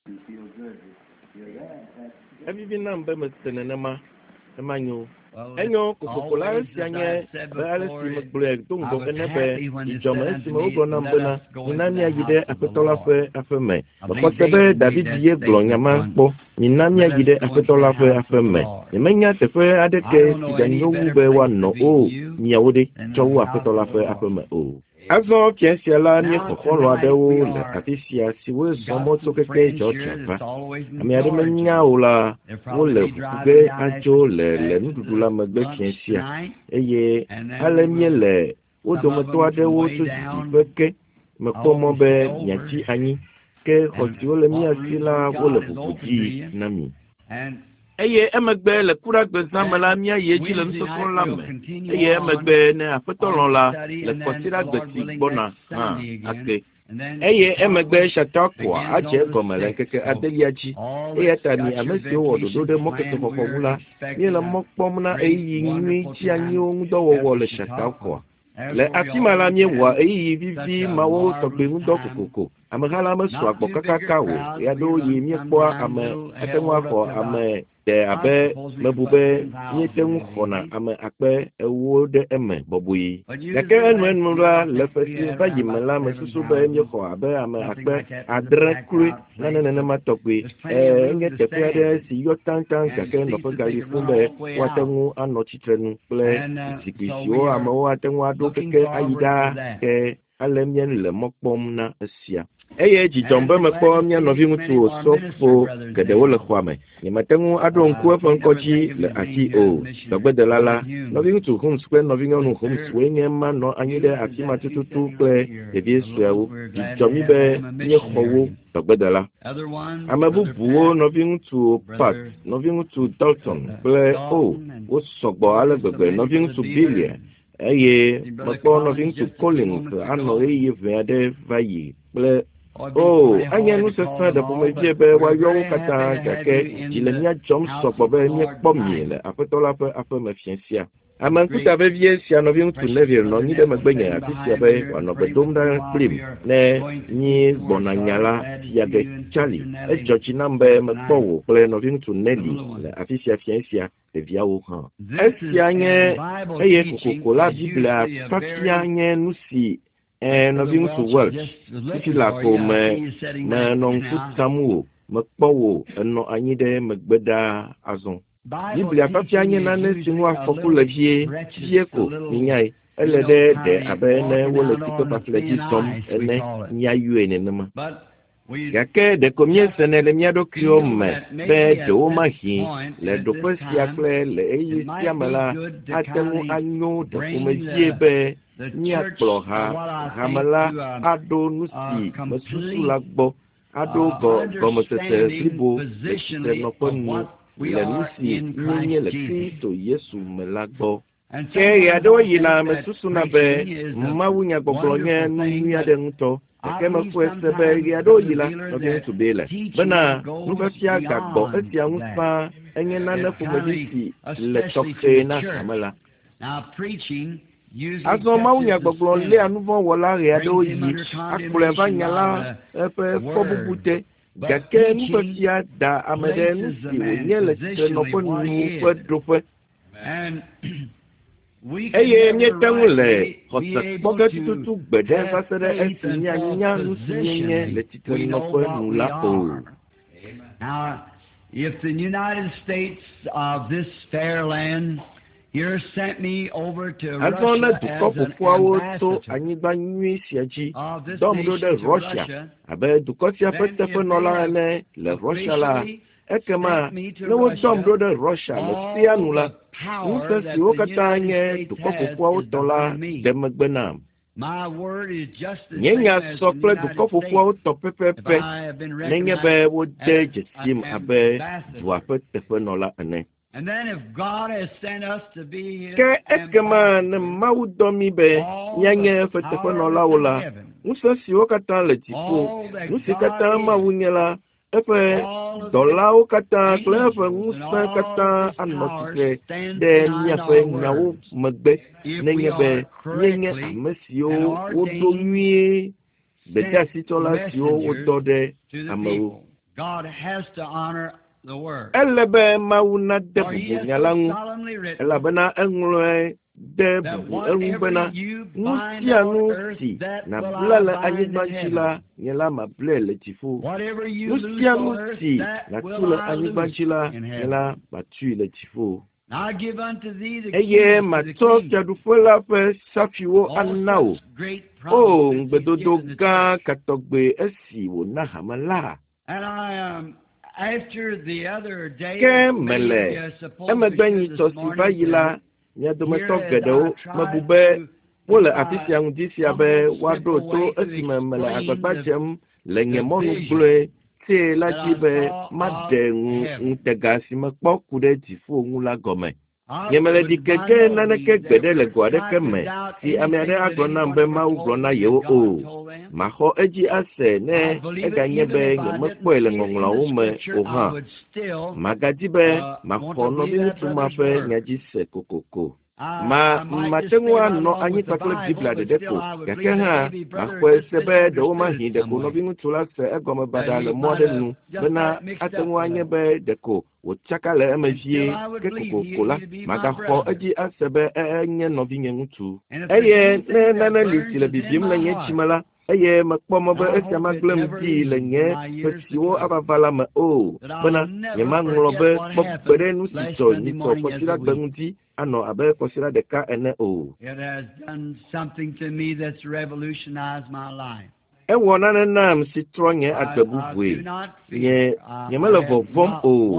Every number must send an Emmanuel. Enyo kukukola sianye bale simagblek tungo enebe ijome simogo nambena inani agide afetola fe afeme bakosebe David ye glonyama kpo inani agide afetola fe afeme emenya tefe adeke tiganyo wube wano o nyawode chowu afetola fe afeme o Azo kiesiala ni kokolo adewo le afisia siwe zomo tokeke jochapa. Ami ademenya ola wole fuge ajo le nududula megbe kiesia. Eye alemie le odometo adewo to zifeke mekomo be nyachi anyi ke hoti ole miasila wole fufuji nami. Eye emegbe le kura gbezame la mia yeji le nusofon la me. Eye emegbe ne afetolon la le kotira gbesi bona ha ake. Eye emegbe shatakwa aje gomele keke adeliaji. Eye tani amesi ododo de moketo kokogula. Ni le mokpomna eyi nwi ji anyi ondo wo le shatakwa. Le atima la miewa eyi vivi mawo sogbe ndo kokoko. Amegala mesu agbo kakakawo. Yado yi miekwa ame atenwa ko ame de abe mebube nyetenu khona ame akpe ewo de eme bobui leke enwenula le festival yimela mesusu be nyekho abe ame akpe adre kru nanene matokwe ngete fere si yotantan kake no gali fumbe watenu anochitrenu ple sikisio ame watenu ado keke ayida ke alemien le mokpom na asia eye jijombe mekpo mia novi mutu sofo gede wole kwame ni matengu ado nku fon koji le ati o dogbe lala novi mutu hum square novi ngonu hum swenge ma no anyide ati matututu ple ebi suawo jijomi be ni khowo dogbe la amabu buwo novi mutu pat novi mutu dalton ple o wo sogbo ale gbegbe novi mutu bilia eye mekpo novi mutu collins ano eye vede vayi ple oh, anya nu se fa da po me vie be wa yo kata kake jilemia jom sokpo be mi kpomiele afetola pe afa me fiensia amankuta be vie sia no bi tu nevir no ni de magbenya afisia be wa no be domda plim ne ni bonanyala ya de chali e jochi nambe me powo ple no bi tu neli le afisia fiensia de via wo han esia nye eye kokola biblia fatia nye nusi nothing to Welsh. If you like, me non kutamu, mekpowo, no anyide megbeda azon. Biblia papianye nane sinwa fokule jieko, ninyai, elede de abene wole tiko pafleji som, ene nyayu enenema. Gake de komie sene le miado kriome, be de omahi, le dope siakle, le eyi siamela, atemu anyo de umejie be, ni akploha hamala ado nusi mesusu lagbo ado go mosete libo le noponu le nusi ni le Kristo Yesu melagbo ke ya do yina mesusu na be mawunya gbogbonye nu ya de nto ke me fu esebe ya do yila no de to bele bana nu ba sia gagbo esia nfa enye na na fu medisi le tokse na hamala now preaching Azo maunya gbogbo le anuvon wola re ado yi akpleva nyala epe fobubute gake nupesia da amede nusi nyele tre nopo nu fe drofe eye nyetangle hosa boga tutu gbede fasere esinya nya nusi nye le titre nopo nu la o. Now if the United States of this fair land here sent me over to Russia as an ambassador anyiba nwi siaji of this domdo nation de to Russia abe dukosia fete nola ne le Russia la ekema no domdo de Russia le sianula unse si okatanye dukofofwa tola demegbena my word is just the nyenya same as sokle dukofofwa topepepe nenye be wo de jesim abe dua fete nola ene. And then if God has sent us to be His ke ekema ne maudomi be nyanye fete nola ola unse si okata le tipo nusi kata mawunyela efe dola okata klefe unse kata anotikre de nyafe nyawo megbe nenye be nyenye amesio odo nwie beta sitola sio odo de amewo God has to honor the word. Elebe mauna debu nyalangu. Elabena engloe debu engbena. Nusianu si na blele anyigbanchila nyela ma blele tifu. Nusianu si na tule anyigbanchila nyela ma tuile tifu. I give unto thee the Eye mato kadufola fe safiwo anao. Oh, ngbedodo ga katogbe esi wo na hamala. And I after the other day, Kemele emegbenyi tosiva yila nyadometo gedo mabube wole afisi angudisi abe wado to esimemele agbagbajem lenye monu gble te lajibe madengu ntegasi mekpo kude tifu ngula gome. Yemele di keke naneke gbede le gwade keme si amiade agrona mbe ma ugrona yewo o maho eji ase ne eganyebe nyemekpo ele ngongla ume oha magajibe maho no bi tumafe nyaji se kokoko matengwa no anyi takle dibla de deko keke ha akwe sebe de uma hi de ko no bi mutula se egome badale modenu bena atengwa anyebe deko wochakale emevie kekokola magafo eji asebe enye no bi nyentu eye ne nana litile bibim na nyechimala eye makpomo be esama glem di lenye festiwo abavala ma o bena nyemanglobe bobere nu sito ni to posira gbemuti ano abe posira de ka ene o. It has done something to me that's revolutionized my life. Ewo na nam sitronye agbebubwe nye mele vovom o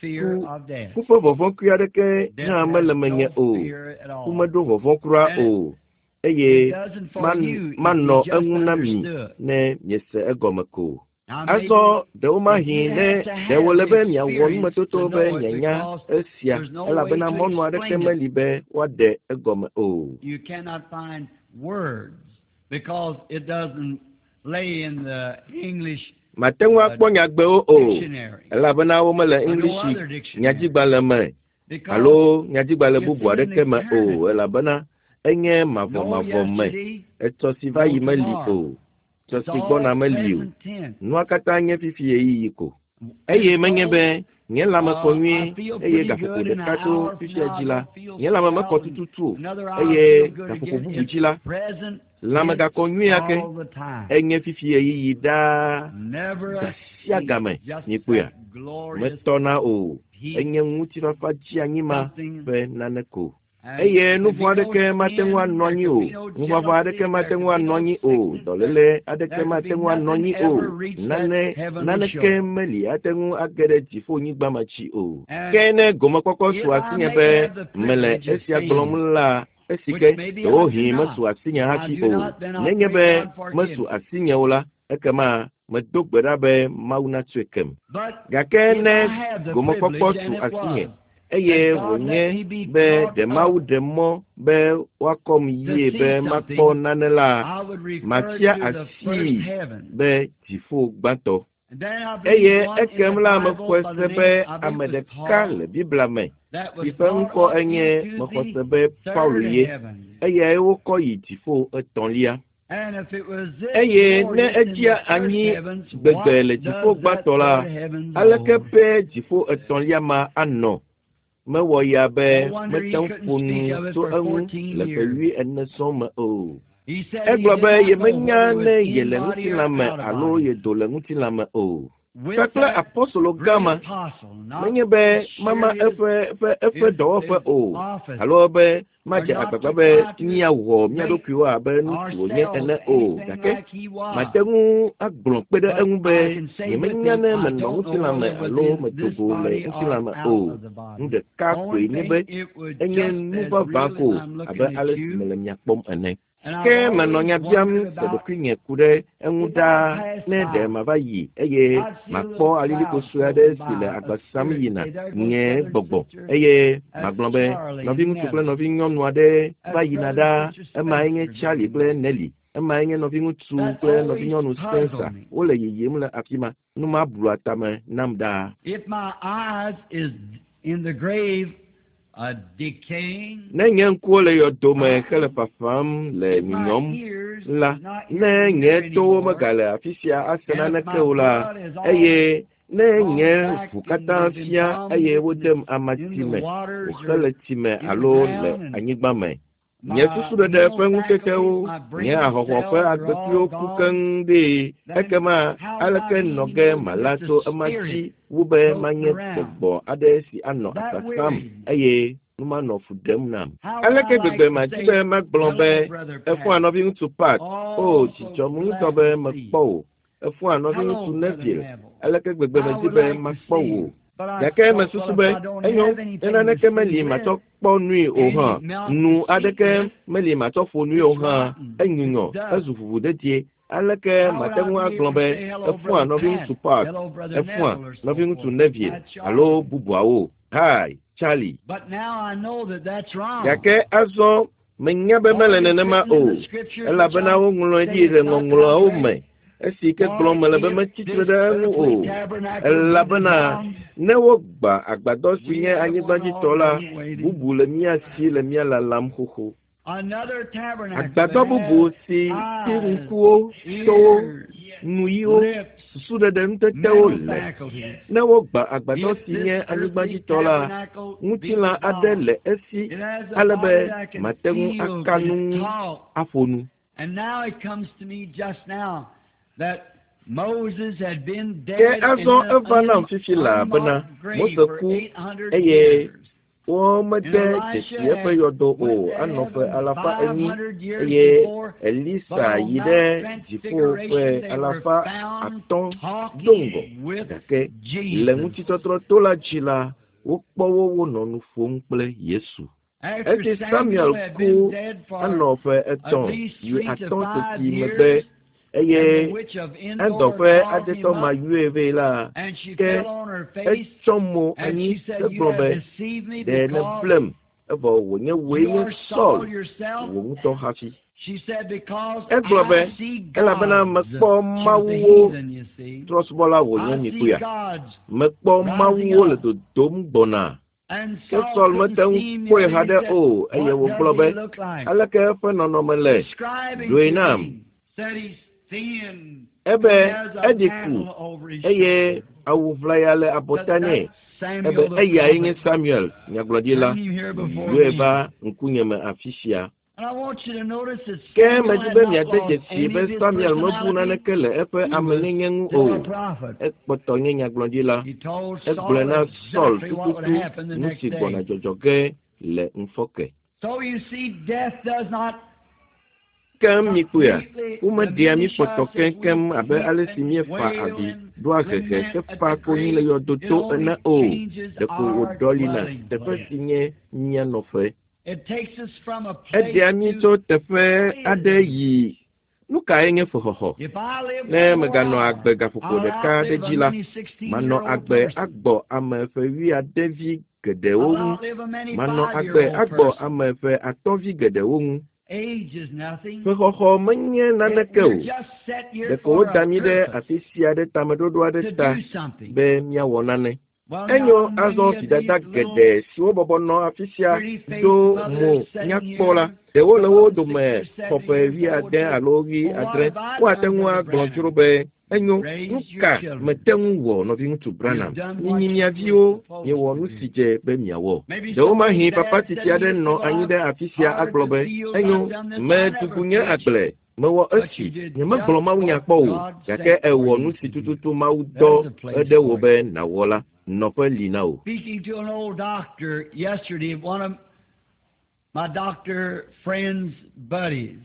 kupo vovom kuyadeke na mele menye o kumedo vovom kura o eye manno enunami ne nyese egomeko aso de umahi ne de wolebe nya won metoto be nyanya esia elabena monu adeke melibe wade egome o. You cannot find words because it doesn't lay in the English matengwa kponya gbe o elabena wo mele English nyajigbale me alo nyajigbale bubu adeke me o elabena enye mavo me etosiva yimeli o tosigbona meli o nuakata nye fifi eyiko eye menyebe nyela makonwi eye gafoko de kato fifi ejila nyela mama kotututu eye gafoko bubu jila lamaga konwi yake enye fifi eyi da siagame nikuya metona o enye nguti fafa ji anyima fe naneko eye nufu adeke matengwa nonyi o nufu adeke matengwa nonyi o dolele adeke matengwa nonyi o naneke meli atengu agere tifo nyigba machi o kene goma koko suasinyebe mele esia glomula esike tohi masu asinya haki o nenyebe masu asinya ola ekema medogberabe mauna twekem gakene goma koko suasinye eye wonye be de mau de mo be wakom yie be makpo nanela matia asi be tifo gbato eye ekemla mekwesebe amedeka le bibla me ifenko enye mekwesebe Paul ye eye woko yi tifo etonlia eye ne ejia anyi gbegbe le tifo gbato la alekepe tifo etonlia ma ano me wo ya be me tanfunu to anu le pewi enne soma o eglobe ye menya ne ye le ngutilame alo ye do le ngutilame o kakle apostolo gama menye be mama efe do fe o alo be maje agbagba be nya wo mia do kiwa be nutu nye ene o dake matenu agbon pede enu be ye menya ne me no ngutilame alo me togo le ngutilame o nde ka kwe ni be enye nuba bako abe ale mele nya pom ene ke manonya biam se do kinye kude enguda ne de mabayi eye makpo alili ko suade sile agbasam yina nye gbogbo eye maglombe no bi mutukle no bi nyonu ade bayina da ema enye Charlie ble Nelly ema enye no bi mutu ple no bi nyonu Spencer ole yeye mle akima numa bulu atame namda. If my eyes is in the grave decaying, nenye nkuole yodome kele pafam le minyom la nenye to magale afisia asana na keula eye nenye fukata fia eye wodem amatime okele time alo le anyigba me nye susu de fe ngutetewo nye ahoho fe agbetio kuken de ekema aleke noge malato amati wube manye gbogbo ade si ano atasam eye numa no fudem nam aleke gbegbe ma tibe magblombe efu anobi ntu pat o chichomu tobe makpo efu anobi ntu neville aleke gbegbe ma tibe makpo yake mesusube enyo enaneke meli macho kpo nui oha nu adeke meli macho fo nui oha enyinyo ezufufu detie aleke matengu aglombe efu anobi support efu anobi to neville alo bubuawo hi Charlie but now I know that that's wrong yake azo menyabe melenema o ela bana wo ngulo di re ngulo o me esike glomele be machitreda nu o ela bana ne wo gba agbado sinye anyigbaji tola bubu le mia si le mia la lam khokho agbado bubu si tirikuo to nuyo sude de ntetewo le ne wo gba agbado sinye anyigbaji tola mutila adele esi alebe matenu akanu afonu. And now it comes to me just now that Moses had been dead in an unmarked grave for 800 years. Elisha yide jifo fe alafa aton dongo dake lenguti totro tola jila ukpowo wo nonu fomple Yesu. Eti Samuel ku anofe eton yu aton te ti mebe eye endofe adeto ma yueve la ke echomo ani eglobe de ne blem ebo wonye wenye Saul wonto hafi eglobe elabena mekpo mawo trosbola wonye nikuya mekpo mawo le do dom gbona ke Saul meten kwe hade o eye wo globe aleke fe nonomele duenam ebe ediku eye awuvlayale abotane ebe eya inye Samuel nyaglodila yueba nkunyeme afisia ke medibe miateje si be Samuel mabuna nekele epe amenenyen o ekpoto nye nyaglodila ekblena Saul tututu nusi bona jojoge le mfoke. So you see, death does not kem mikuya uma dia mi potoken kem abe alesimi fa abi do agege se fa ko ni le yodoto na o de ko odolina de fasinye nya no fe it takes us from a place dia mi to te fe ade yi nuka enye fo ho ne megano agbe gafoko de ka de jila mano agbe agbo amefe wi adevi gede wo mano agbe agbo amefe atovi gede wo. Age is nothing. Menye nanekeo. De ko damide afisia de tamedodo de ta be mia wonane. Enyo azo fidada gede siwo bobo no afisia do mo nyakpola. De wo le wo do me pope wi ade alogi adre wa tenwa glonjurobe. Enyo nka metenwo no bi ntu branam. Ni mia vio ye wonu sije be miawo. De o ma hi papa titi ade no anyide afisia aglobe. Enyo me tukunye agle. Me wo esi nye me gloma unya kpo yake e wonu sitututu ma udo ede wo be na wola no pe lina o. Speaking to an old doctor yesterday, one of my doctor friends buddies.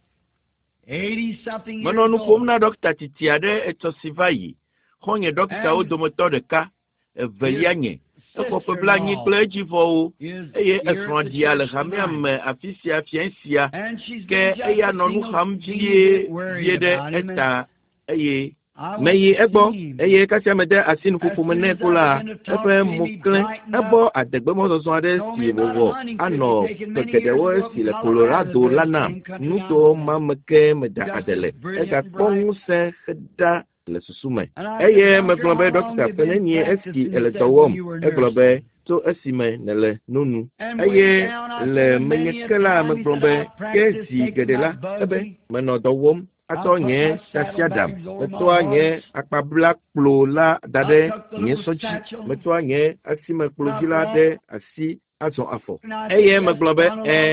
80-something years old. Mano na doctor titiade etosivayi. Honye doctor o domoto de ka velianye. Eko peblanyi pleji vo eye esrondia le hamiam afisia fiensia ke eya nonu hamvie yede eta eye meyi egbo eye kasia mede asin fufumene kula efe mukle ebo adegbe mozozo ade si bowo ano pekedewo si le Colorado lana nuto mameke meda adele ega kongu se da le susume eye meglobe doctor penenye eski ele towom eglobe to esime nele nonu eye le menyekela meglobe kezi gedela ebe menodowom ato nye tasiadam meto nye akpabla kplo la dade nye sochi meto nye asime kplo vila de asi azon afọ eye meglobe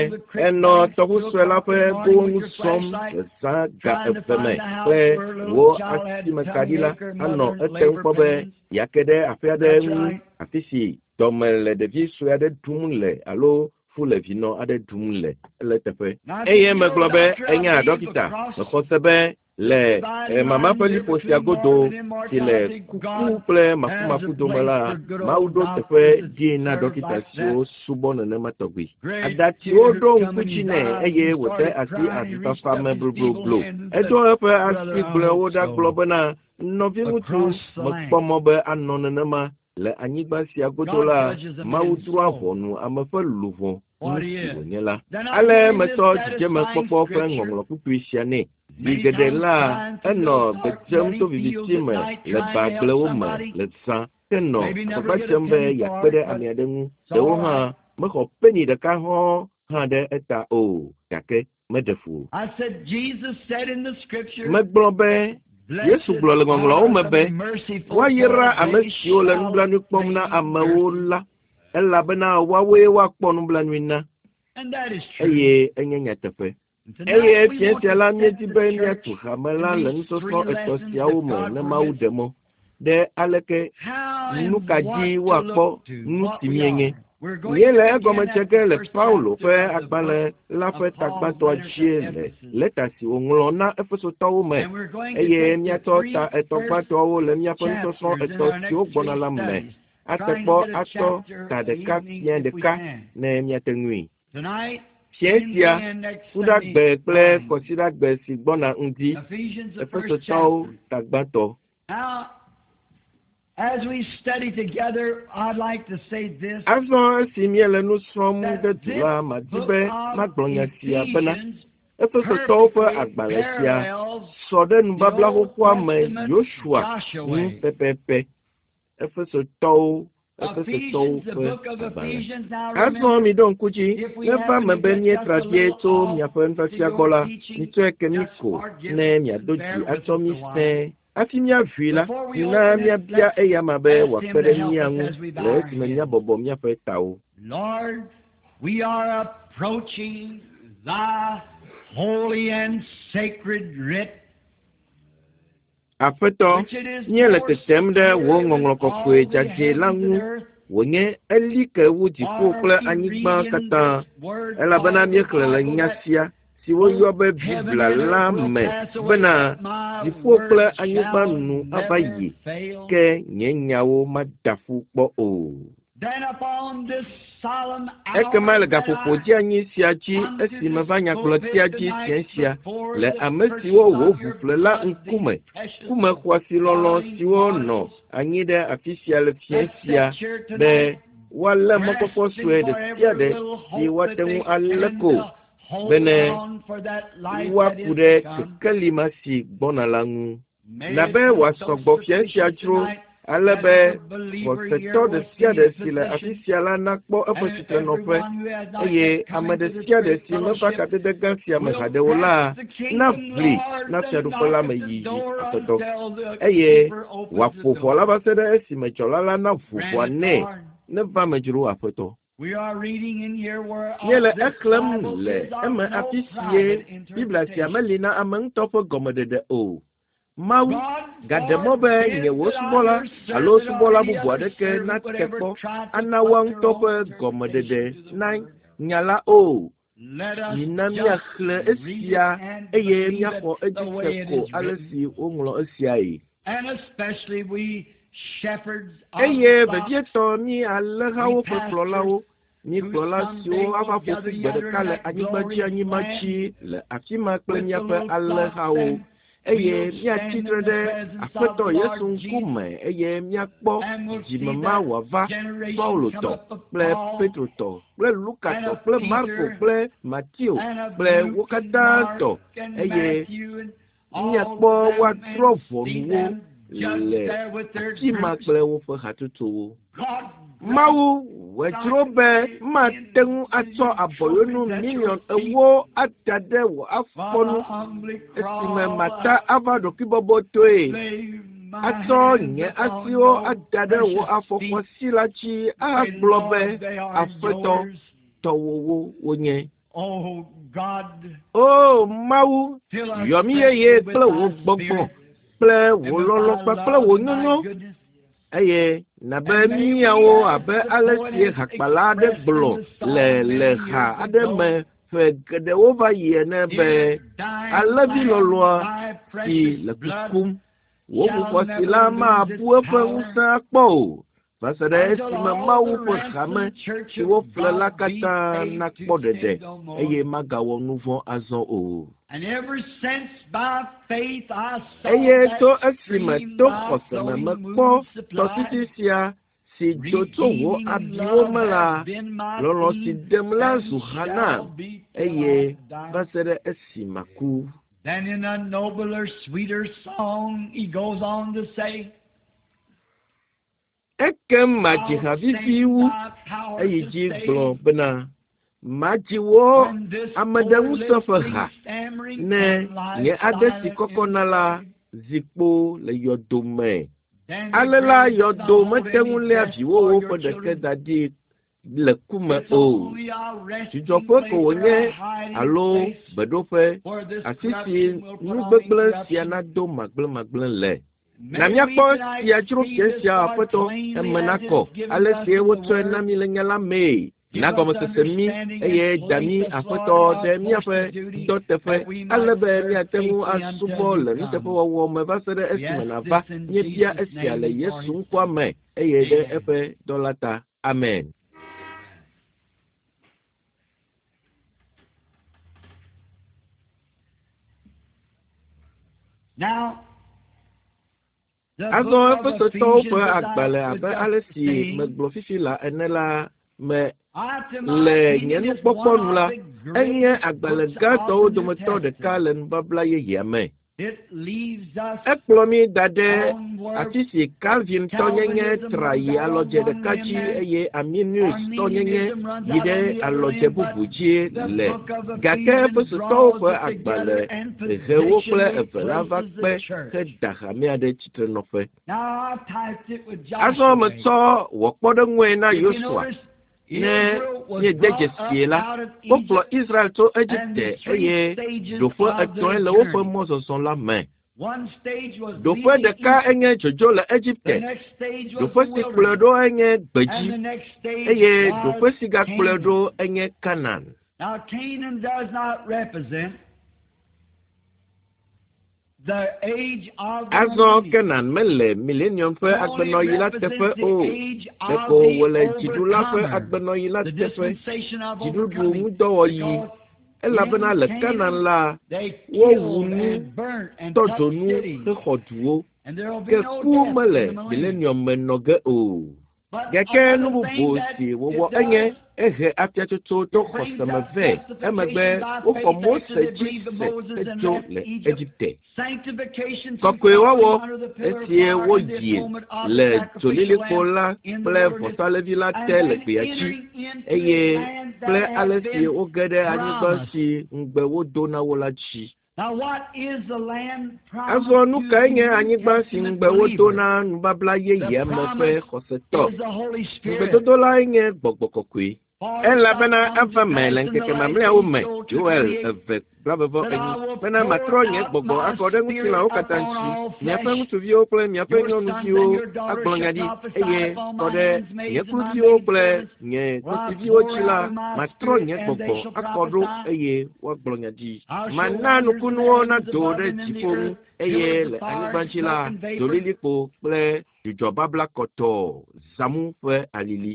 eno tohu swela pe bon som za ga efeme pe wo asime kadila ano eten kobe yakede afiade afisi domele de vi swede tumle alo fule vino ade dumle le tefe eye meglobe enya dokita khosebe le mama Felipo siagodo ile kuku ple mafu domala maudo tefe dina dokita sio subona na matogbi adati odo nkuchine eye wote asi papa blo edo efe asi ble woda globana novi mutu mokpomobe anone na ma le anyigba siagodo la maudu avonu amafa luvon la ale meto jeme popo fe ngomlo puisiane bigede la eno bejem to victime le bagle woma le san teno papa chembe yakpede amiadenu de wo ha me ko peni de ka ho ha de eta o yake medefu I said Jesus said in the scripture me blobe Yesu glo le ngomlo mebe wa yira amesio le nblanu pomna amawola ela bena wawe wa kponu blanwina. And that is true. Eye enyenya tefe. Eye fientia la mieti be nya tu hamela le so etosia ume na maudemo. De aleke nukaji wa po nutimienge. Yele egome cheke le Paulo fe agbale la fe tagbato achiele. Leta si onlo na efeso to ume. Eye miato ta etogbato o le mia ponto so etosio gbona la me. Atepo ato ta de ka bien de ka ne miatengui. Tonight, Ciencia, kuda gbe ple kosida gbe si gbona ndi efeso tao tagbato. Now, as we study together, I'd like to say this. Azo si miele no som de dula madibe magbonya sia bena. Efeso tao fe agbalesia. Sode nbabla ho kwa me Joshua ni pepepe. Efeso tao Ephesians, the book of Ephesians. Now remember, mi don kuji nefa mbenye tradieto mi afenfa siagola mi tweke miko ne mi adoji atomi se afimia vila na mi abia eyamabe wa pere miangu le timenya bobo mi afetao. Lord, we are approaching thy holy and sacred writ. Afeto nyele tetemde wo ngonglo kwe jaje langu wonye elike wuji kokle anyigba kata elabana miekle la nyasia si wo yobe bibla la me bena di kokle anyigba nu abayi ke nyenyawo madafu po o. Then upon this solemn Ekemale gafopo ji anyi siachi esi mevanya klotiaji siensia le amesi wo vufle la nkume kume kwasi lolo siwo no anyi de official siensia be wala mokofo swede tiade si watemu aleko bene wapude kelima si bonalangu nabe wasogbo siensia jro alebe secteur de sia de sile officiala nakpo eposite nofe eye amede sia de si mefa kate de gansia mehade wala na vli na fiadu pola me yi ato eye wafofo la basede esi mechola la na fofo ne va mejuru afoto. We are reading in here where Yele eklem le eme afisie bibla si amelina ameng topo gomede de o. Mau gademobe nye wosubola alo subola bubu adeke na tepo anawang tope gomedede na nyala o minamia khle esia eye miako ejiseko alesi onlo esiai and especially we shepherds eye bedieto ni alahawo peplolawo ni plola sio afafo bedekale anyibaji anyimachi le afima klenya pe alahawo eye mia titre de afeto Yesu nkume eye mia kpo jimama wava Paulo to ple Petro to ple Luka to ple Marko ple Matthew ple wokada to eye mia kpo wa trofo nuwo le atima kple woƒe hatutuwo. Mawu wedzrobe mateŋu atsɔ abɔyonu miliɔn ewo ada ɖe wò afɔnu esime mata ava ɖokuibɔbɔ toe atsɔ nye asiwo ada ɖe wò afɔkpɔsi la dzi agblɔ be aƒetɔ tɔwowo wonye. O Mawu, yɔmi yeye kple wò gbɔgbɔ kple wò lɔlɔ kpakple wò nyɔnyɔ. Eye nabe míawo abe ale si hakpala aɖe gblɔ le ha aɖe me ƒe geɖewo va yi ene be alẽvi lɔlɔa si le kukum wò ƒuƒɔsi la mabu eƒe ŋusẽ akpɔ o va se ɖe esime Mawu ƒe hame si woƒle la katã nakpɔ ɖeɖe eye magawɔ nu vɔ̃ azɔ o. Eye to esime to xɔse me mekpɔ tɔsisi sia si dzo tso wò abiwo me la, lɔlɔ̃ si ɖem la zu ha nam eye va se ɖe esi maku. Then in a nobler, sweeter song, he goes on to say, Ekem madzi haviviwu eye dzi gblɔ bena madziwo ameɖeŋusẽ ƒe ha ne nye aɖe si kɔkɔna la zikpo le yɔdo me. Ale la yɔdo mete ŋu lia viwowo ƒe ɖeke da ɖi le ku me o. Dzudzɔƒe ko wònye alo gbeɖoƒe afi si nugbegblẽ sia nado magblẽmagblẽ le. Na míakpɔ sia dzro fia sia aƒetɔ eme nakɔ ale sie wotsɔe na mi le nya la mee. Na gɔmesese mi eye da mi aƒetɔ ɖe míaƒe dɔteƒe ale be míate ŋu asubɔ le nuteƒewɔwɔ me va se ɖe esime nava míebia esia le Yesu ŋkua me eye ɖe eƒe dɔ la ta. Amen. Azɔ Efesotɔwo ƒe agbalẽ abe ale si megblɔ fifi la ene la me le nye nukpɔkpɔ nu la, enye agbalẽ gãtɔwo dometɔ ɖeka le nubabla yeyea me. Ekplɔ mi da ɖe afi si Calvin tɔnyenye tra yi alɔdze ɖeka dzi eye Arminius tɔnyenye yi ɖe alɔdze bubu dzi le. Gake Efesotɔwo ƒe agbalẽ hewo kple eve la va kpe heda hamea ɖe tsitrenɔƒe. Azɔ metsɔ wɔkpɔɖeŋue na Yosua. Ne míede dzesie la, wokplɔ Israel tso Egipte eye ɖoƒe etɔ̃e le woƒe mɔzɔzɔ la me. Ɖoƒe ɖeka enye dzodzo le Egipte, ɖoƒe si kplɔe ɖo enye gbedzi, eye ɖoƒe si gakplɔe ɖo enye Canaan. Azɔ Canaan mele millennium ƒe agbenɔyi la teƒe o, ɖeko wòle dziɖula ƒe agbenɔyi la teƒe, dziɖuɖu ŋudɔwɔyi, elabena le Canaan la, wowu nu, tɔdzonu hexɔ duwo, ke ku mele millennium me nɔ ge o. Gake nu bubu si wòwɔ enye ehe afiatsotso to xɔse me vɛ, emegbe woxɔ Mose dzi se edzo le Egipte. Kɔkɔewɔwɔ esie woyie le dzolilikpo la kple vɔsalevi la te le gbea dzi, eye kple ale si woge ɖe anyigba si ŋugbe wodo na wo la dzi. Azɔ nu kae nye anyigba si ŋugbe wodo na nubabla yeyea me ƒe xɔsetɔ? Ŋugbedodo lae nye Gbɔgbɔ Kɔkɔe. Elabena eva me le ŋkeke mamlɛawo me, Joel 2:8, bena matrɔ nye gbɔgbɔ akɔ ɖe ŋutilãwo katã ŋuti, miaƒe ŋutsuviwo kple miaƒe nyɔnuviwo agblɔ nya ɖi, eye kɔ ɖe nye kluviwo kple nye ŋutsuviwo dzi la, matrɔ nye gbɔgbɔ akɔ ɖo eye woagblɔ nya ɖi. Mana nukunuwo nado ɖe dziƒo ŋu, eye le anyigba dzi la, dzolilikpo kple dzudzɔ babla kɔtɔ Zamu ƒe alili.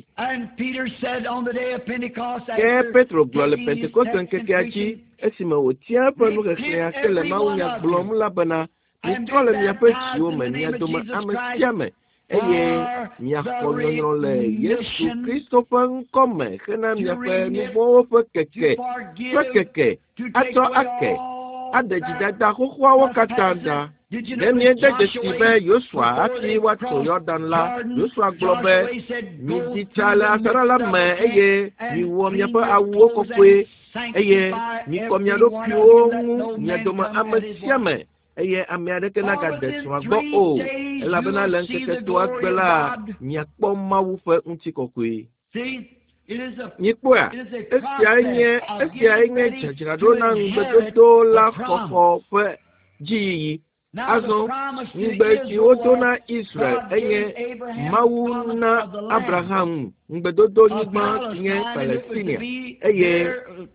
Ke Petro gblɔ le Pentekoste ŋkekea dzi esime wòtia eƒe nuxexlẽa ke le mawunya gblɔm la bena mitrɔ le miaƒe dziwo me mia dome ame sia me eye miaxɔ nyɔnyrɔ le Yesu Kristo ƒe ŋkɔ me hena miaƒe nuvɔwo ƒe keke atsɔ ake aɖe dzidada xoxoawo katã da Nemie de sibe Joshua ati wato Jordan la Joshua globe mi ditala asara la me eye mi wo mi pa awu kokwe eye mi ko mi ado pio mi do ma amasiame eye amiade kana ga de so agbo o ela bana len ke to agbela mi akpo mawu fe nti kokwe Nipoa, esia enye chachirado na ngbedodo la koko fe ji azo ngbeji odo na Israel enye mawu na Abraham ngbedodo nyigba nye Palestine eye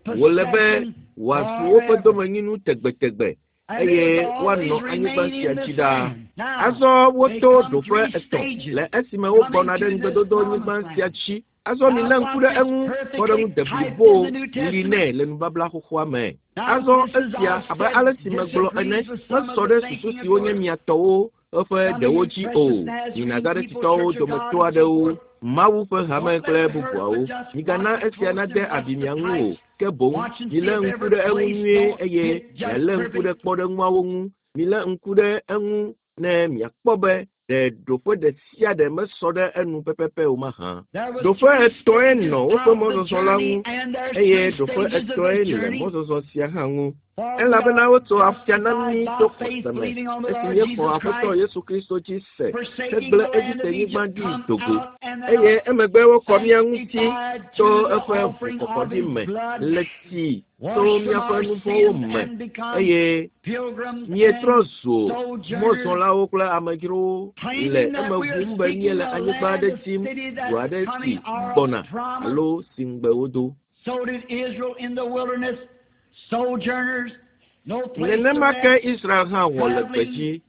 wolebe wasu obodo manyinu tegbetegbe eye wano anyigba siachida azo woto do fe eto le esime wo bona de ngbedodo nyigba siachi azo ni lankure enu kodamu deblibo line le nubabla khokhwa me azo esia aba alesi maglo ene sode susu si onye miatowo ofe dewoji o ni nazare titowo domotoa dewo mawu fe hama kle bubuawo ni gana esia na de abimianwu kebo ni lankure enu nwie eye ya lankure kpode nwawo nu ni lankure enu ne miakpobe do fo de sia de me so de enu pepepe o ma ha do fo eto eno o fo mo so la wu eye do fo eto eno mo so sia ha wu ela bena o to aftiana ni to kosame etinye fo afoto Yesu Kristo ji se egle ejite ni gbandi togo eye emegbe wo ko mi anti to efo kokodi me leti to mi afo nu fo me eye ni etroso mo so la o kula amagiro le emagumba ni le anyiba de tim wade ti bona alo singbe odo. So did Israel in the wilderness, sojourners, no place to rest. Israel ha wole peji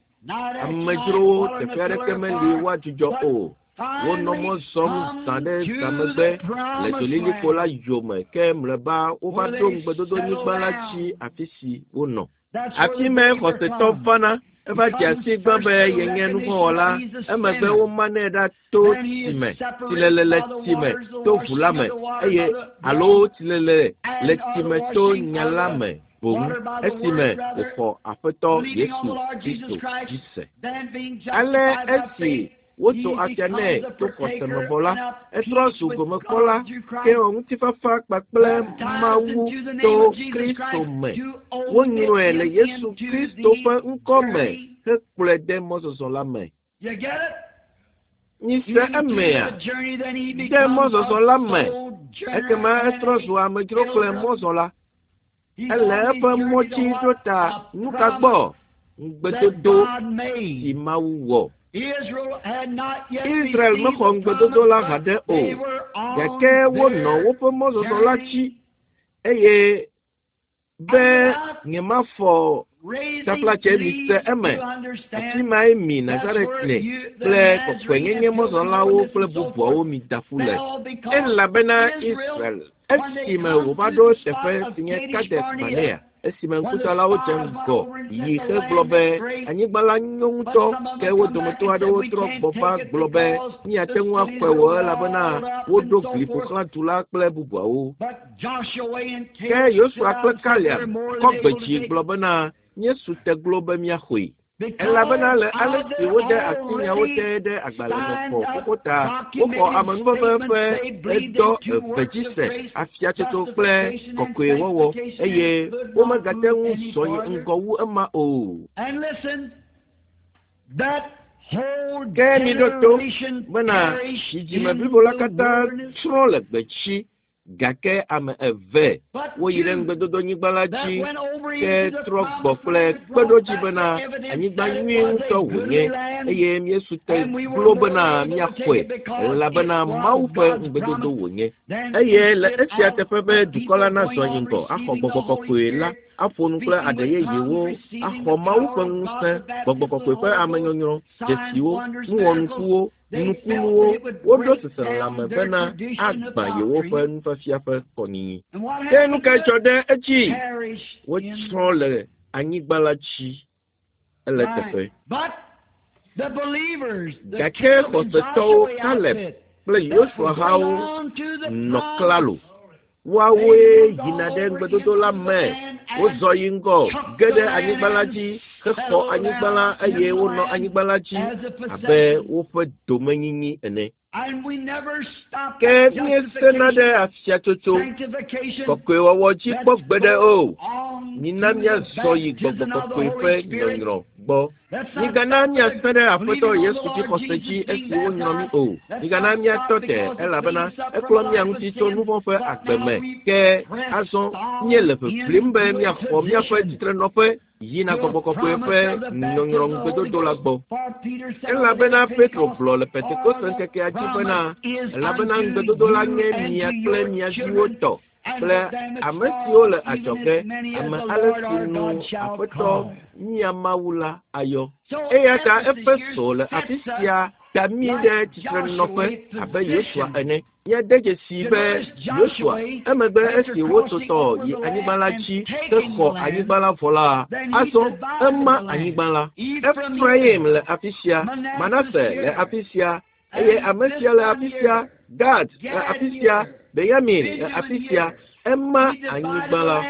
amagiro te fere kemeli wajujo o wo no mo som sande sambe le tolili kola jome kemreba o ba do ngbedodo ni gbalachi afisi ono ati me ko se to fana eba jasi gbambe yengen hola emegbe wo maneda to time tilelele time to fulame eye alo tilelele le time to nyalame bon esime ko afeto Yesu Kristo jise ale esi woto atene to koseme bola etrosu gome kola ke on ti fafa paple mawu to Kristo me woniro ele Yesu Kristo fa nkome he kule de mozo la me you get it ni se amea de mozo la me ekema etrosu amejro kule mozo la ele fa mochi dota nukagbo ngbedodo ti mawu wo Israel no kon gbedodo la hade o yake wo no wo po mozo la chi eye be nyema fo tapla che mi se eme ati mai mi Nazareth ne ple ko kwenye mozo la wo ple bubu o mi dafule en la bena Israel esime wo bado sefe tinye Kades Barnea esime nkutala o jengo yi he globe anyi gbala nyonto ke wo domoto ado wo tro boba globe ni atenwu akwe wo la bana wo do klipo klan tula ple bubu o ke Joshua kle kalia ko gbeji globe na Yesu te globe mi ahui ela bana le alesi wo de asinya wo de agbala ko kokota ko amanu fe edo vejise afia teto ple kokwe wowo eye wo magate wu so ngowu ama o and listen that whole generation bana jima bibola kata tro le gbechi gake am eve wo yire ngbedodo nyigbalaji ke trok bofle gbedoji bana anyigba nyin to wonye eye mi Yesu te globe na mi akwe la bana maufe ngbedodo wonye eye le esia te febe dukola na so yinko akọ kwe la afonu kla adeye yewo akọ maufe nse gbogbo kwe amanyonyo jesiwo nuwonkuwo nukunuwo wodo sesela mebena agba yewo fe nfafia fe koni tenu ka chode echi wo trole anyigbalachi eletefe but the believers gake hospital Caleb play Joshua how noklalo wawe yinade ngbedodo la me wo zoyingo gede anyigbalachi kekɔ anyigba la eye wonɔ anyigba la dzi abe woƒe domenyinyi ene. Ke míesena ɖe afiatsotso kɔkɔewɔwɔ dzi kpɔ gbe ɖe o. Mina míazɔ yi gbɔgbɔ kɔkɔe ƒe nyɔnyrɔ gbɔ. Migana míasẽ ɖe Aƒetɔ Yesu dzixɔse dzi esi wonyrɔ mí o. Migana míatɔ te elabena eklɔ mía ŋuti tso nu vɔ̃ ƒe agbe me. Ke azɔ míele ƒiƒlim be míaxɔ míaƒe tsitrenɔƒe yina gbɔgbɔ kɔkɔe ƒe nyɔnyrɔ ŋugbedodo la gbɔ. Elabena Petro gblɔ le Pentekoste ŋkekea dzi bena elabena ŋugbedodo la nye mia kple mia viwo tɔ kple ame siwo le adzɔge, ame ale si nu Aƒetɔ mía Mawu la ayɔ. Eya ta eƒe so le afi sia ta mí ɖe tsitrenɔƒe abe Yosua ene. Míade dzesi be Yosua emegbe esi wototɔ yi anyigba la dzi hexɔ anyigba la vɔ la, azɔ ema anyigba la. Efraim le afi sia, Manase le afi sia, eye ame sia le afi sia, Gad le afi sia, Benyamin le afi sia, ema anyigba la.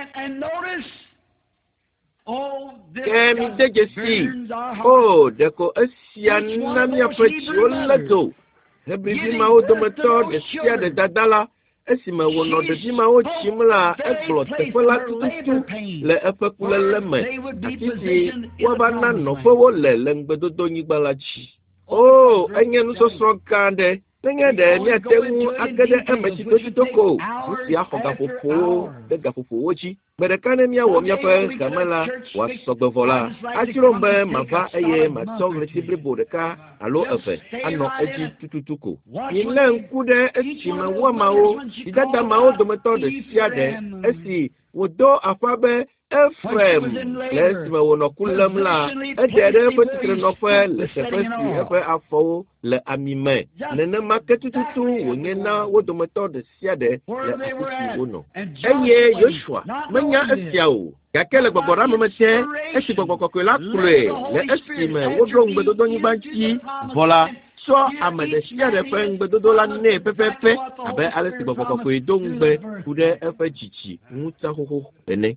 Ke mi de dzesi, o ɖeko esia na míaƒe dziwo lé do. Hebrivi mawo dometɔ ɖe sia ɖe dada la, esime wònɔ ɖevi mawo tsim la, egblɔ teƒe la tututu le eƒe kuléle me, afi si woava na nɔƒewo le ŋugbedodonyigba la dzi. O, enye nusɔsrɔ̃ gã aɖe. Nenye ɖe míate ŋu age ɖe eme tsitotsito ko, nu si axɔ gaƒoƒowo ɖe gaƒoƒowo dzi. Gbe ɖeka ne míawɔ míaƒe game la wòasɔgbe vɔ la, adzrom be mava eye matsɔ ɣleti blibo ɖeka alo eve anɔ edzi tututu ko. Milé ŋku ɖe esime woamawo, dzidada mawo dometɔ ɖe sia ɖe, esi wòdo aƒa be Efraim le esime wònɔ ku lém la, eɖe ɖe eƒe tsitrenɔƒe le teƒe si eƒe afɔwo le ami me. Nenema ke tututu wònye na wo dometɔ ɖe sia ɖe le afi si wonɔ. Eye Yosua menya esia o, gake le gbɔgbɔɖame me te, esi gbɔgbɔ kɔkɔe la kplɔe le esime woɖo ŋugbedodonyigba dzi vɔ la, tsɔ ame ɖe sia ɖe ƒe ŋugbedodo la nɛ pɛpɛpɛ abe ale si gbɔgbɔ kɔkɔe do ŋugbe ku ɖe eƒe dzidzi ŋutaxoxo ene.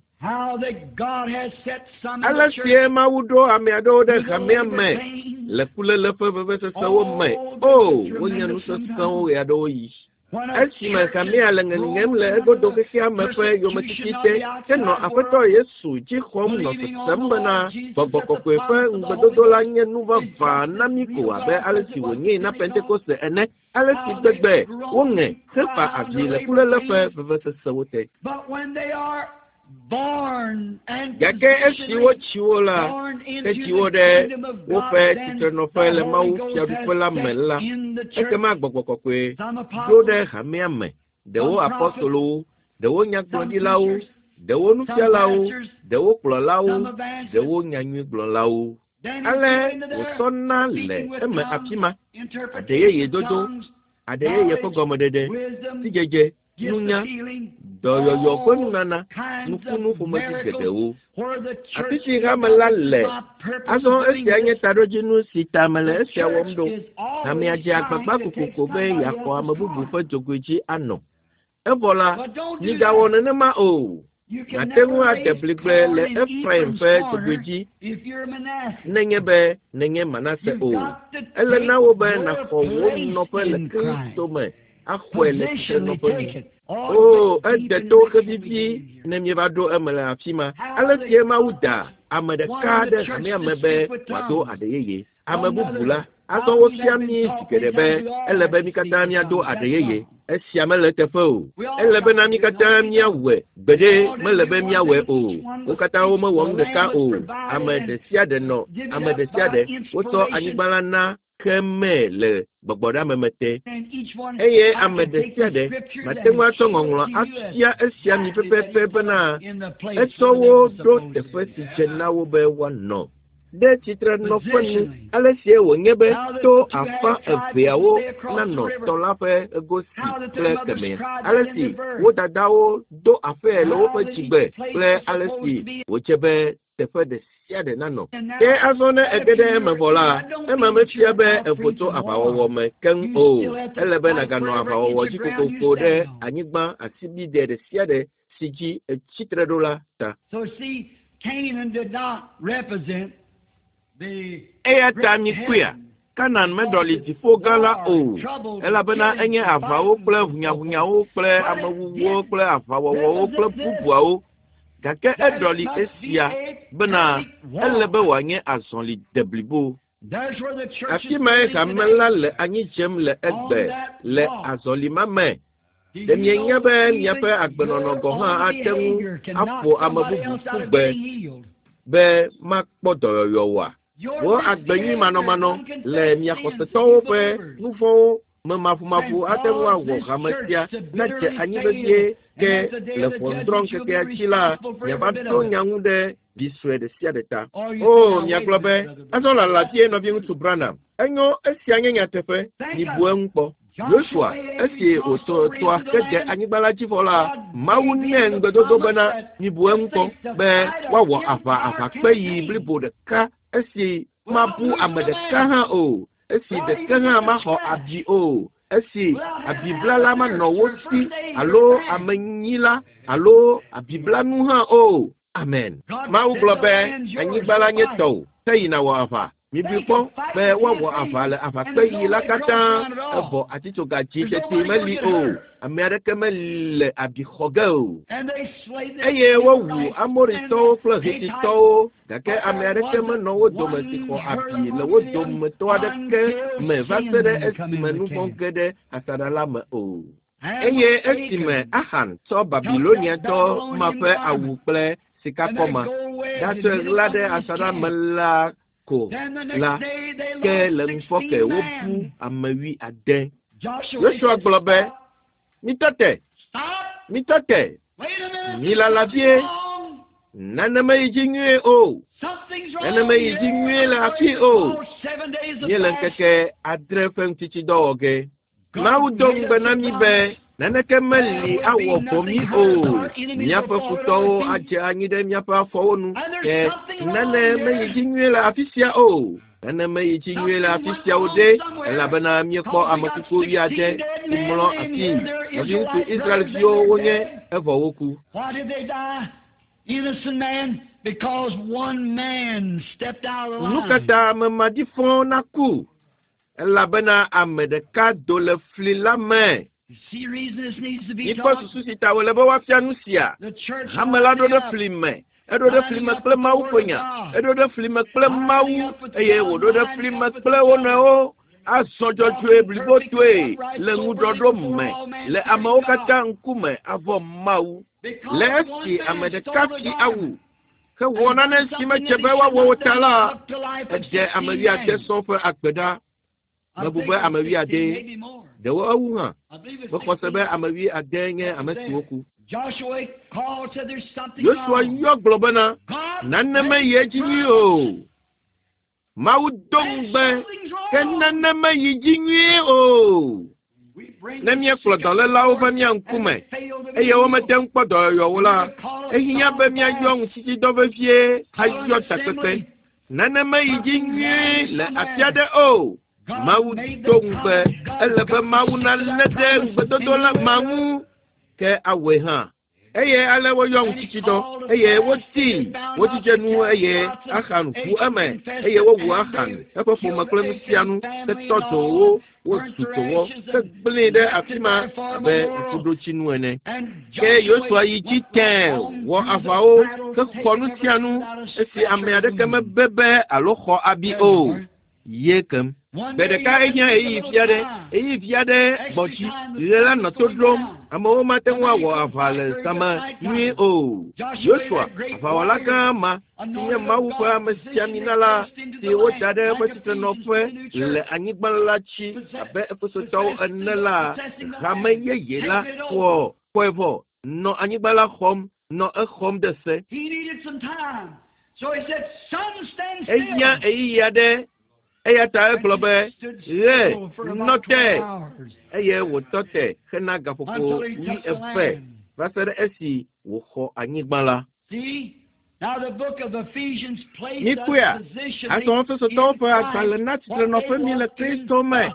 Ale sie Mawu ɖo ame aɖewo ɖe hamea me le kuléle ƒe vevesesewo me. O, wonye nu sesẽwo ɣe aɖewo yi. Esime hamea le ŋeŋem le egodo xexea me ƒe yometiti te, enɔ Aƒetɔ Yesu dzi xɔm nɔ sesem bena gbɔgbɔ kɔkɔe ƒe ŋugbedodo la nye nu vavã na mí ko abe ale si wònye na Pentekoste ene, ale si gbegbe woŋe hefa avi le kuléle ƒe vevesesewo te. Gake esi wotsi wo la, etsi wo ɖe woƒe tsitrenɔƒe le Mawu fiaɖuƒe la me la, ekema gbɔgbɔ kɔkɔe ɖo ɖe hamea me, ɖewo apɔstolowo, ɖewo nyagblɔɖilawo, ɖewo nufialawo, ɖewo kplɔlawo, ɖewo nyanyuigblɔlawo. Ale wòsɔna le eme afi ma, aɖeyeye dodo, aɖeyeye ƒe gɔmeɖeɖe, sidzedze, nunya, dɔyɔyɔ ƒe nunana, nukunu ƒomevi geɖewo. Afi si hame la le, azɔ esia nye taɖodzinu si ta me le esia wɔm ɖo. Hamea dze agbagba kokoko be yeaxɔ ame bubu ƒe dzogoe dzi anɔ. Evɔ la, migawɔ nenema o. Nate ŋu aɖe bligbe le Efraim ƒe dzogoe dzi, nenye be nenye Manase o. Ele na wo be nàxɔ wo nɔƒe le Kristo me, axɔe le tsitrenɔƒe nu. O, eɖe to xevivi ne mieva ɖo eme le afi ma. Ale sie Mawu da ame ɖeka ɖe hamea me be wòado aɖeyeye. Ame bubu la, azɔ wofia mí geɖe be ele be mí katã míado aɖeyeye. Esia mele teƒe o. Ele bena mí katã míawɔe, gbeɖe mele be míawɔe o. Wo katã womewɔ nu ɖeka o. Ame ɖe sia ɖe wotsɔ anyigba la na xeme le gbɔgbɔɖame me te. Eye ame ɖe sia ɖe mate ŋu atsɔ ŋɔŋlɔ afia esia mi pɛpɛpɛ bena etsɔ wo ɖo teƒe si dze na wo be woanɔ. Ɖe tsitrenɔƒe nu, ale sie wònye be to afa eveawo nanɔ tɔ la ƒe egosi kple kemɛ. Ale si wo dadawo do aƒe le woƒe dzigbe kple ale si wòdze be teƒe ɖe sia ɖe nanɔ. Ke azɔ ne ege ɖe eme vɔ la, ema mefia be evo tso aʋawɔwɔ me keŋ o. Ele be nàganɔ aʋawɔwɔ dzi kokoko ɖe anyigba asibide ɖe sia ɖe si dzi etsitre ɖo la ta. Eya tami kuya. Kanan medoli tifo gala o. Ela bena enye avawo kple vunyawo kple amewuwo kple avawowo kple bubuawo. Gake edoli esia bena elebe wanye azonli deblibo. Afi mae kamela le anyi jem le egbe le azonli mame. Demie nyebe miape agbenono goha atengu apo amabubu kugbe be makpo doyoyowa. Wo agbenyi mano le miakosetowo pe nufo memafu atengu awo hametia nache anyibebie ke le fondron keke achila miabato nyangude biswe de siadeta. Oh miaklobe azola latie no biengu tubrana. Enyo esi anyenya tepe ni buenkpo. Joshua esi oto toa kege anyibala jifola maune ngbedodo bana ni buenkpo be wawo afa peyi blibo de ka esi mabu amedeka ha o esi de ka ma ho abi o esi abiblala ma no wosi alo amenyila alo abibla nu ha o amen ma uglobe anyibala nyeto teyina wa afa Mibiko be wawo afale afapeyi lakata ebo atitoga jiteti meli o America mele abihogel eye wowu amorito flo hitito dake America meno wo domesiko abi le wo dom to adake me vasere estime nu fonkede asadala me o eye estime ahan so Babylonia to mafe awuple sikakoma dato lade asada mela ko la ke le mfoke wopu amawi aden Joshua globe mitate mila lavie nanama yijinwe o nanama yijinwe la fi o yele keke adre fem titi doge ma udong banami be nanake meli awo bomi o miapa futo aje anyide miapa fowonu e nane meyijinwe la afisia o nane meyijinwe la afisia ode la bana mieko amakuko wiade imlo afi obi to Israel bio wonye evowoku. Why did they die? Innocent man, because one man stepped out of the line. Lukata mamadifo naku la bana amedeka dole flila me. See the reason this needs to be taught? The church Hamelado de Flime. Edo de Flime Clemau Ponya. Edo de Flime Clemau. Eye wodo de Flime Clewonao. As Sojo Tue Blibotue. Le Mudodome. Le Amaokata Nkume. Avo Mau. Le Eski Amedekaki Awu. Ke wonane sime chebewa wotala. Eje Amaria de Sofa Akbeda. Mabube Amaria de. De wa because amawi adenye amasiwoku Joshua called to there's something Joshua yo globana naneme yejini o maudongbe kenaneme yejini o nemye flodole la over mi ankume eye wo meten podo yo wala ehiya be mi ayo sisi dovefie ayo takete naneme yejini le afiade o Maudongbe elebe mauna lede ngbedodola mamu ke awe ha eye alewo yong chichido eye woti jenu eye ahan fu ame eye wo ahan efo maklem sianu te toto wo tutowo te blinde afima be fudo chinu ene ke Joshua yiji ten wo afao ke konu sianu esi ame ade keme bebe aloho abi o yekem bedeka enya eyi fiade bochi lela no todrom ama matenwa wo avale sama ni o Joshua avawala kama tinya mawu kwa mesiaminala ti wotade patite no fe le anyigbalachi abe efosotaw enela rameye yela ko poevo no anyigbala khom no e khom de se he needed some time so he said sun stand still enya eyade eyata eklobe ye note eye wotote hena gafoko wi efe vasere esi wo anyigbala. See now the book of Ephesians plays that position atonso so to fa kalenat no femi le Kristo me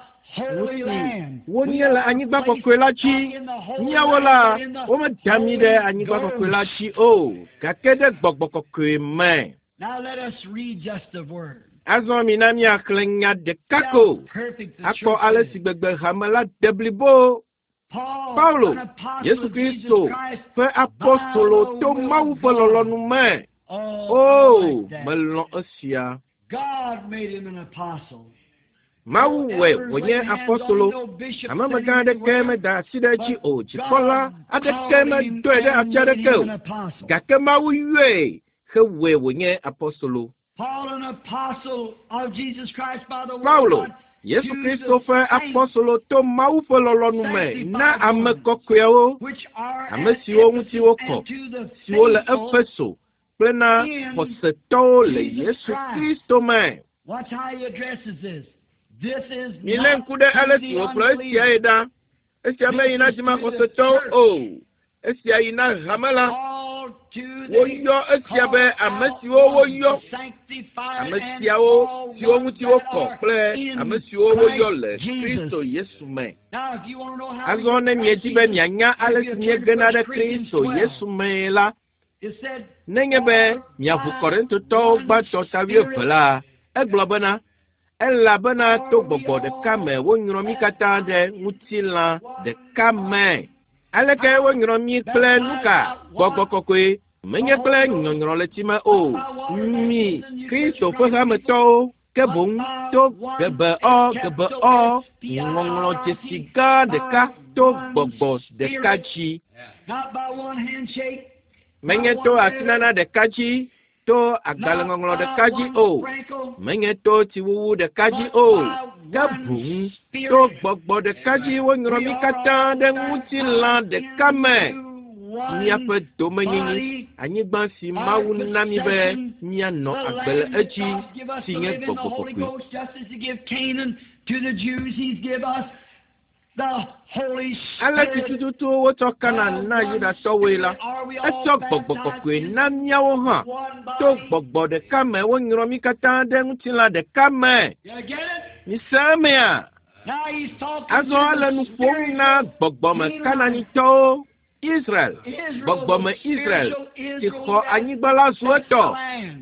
wonyela anyigba kokwelachi nyawola o ma jamide anyigba kokwelachi o kakede gbogbokokwe me. Now let us read just the word. Azon mi aklenya de kako. Ako ale sigbegbe hamela deblibo. Paulo, Yesu Kristo, fait apostolo to mau fololo nume. Oh, melon osia. God made him an apostle. Mau we, wonye apostolo. Ama magade keme da sidachi o chikola, ade keme doede achade ko. Gake mau we, we wonye apostolo. Paul, an apostle of Jesus Christ by the word Paulo, of God. Yesu Kristo fait apostolo to mau fololo nume. Na ame kokweo, ame siwo mutiwo ko, siwo le efeso. Plena poseto le Yesu Kristo me. Watch how he addresses this. This is Milen kude alesi oplo esia eda. Esia me ina jima poseto o. Esia ina hamala. Woyo esia be amesiwo woyo. Amesia o siwo mutiwo ko ple amesiwo woyo le Kristo Yesu me. Azone mieti be nyanya alesi nyegena de Kristo Yesu me la. Nengebe nyavu Korinto to gba to tavie pela eglobena elabena to gbogbo de kame wonyro mi kata de mutila de kame aleke wonyro mi kple nuka gbogbo kokwe menye kple nyonyro le tima o mi Kristo fo ha meto kebon to gebe o ngongro jesiga de ka to gbogbo de kachi not by one handshake. Menye to atinana de kaji to agbalengonglo de kaji o. Menye to tiwu de kaji o. Gabung to gbogbo de kaji wonyro mi kata de mutila de kame. Nia pe do menyinyi anyigba si mawu nami be nia no agbele eji sinye gbogbo kokwe. Just as he gave Canaan to the Jews, he's give us the Holy Ale Spirit. titutu wo toka na yuda towela. Eto gbogbo kokwe na miawo ha. To gbogbo de kame wonyro mi kata de mutila de kame. You get it? Ni samea. Now he's talking Azo ala to nu the fong na gbogbo me kanani to Israel. Gbogbo me Israel. Ti ko anyigbala zueto.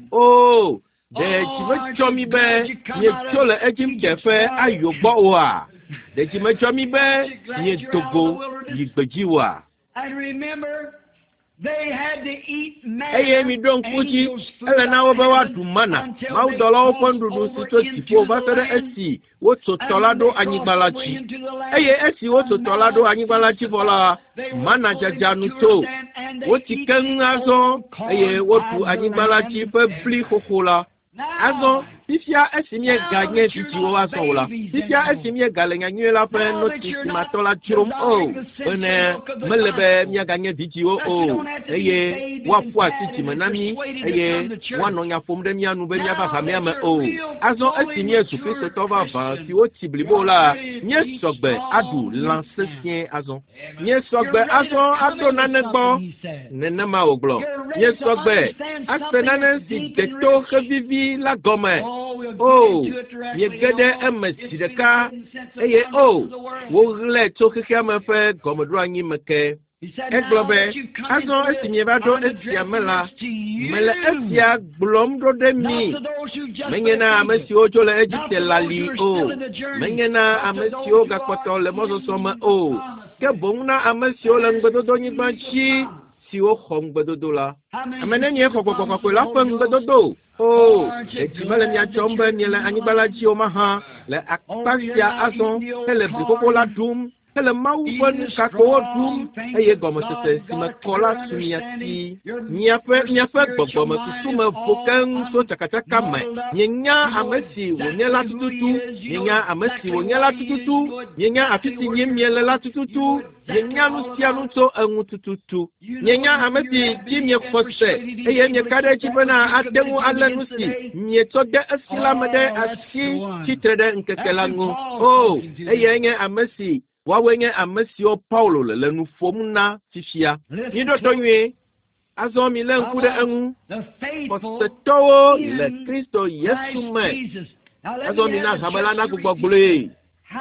Oh, de jime chomi be ye chole Egypt kefe ayogbo wa. De jime chomi be ye Togo yigbejiwa. And remember, they had to eat Eye mi don kuji ele na wo be wa dumana ma wo dolo wo pondudu si to tipo ba tere esi wo to tolado anyigbala chi eye esi wo to tolado anyigbala chi vola mana jajanu to wo ti kan azo eye wo tu anyigbala chi pe bli khokola azo ifia esimie ganye titi wo aso wala ifia esimie galenya nyela pe no titi matola chirom o ene melebe mia ganye titi wo o eye wa fwa titi manami eye wa no nya fom de mia nu be mia ba ha me o azo esimie su Kristo to va va si wo tiblibo la nye sogbe adu lansesien azo nye sogbe azo ado nanegbo nenema oglo nye sogbe asenane si teto revivi la gomme. Oh, ye gede emesi de ka eye oh wo le to keke me fe gomodro anyi meke eglobe azo esimie ba do esia mela mele esia glom do de mi mengena amesi ojo le Egypt lali o mengena amesi o gakpoto le mozo soma o ke bongna amesi o le ngbedodo nyi banchi si o khongbedodo la amene nye kokokoko la fa ngbedodo. Oh, etimele mia chombe nyele anibala chioma ha le akpasia azon hele bikoko la dum hele mauwen kako dum eye gomo sese sime kola sumiati niafe gbogbo me susume voken so chakachaka me nyenya amesi wonyela tututu nyenya amesi wonyela tututu nyenya afiti nyemiele la tututu nyenya nusianu to enwu tututu nyenya amesi dimye fose eye nye kade chipena ademu alenusi nye tode esilamede aski chitrede nkekelangu oh eye nye amesi wawenye amesi o Paulo le nu fomna fifia ni do tonwe azo mi len kude enwu poseto le Kristo Yesu me azo mi na habala na gbogbole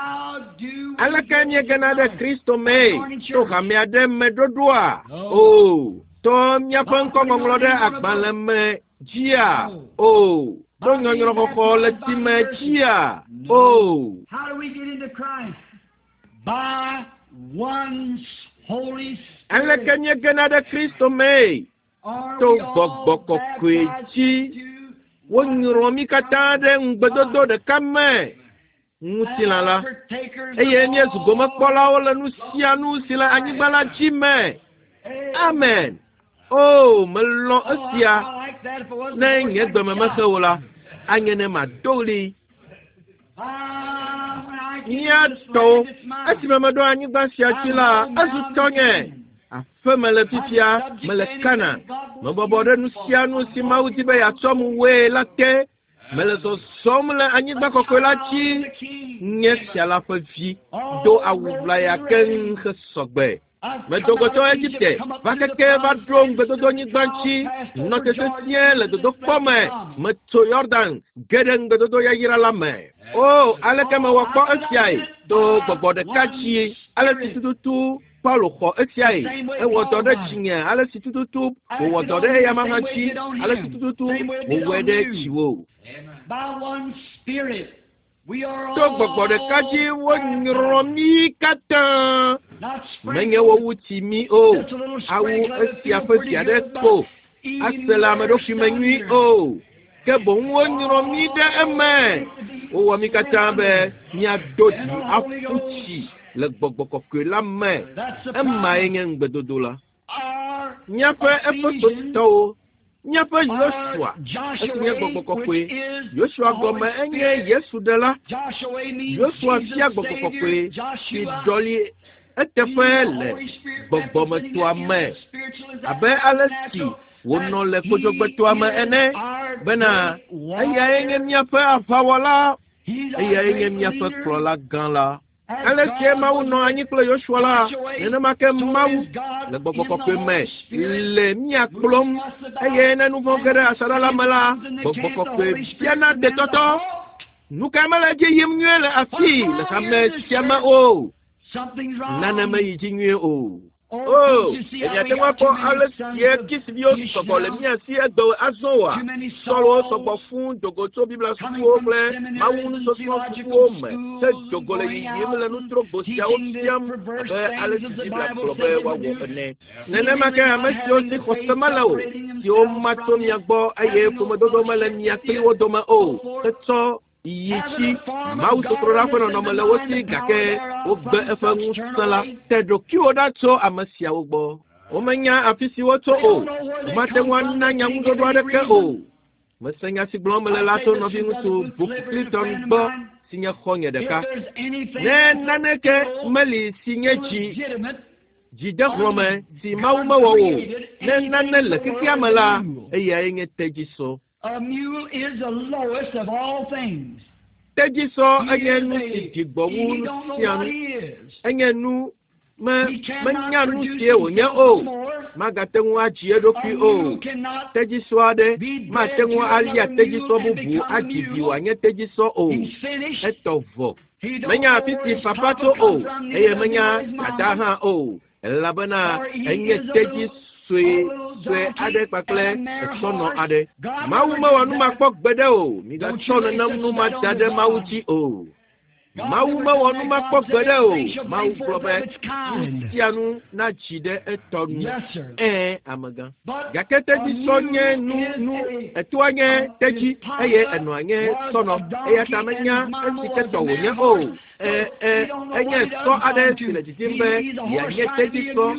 alakanye gana de Kristo me to kamia de medodoa oh to mia panko ngolode agbaleme jia oh to nyonyo ko le timechia. Oh. How do we get into Christ? By one's Holy Spirit. Ale kenye genade Kristo me. To boko kwechi. Wonyromi katade ngbedodo de kame. Musilala. Eye ni esu goma kpola wala nusia nusila anyibala chime. Amen. Oh, melon asia. Na nye dome masola. Anyene madoli. Niato. Asime do anyigba siachila. Azutonye. Afemele pipia melekana. Mabobode nusia nusima utibe ya tomu we lake. Mele so somle anyigba kokola chi. Nye siala fevi. Do awubla ya ken gesogbe. Mais Dogoto Égypte, va que va drone, Bedodo Nibanchi, notre ciel, de Dokome, Metso Jordan, Geden Bedodo Yagira la mer. Oh, Alekama Wako Etiaï, Do Bobo de Kachi, Alekitutu, Paulo Ho Etiaï, et Wotode Chien, Alekitutu, ou Wotode Yamahachi, Alekitutu, ou Wede Chiwo. By one spirit. Bobo de Kachi, Wonromi Katan. Menye wo wuti mi o awu esia fesia de ko asela me do fi menyi o ke bon wo nyiro mi de eme o wo mi katambe ni adodi afuchi le gbogbo ko la me ema yen ngbedodo la nya fe efo to nya fe Joshua enya gbogbo ko Joshua gome enye Yesu de la Joshua fia gbogbo ko ti doli etefele gbogbo me to ame abe alesi wono le kojogbe to ame ene bena eya enye miafe afawala eya enye miafe krola gan la alesi ma wono anyi kle Joshua la ene make mawu le gbogbo ko me le mia klom eya ene nu vongere asara la mala gbogbo ko biana de toto nu kamala je yimnwe le afi le kame siama o something's wrong. Nana me jinwe o. Oh, ya te wa ko ale ye kisibio so le mi asi edo azoa. Solo so bo fun dogoto bibla su o ble, ma wonu so so o me. Se dogole yimle nu tro bo sia o siam. Ale bibla probe wa wo ne. Nene ma ka amesi o ni ko samala o. Ti o ma to mi agbo aye ko mo dodo mala mi akli wo do ma o. So Yichi, Mauto Rafa no Malawati, Gake, Ogbe Efangu Sala, Tedro Kiodato, Amasia Ogbo. Omanya Afisi Woto O, Matewan Nanyamudo Dwade O. Masanga Siblomela Lato Novinu to Book Clifton Bo, Singer Honya Deka. Then Naneke, Mali, Singechi, Jida Rome, Si Mauma Wo, Then Nanella, Kiamala, a yang at Tejiso. A mule is the lowest of all things. Tejiso again, He don't know what he is. Engenu, Manyanu Sio, ya o, Magatenwa Chiedoki o, Tejiswade, Matenwa Alia Tejiso Bubu, Ajibu, and yet Tejiso o, Etovo. Manya Piti Papato o, Manya, Adaha o, Labana, and yet Tejis. Swe ade pakle sono ade mauma wanu makpok bede o mi ga sono namnu ma tade mauchi o mauma wanu makpok bede o mau probe tianu na chide etonu amaga gakete di sonye nu etuanye teji eye enuanye sono eya tamenya esiketo wonya o enye so ade sile jimbe ya nye teji so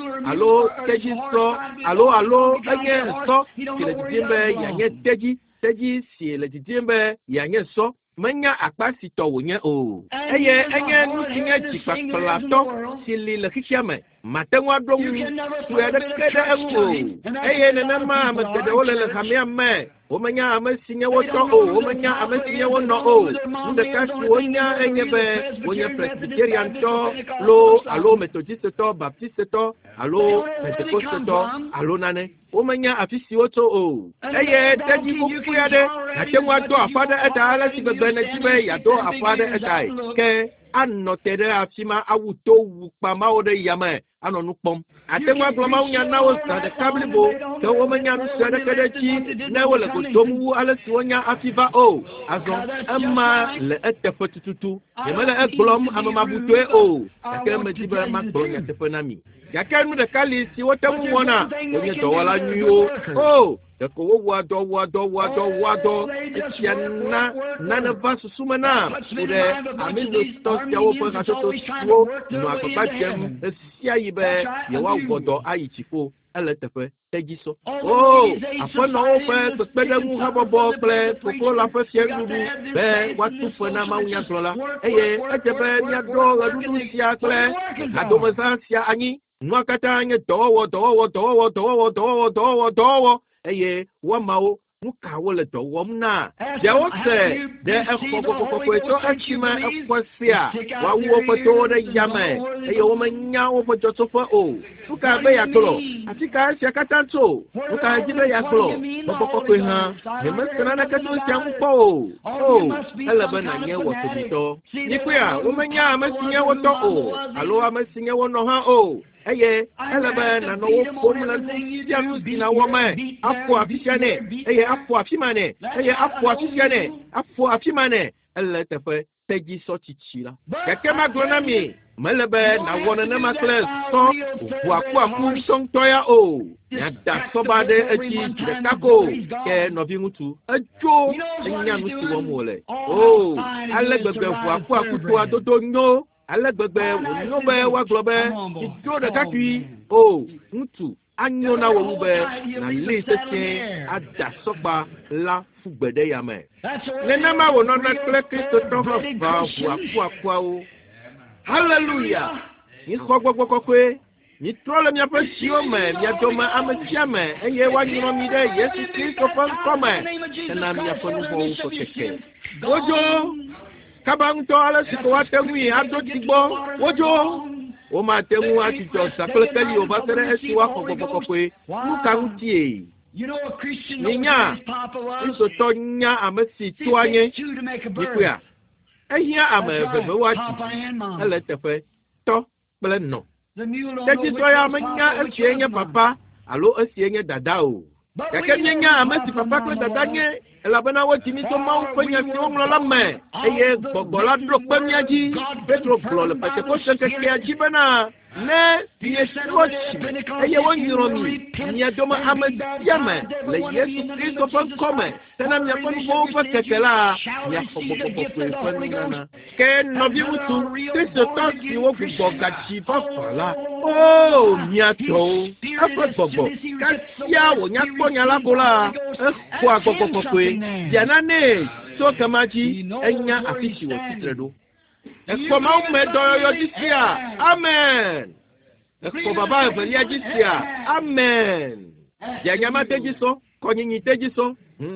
alo enye so sile jimbe ya nye teji sile jimbe ya nye so menya akpasi to wonya o eye enye nu tinye jipakplato sili le kikiame matenwa dom suede kede enwo eye nenama amede wole le kamiame omenya amesinya woto o omenya amesinya wono o ndeka wonya enyebe wonya presbyterian to alo methodist to baptist to alo pentecost to alo nane omenya afisi woto o eye teji buku yade na tenwa do afada eta ala sibebe na jibe ya do afada eta ke anotere afima awuto wukpa ma ode yame anɔ nu kpɔm ate ŋu agblɔ mawu nya na wo zã ɖeka blibo ke womenya nu sue ɖeke ɖe dzi ne wole godom wu ale si wonya afi va o azɔ ema le eteƒe tututu yemele egblɔm amemabutoe o gake medi be magblɔ nyateƒe na mi gake nu ɖeka li si wote ŋu wɔna wonye dɔwɔla nyuiwo o ɖeko wowɔa dɔ esia na nane va susu me na ku ɖe amilotɔ siawo ƒe hatsotsowo nɔ agbagba dzem esia yi be yewoawɔ dɔ ayi dziƒo ele teƒe tedzi sɔ o aƒenɔwo ƒe kpekpeɖeŋu habɔbɔ kple koklo la ƒe fiaɖuɖu be woatu ƒe na mawunyagblɔla eye edze be míaɖɔ ɣeɖuɖu sia kple hadomeza sia anyi nua katã nye dɔwɔwɔ eye woamawo nu ka wole dɔ wɔm na ɖewo se ɖe exɔ kɔkɔkɔkɔe tso esime exɔ sia woawu woƒe towo ɖe yame eye womenya woƒe dzɔtsoƒe o nu ka be yeagblɔ afi ka esia katã tso nu ka edzi be yeagblɔ kɔkɔkɔkɔe hã nyemese naneke tso sia ŋu kpɔ o ele be nànye wɔtomitɔ nyikuia womenya ame si nye wotɔ o alo ame si nye wonɔ hã o eye ele be nanɔ wo ƒom le sia nu si na wɔme aƒo afi sia nɛ eye aƒo afi ma nɛ eye aƒo afi sia nɛ aƒo afi ma nɛ ele teƒe tedzi sɔ tsitsi la gake magblɔ na mi mele be nawɔ nenema kple sɔ ʋuakuaku ŋutɔŋutɔ ya o nyada sɔba ɖe edzi ɖeka ko ke nɔvi ŋutsu edzo enya nu si wɔm wòle o ale gbegbe ʋuakuaku toa dodo nyo ale gbegbe wònyo be woagblɔ be idzo ɖekakui o ŋutsu anyo na wò wu be nali sesẽ ada sɔgba la fugbe ɖe yame nenema wònɔna kple kristotɔ ƒe ʋuakuakuawo haleluya mixɔ gbɔgbɔ kɔkɔe mitrɔ le miaƒe siwo me mia dome ame sia me eye woanyrɔ mi ɖe Yesu Kristo ƒe ŋkɔ me hena miaƒe nu vɔ̃wo ƒe keke wodzo kaba ŋutɔ ale si ko woate ŋui ado ti gbɔ wodzo womate ŋu atsutsɔ sakplekeli o va se ɖe esi woaxɔ gbɔgbɔ kɔkɔe nu ka ŋutie minya kristotɔ nya ame si toa nye nyikuia ehiã ame eveve woatsi ele teƒe tɔ kple nɔ tedzitɔ ya menya esie nye papa alo esie nye dada o gake mienya ame si papa kple dada nye elabena wodzi mi to Mawu ƒe nya si woŋlɔ la me eye gbɔgbɔ la ɖo kpe mía dzi Petro gblɔ le Pentekoste ŋkekea dzi bena ne mietrɔ tsi eye wonyrɔ mi mia dome ame sia me le Yesu Kristo ƒe ŋkɔ me tena miaƒe nu vɔ̃wo ƒe keke la miaxɔ gbɔgbɔ kɔkɔe ƒe nunana ke nɔvi ŋutsu kristotɔ si wogbugbɔ gatsi fafa la o miatɔwo eƒe gbɔgbɔ kasia wònya kpɔ nya la ko la exɔa gbɔgbɔ kɔkɔe dianane tso kema dzi enya afi si wòtsitre ɖo ekpɔ Mawu me dɔyɔyɔ dzi sia amen ekpɔ baba evelia dzi sia amen dianyama te dzi sɔ kɔnyinyi te dzi sɔ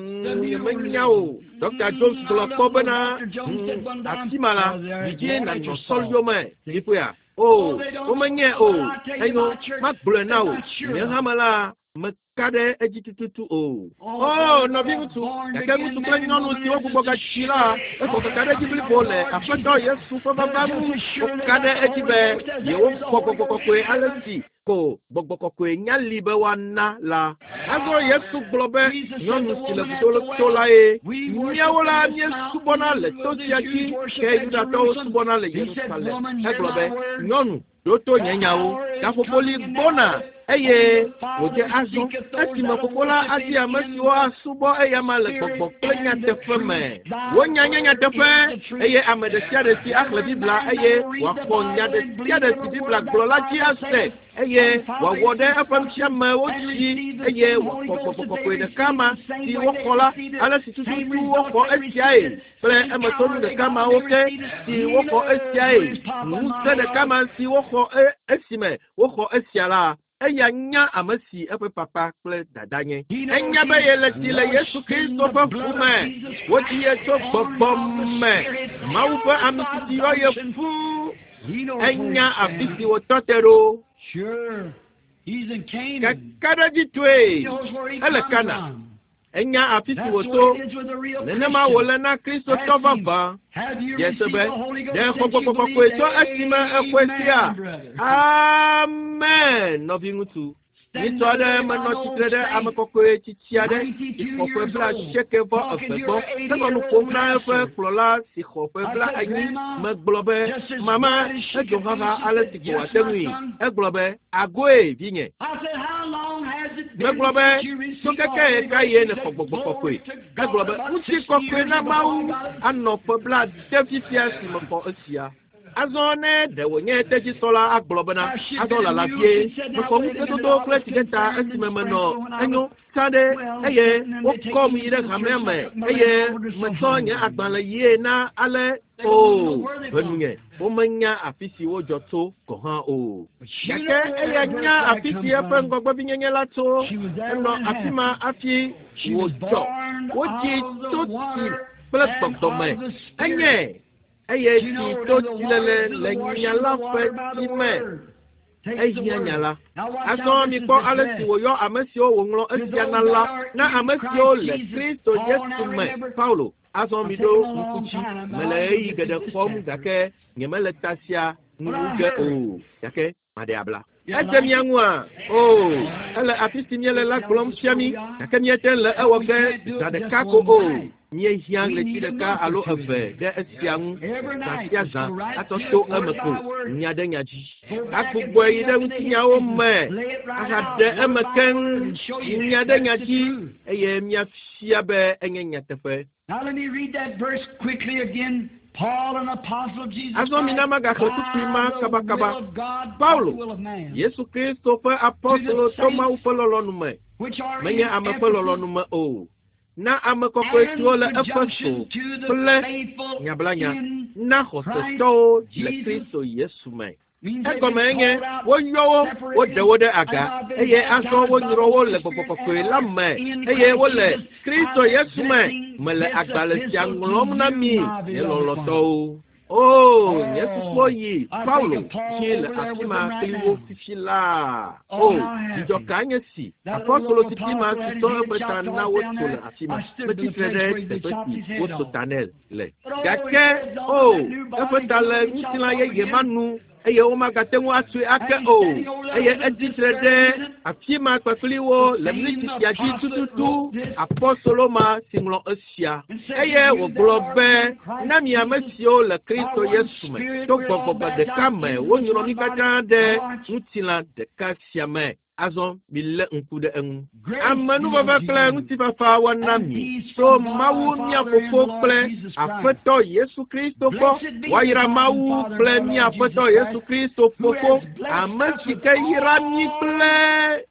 menya o Dr. Jones gblɔ kpɔ bena afi ma la vidie nanɔ sɔliome yikoe o womenye o enyo magblɔe na o nye hã me la meka ɖe edzi tututu o nɔvi ŋutsu gake ŋutsu kple nyɔnu si wogbugbɔ gatsi la exɔ keka ɖe edzi blibo le aƒetɔ Yesu ƒe vava nu woka ɖe edzi be yewokpɔ gbɔgbɔ kɔkɔe ale si ko gbɔgbɔ kɔkɔe nya li be woana la azɔ Yesu gblɔ be nyɔnu si le vudo la ye míawo la míesubɔna le to sia dzi ke Yudatɔwo subɔna le Yerusalem egblɔ be nyɔnu ɖo to nye nyawo gaƒoƒoli gbɔna eye wòdze azɔ esime fofo la asi ame siwo asubɔ eyama le gbɔgbɔ kple nyateƒe me wonya nye nyateƒe eye ame ɖe sia ɖe si axlẽ Biblia eye wòaxɔ nya ɖe sia ɖe si Biblia gblɔ la dzi ase eye wòawɔ ɖe eƒe nufiamewo dzi eye wòaxɔ gbɔgbɔ kɔkɔe ɖeka ma si woxɔ la ale si tututu woxɔ esiae kple emetɔnu ɖeka mawo ke si woxɔ esiae ŋusẽ ɖeka ma si woxɔ esime woxɔ esia la eya nya ame si eƒe papa kple dada nye enya be yele ti le Yesu Kristo ƒe ʋu me wodzi ye tso gbɔgbɔ me Mawu ƒe amisisi yɔ ye fũu enya afi si wòtɔ te ɖo kekaɖedzi toe ele Kana enya afisi woto nenema wole na Kristo to baba yesebe de kokokoko to asima ekwesia amen no bingutu Nitode manotitrede amakokwe chichiade ikokwe bla shekevo afego sekonu komna efe klola sikokwe bla anyi maglobe mama ejohaha aletiko atemi eglobe agoe binye meglobe sokeke kaye ne fogbogokwe eglobe uti kokwe na mawu anopo bla defisia simoko asia azone de wonye teji sola aglobana adola la vie ko mu to kletigeta asimemeno enyo tade eye wo kom yire kameme eye matonya agbala ye na ale o benye wo manya afisi wo joto ko ha o yake eye nya afisi efe ngogbo binyenye lato eno afima afi wo jo wo ji to ti platform to me enye eye ti to tilele le nyala fe ti me eye nyala aso mi ko ale ti wo yo amesi o wo nlo esianala na amesi o le Kristo Yesu me Paulo aso mi do nkuchi mele yi gede form gake nyemele tasia nuge o yake madiabla Etemiangwa, oh, elle a fini la colombe siami, la camiette la awaga, dans le caco, oh, nie hiang le tidaka alo ave, de esiang, tatiaza, attention à meko, nyadenyaji. Akubwe ide utinya o me, akade amaken, nyadenyaji, eye mia fiabe, enyenyatefe. Now let me read that verse quickly again. Paul, an apostle of Jesus Christ, Paulo, Yesu Kristo fe apostolo toma upololo nume. Menye amepololo nume o. Na amekoko tuola efeso. Ple nyablanya na hosto le Kristo Yesu me. Eko menye wo yo wo de aga eye aso wo nyiro wo le popopoko la me eye wo le Kristo Yesu me mele agbale siangolom na mi elolo to oh Yesu boyi Paulo kile akima kliwo fifila oh dijo kanye si apostolo titima si to beta na wo tole afima petit frère de petit wo sotanel le gake oh efetale ntila ye manu eye o magatengu atu ake o eye editrede afima kwakliwo lemliti yaji tututu apostolo ma singlo asia eye wo globe na mi amesio le Kristo Yesu me to gbogbo de kame wo nyiro mi kata de utila de kasiame azon bille nkude en amanu baba kle nti papa wanami so mawu nya fofo kle afeto Yesu Kristo ko wayira mawu kle mi afeto Yesu Kristo fofo amasi ke yira mi kle.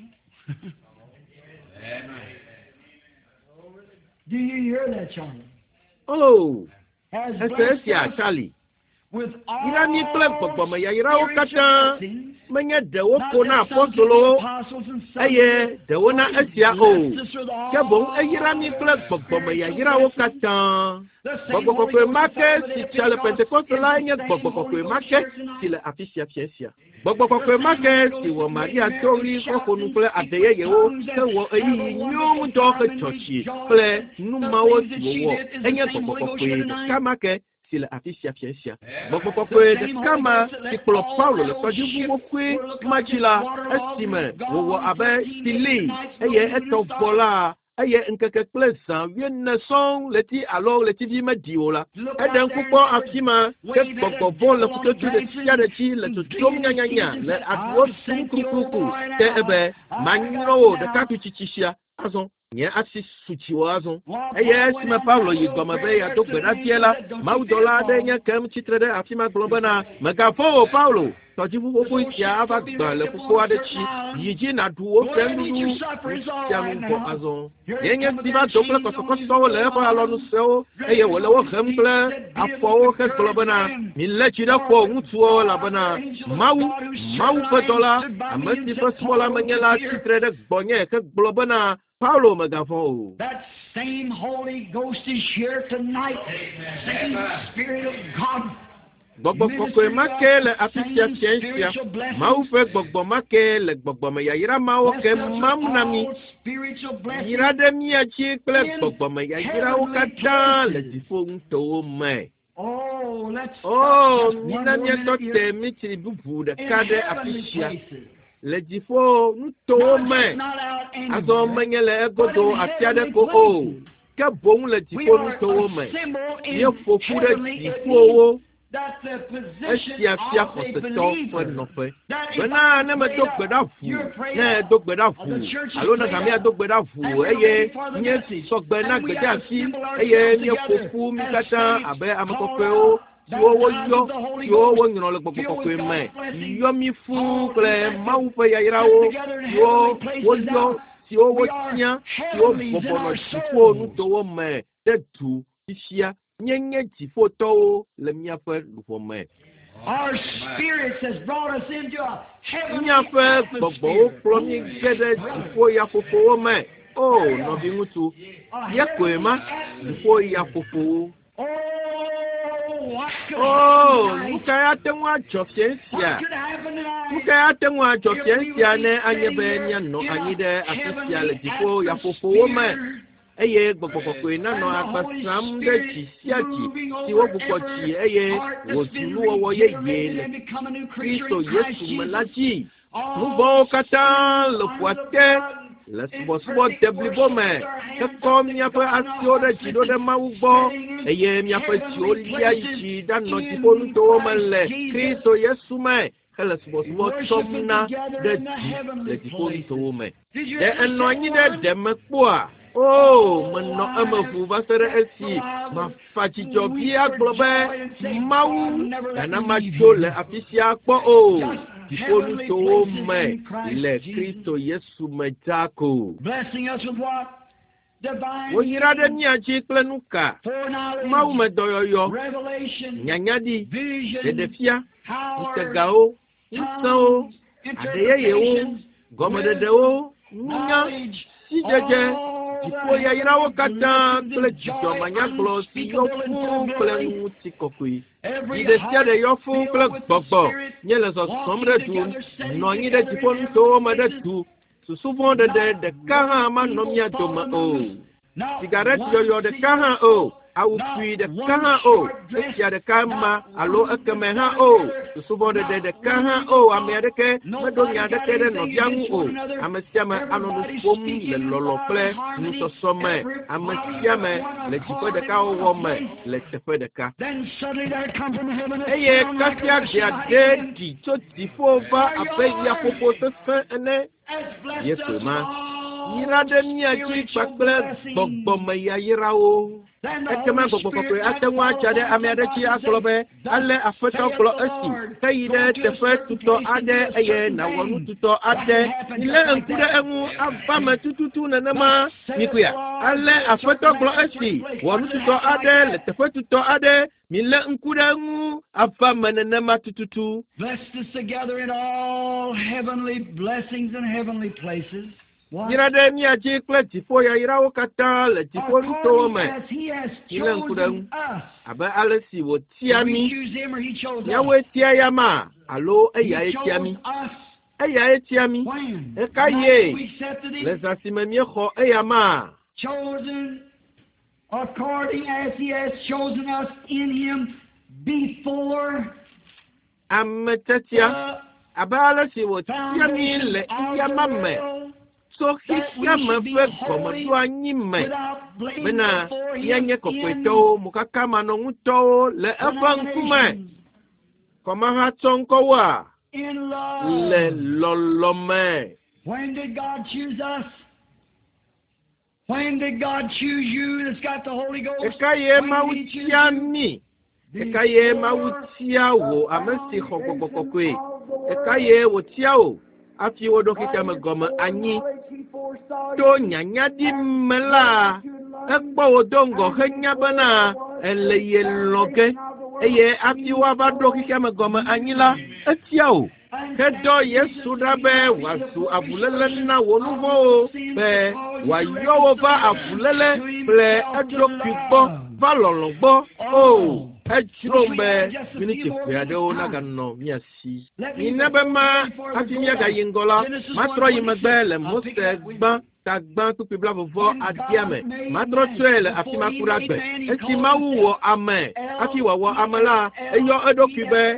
Do you hear that, Charlie? Oh, esesia Charlie ira mi kle papa ma yira o kata menya dewo kona apostolo eye dewo na asia o kebo ayira mi kle papa ma yira o kata boko ko make si chale pentecoste la nya boko ko make si le afisia fiasia boko ko make si wo Maria tori ko nu kle adeye ye o se wo ayi nyu do ko chochi kle nu ma wo si wo enya boko ko kama ke le afisia fiasia boko de kama ti pro Paulo le padi wo kwe machila estime wo abe stili eye eto vola eye nkeke plesan vienne son leti alors leti vi mediola eden kupo afima ke boko vol le kuto de tia de ti le to nyanya le adwo sunkuku te ebe manro de kapichichia azon nye asi suchi wazon eye sima Paulo yigoma be ya do gbera tiela maudola de nya kem chitrede afima globana megafo Paulo tojibu bobo ya ava gbale kuko adechi yiji na duo femdu yango azon yenye siba doble kosokoso le ba lonu seo eye wole wo khemble afo ke globana millechi da ko mutuo la bana mau pedola amesti fasmola manyela chitrede bonye ke globana Paulo megafo. That same Holy Ghost is here tonight. Same Spirit of God gbogbo koko make le afisia ciencia mau fe gbogbo make le gbogbo me yayira mau ke mamnami yira de mi achi kle gbogbo me yayira o kata le difo nto me mina mi to te mi ti bubu de kade afisia le difo nto me azo menyele egodo atiade ko o ke bon le difo nto me ye fofu de difo Esia fia koseto fwe nofe. Bena ne me dogbe da fu. Ne dogbe da fu. Alo na kamia dogbe da fu. Eye nye sogbe na gbeja asi. Eye nye kofu mikata abe amakope o. Yo wo nyono le gbogbo me. Yo mi fu kle mau fe ya irawo. Yo si o wo tia. Yo bobo no sifo nu to wo me. De tu isia. Our spirits has brought us into a heavenly Eye gbogbo na no agbasam de chisiachi ti wo gbogbo chi eye wo tulu owo ye le Kristo Yesu malachi nubo kata lo fuate la subo deblibo me ke kom ya fa asio de jido de mawugbo eye mi afa ti o lia ichi dan no ti bonu to male Kristo Yesu me kala subo somna de ti bonu to me de enonyi de mekpoa mano amafu basere esi ma fachi jobi aglobe mawu na majole afisia kpo tiponu to me le Kristo Yesu majako blessing us with what divine wonyira de nyachi klenuka mawu medoyoyo nyanyadi dedefia isegao nsao adeyeyewo gomededewo nya sijeje Ipo ya irawo kata kle jido manya klo si yofu kle nguti kokui. Ide siade yofu kle gbogbo. Nyele so somre tu. No nyide jipo nto made tu. Susufon de kaha ma nomya doma o. Cigarette yo de kaha o. Au fui de kaha o. Ekia de kama alo ekeme ha o. Susufon de kaha o. Amerike medonya de kede no biangu o. Amesiame anonu fom le lolople nuso some. Amesiame le jipo de ka o me le tefe de ka. Eye kasia dia di to tifo va ape ya popo te fe ene. Yesu ma. Yira de miachi pakle gbogbo me ya yirawo. Ekema gbogbo atenwa chade amiadechi aklobe ale afeto klo esi kayide tefe tuto ade eye na wonu tuto ade ile nkude enu abama tututu nanama nikuya ale afeto klo esi wonu tuto ade le tefe tuto ade mile nkude enu abama nanama tututu. Blessed us together in all heavenly blessings and heavenly places. Yirade miachi kle tifo ya irawo kata le tifo nto me. Ile nkude abe alesi wo tiami. Yawe tia yama alo eya etiami. Eya etiami. Ekaye. Les asimemie kho eyama. Chosen according as he has chosen us in him before. Ametetia abe alesi wo tiami le yama me. So hisia mfe komodo anyi me mena yanye kokweto mukaka manonguto le evankume koma ha tonko wa le lolome. When did God choose us? When did God choose you that's got the Holy Ghost? Ekaye mawutiami ekaye mawutiawo amesi khokokokwe ekaye wotiawo afi wodokita megome anyi to nyanya di mela ekpo wodongo henya bana eleye loge eye afi wa badokita megome anyi la etiao kedo Yesu dabe wasu abulele na wonuvo be wayowo ba abulele ple edokigbo va lologbo oh ejrombe miniti fiado na ganno miasi inebe ma afimia ga yingola matro yimagbele mose gban tagban tu pibla vovo adiame matro tuele afima kuragbe eti mawuwo ame afi wawo amala eyo edokube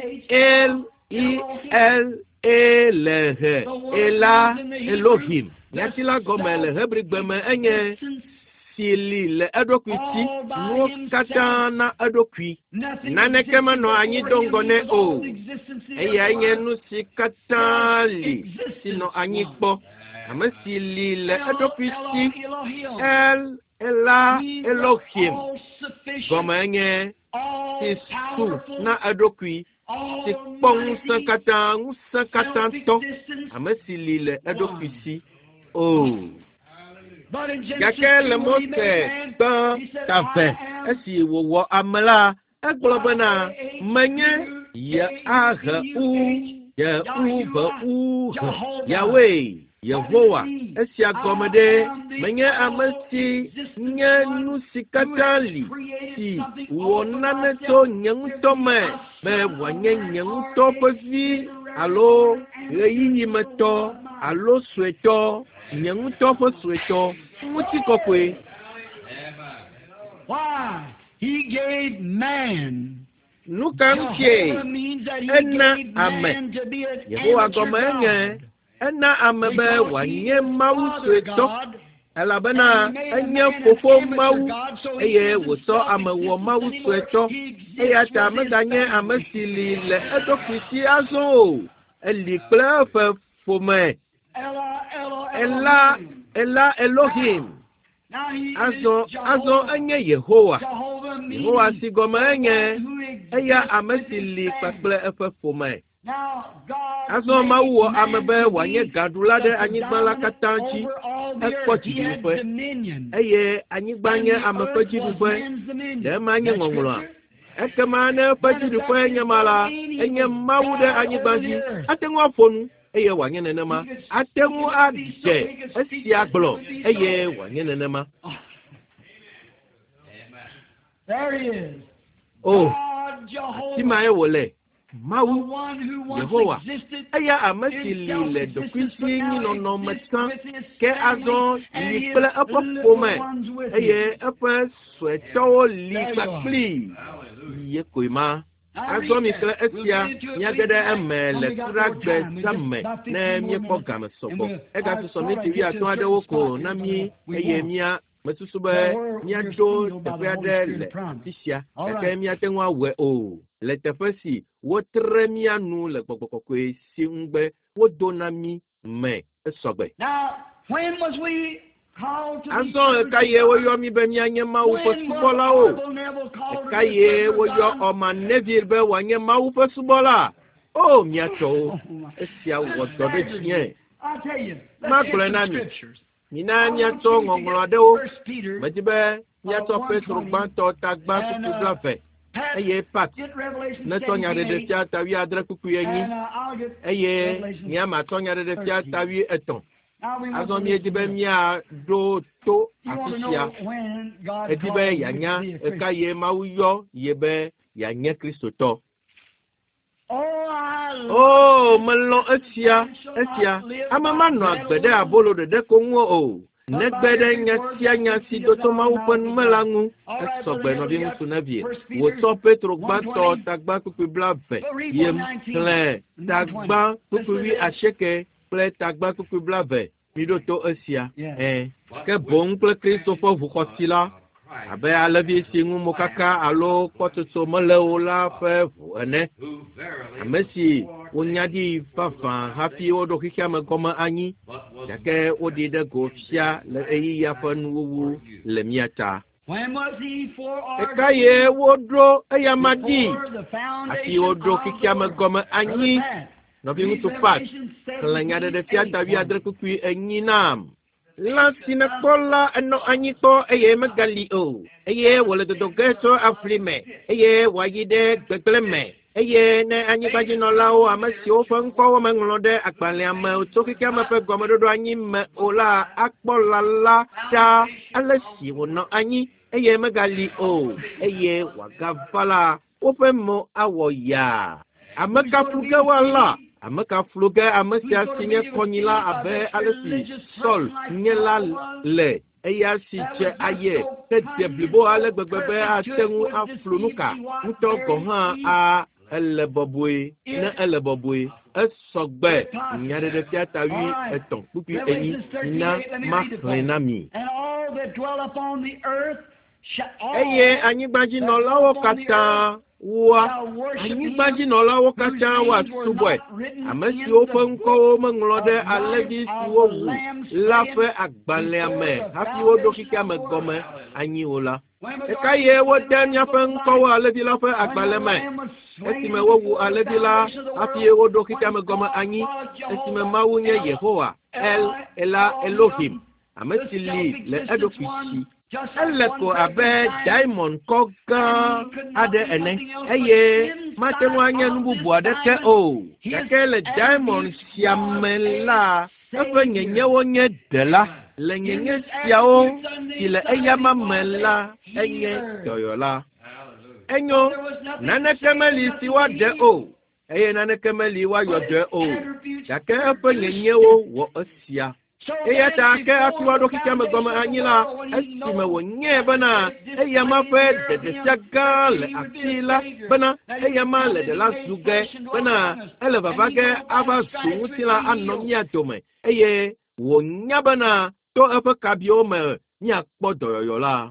L-I-L-E-L-H Ela Elohim Yatila gomele hebrigbeme enye sili le edokwiti no katana edokwi nanekema no anyi dongone o eya enye no sikatali sino anyi kpo amasili le edokwiti Ela Elohim gomenye sisu na edokwi si pong sakatan to amasili le edokwiti oh Yakele mote ta tafe esi wo amala eglobana manye ya aha ya Yahweh Yehovah esi agomede manye amasi nye nusikatali si wonane to nyanto me wanye nyanto posi alo yeyi meto alo sweto nyanto po sweto mutikokwe. Why? He gave man. Nukamche ena ame Yehovah gomenge ena amebe wanye mau sweto alabana enya fofo mau eye woso amewo mau sweto eya ta meganye amesili le edokisi azo elikle fe fome Ela Elohim azo enye Yehovah si gomenge eya amesili pakple efe fome azo mawo amebe wanye gadulade anyigba katanchi ekpochidufe eye anyigbanye amepechidufe demanye ngonglo ekemane pechidufe nyamala enye mawude anyigbanji atenwa fonu eye wanye nenema atenwu ade esiaglo eye wanye nenema. There he is. Oh timaye wole Mawu Yehovah aya amasili le dokwisi no no metan ke azon ni pele apo pome eye apo sweto li pakli ye koima azon mi kle esia nyagede emele kuragbe samme na mi ko game sobo e ga so mi ti wi aton adewo ko na mi eye mia mesusube miado tefiade le tisia ke mi atenwa we o le tefesi wo tremia nu le gbogbogbogbe si ngbe wo donami me esogbe. Now when was we called to aso kaye wo yo mi be mi anye ma wo footballer o kaye wo yo o ma neville be wanye ma wo footballer o mi ato esia wo do de chien I tell you ma klenami mina nya to ngongro de o metibe nya to Petro gbanto tagba ku blafe eye pat na tonya de fiata wi adre kuku yenyi eye nya ma tonya de fiata wi eton azo mi edibe mia do to afisia edibe yanya ekaye mawuyo yebe yanya Kristo to oh melon esia amama no agbede abolo de ko nwo o negbede nya si do to mawu pen melangu esogbe no bi musu na vie wo to Petro gbato tagba kuku blave yem ple tagba kuku wi asheke ple tagba kuku blave mi do to esia ke bon ple Kristo fo vu kotila abe alavi singu mokaka alo kotoso meleola fe ene amesi onyadi fafa happy odo kikia megoma anyi yake odi de gofia le eyi ya fanuwu le miata ekaye wodro eyamadi ati odo kikia megoma anyi no bi mutu fat klanyade de fiata wi adre kukui enyinam Lansina kola ano anyito eye magali o eye wala do geto afrime eye wagide gbegleme eye ne anyibaji no lawo amasi o fanko manglode akpale ama o tokika mape gomodo anyi me ola akpola la ta alasi wono anyi eye megali o eye wagavala woƒe mo awɔ ya ameka fluge wala ameka fluge amesia si nye kɔnyila abe alesi Saul nye la le eya si tse aye ke de blibo ale gbegbe be ateŋu aflu nuka ŋutɔ gɔ hã a ele bɔbɔe ne ele bɔbɔe esɔgbe nyaɖeɖe fia ta wi etɔ̃ kpukpui enyi na maxlẽ na mi. Eye anyigbadzinɔlawo katã wa anyigbadzinɔlawo katã wa subɔe ame siwo ƒe ŋkɔwo meŋlɔ ɖe alẽvi siwo wu la ƒe agbalẽa me hafi woɖo xixea me gɔme anyi o la. Eka ye wode miaƒe ŋkɔwo alẽvi la ƒe agbalẽ me esime wowu alẽvi la hafi woɖo xixea me gɔme anyi esime Mawu nye Yehowa Elohim ame si li le eɖokui si. Ele ko abe diamond kɔ gã aɖe ene eye mate ŋu anye nu bubu aɖeke o gake le diamond sia me la eƒe nyenyewo nye ɖela le nyenye siawo si le eyama me la enye dɔyɔla. Enyo naneke meli si woaɖe o eye naneke meli woayɔ ɖe o gake eƒe nyenyewo wɔ esia. Eya ta ke afi woaɖo xixea me gɔme anyi la esime wònye bena eyama ƒe ɖeɖesia gã le afi la bena eyama le ɖe la zu ge bena ele vava ge ava zu ŋutilã anɔ mía dome eye wònya bena to eƒe kabiwo me míakpɔ dɔyɔyɔ la.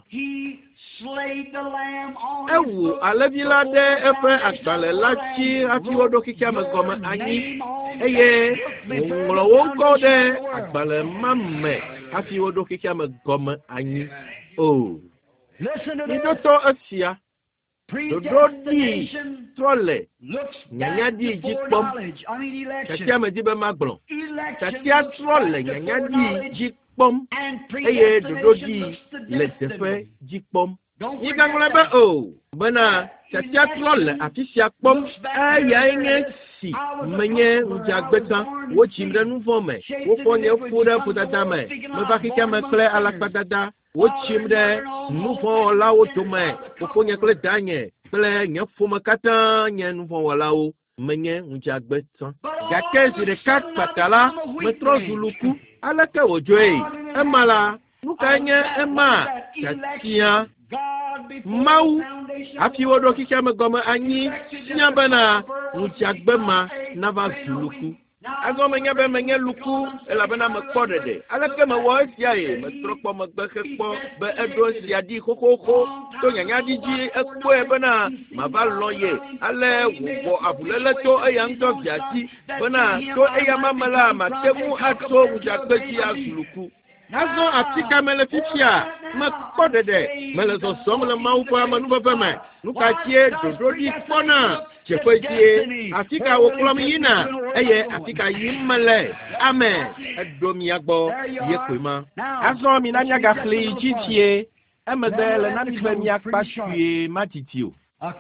Ewu alẽvi la ɖe eƒe agbalẽ la dzi hafi woɖo xixea me gɔme anyi eye wòŋlɔ wo ŋkɔ ɖe agbalẽ ma me hafi woɖo xixea me gɔme anyi o. Miɖotɔ esia ɖoɖo ɖi trɔ le nyanyaɖi dzi kpɔm tatia me di be magblɔ tatia trɔ le nyanyaɖi dzi kpɔm eye ɖoɖo ɖi le teƒe dzi kpɔm. Yigaŋlɔ be o bena tatia trɔ le afi sia kpɔm eyae nye si menye ŋudzagbetã wotsim ɖe nu vɔ me wofɔ nye ƒu ɖe ƒudada me meva xixea me kple alakpadada wotsim ɖe nu vɔ wɔlawo dome fofonye kple danye kple nye ƒome katã nye nu vɔ wɔlawo menye ŋudzagbetã gake zi ɖeka kpata la metrɔ zu luku aleke wòdzoe ema la nu kae nye ema tatia Mawu hafi woɖo xixea me gɔme anyi fia bena ŋudzagbe ma nava zu luku. Azɔ menye be menye luku elabena mekpɔ ɖeɖe aleke mewɔ esia ye metrɔ kpɔ megbe hekpɔ be eɖo esia ɖi xoxoxo to nyanyaɖi dzi ekpɔe bena mava lɔ ye ale wòwɔ avuléle to eya ŋutɔ via dzi bena to eya ma me la mate ŋu atso ŋudzagbe dzi azu luku. Azɔ afi ka mele fifia mekpɔ ɖeɖe mele zɔzɔm le Mawu ƒe amenuveve me nu ka dzie ɖoɖo ɖi kpɔna tseƒe dzie afi ka wòkplɔm yina eye afi ka yim mele ame eɖo mia gbɔ ye koe ma. Azɔ mina miagaxli dzi tie emegbe le na mi be miakpa tue matiti o.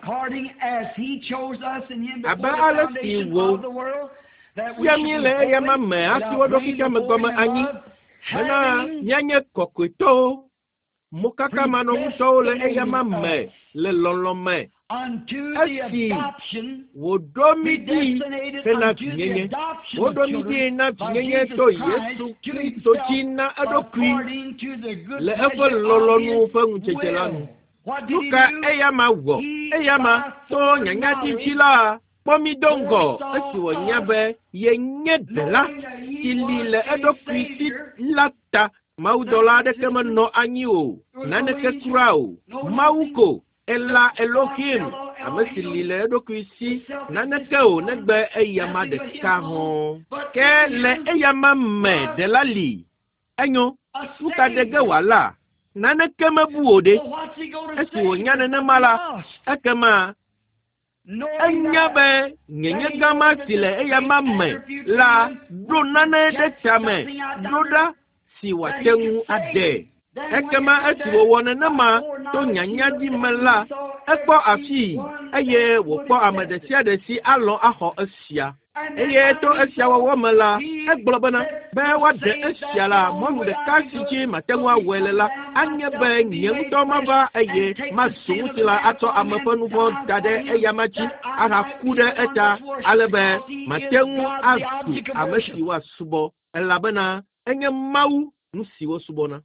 Abe ale si wo fia mi le eyama me hafi woɖo xixea me gɔme anyi hena mianye kɔkɔetɔwo mokaka manɔŋutɔwo le eyama me le lɔlɔ̃ me esi wòɖo mi ɖi hena vinyenye wòɖo mi ɖi na vinyenye to Yesu Kristo dzi na eɖokui le eƒe lɔlɔ̃nu ƒe ŋudzedze la nu. Nu ka eyama wɔ eyama to nyanyaɖi dzi la kpɔ mi do ŋgɔ esi wònya be yenye ɖela si li le eɖokui si la ta mawudɔla aɖeke menɔ anyi o naneke kura o Mawu ko ela Elohim ame si li le eɖokui si naneke o negbe eyama ɖeka hɔ̃ ke le eyama me ɖela li enyo nu ka ɖe ge wòala naneke mebu o ɖe esi wònya nenema la ekema enya be nyenye gã ma si le eyama me la ɖo nane ɖe tame ɖo ɖa si wòate ŋu aɖe ekema esi wòwɔ nenema to nyanyaɖi me la ekpɔ afii eye wòkpɔ ame ɖe sia ɖe si alɔ axɔ esia eye to esia wo mala egbobana be wa de esia la mo de kasiji matenwa welela anye be nyem to maba eye masunti la ato amafanu bo dade eyamachi ara kude eta alebe matenwu asu amashi wa subo elabana enye mawu nusiwo subona.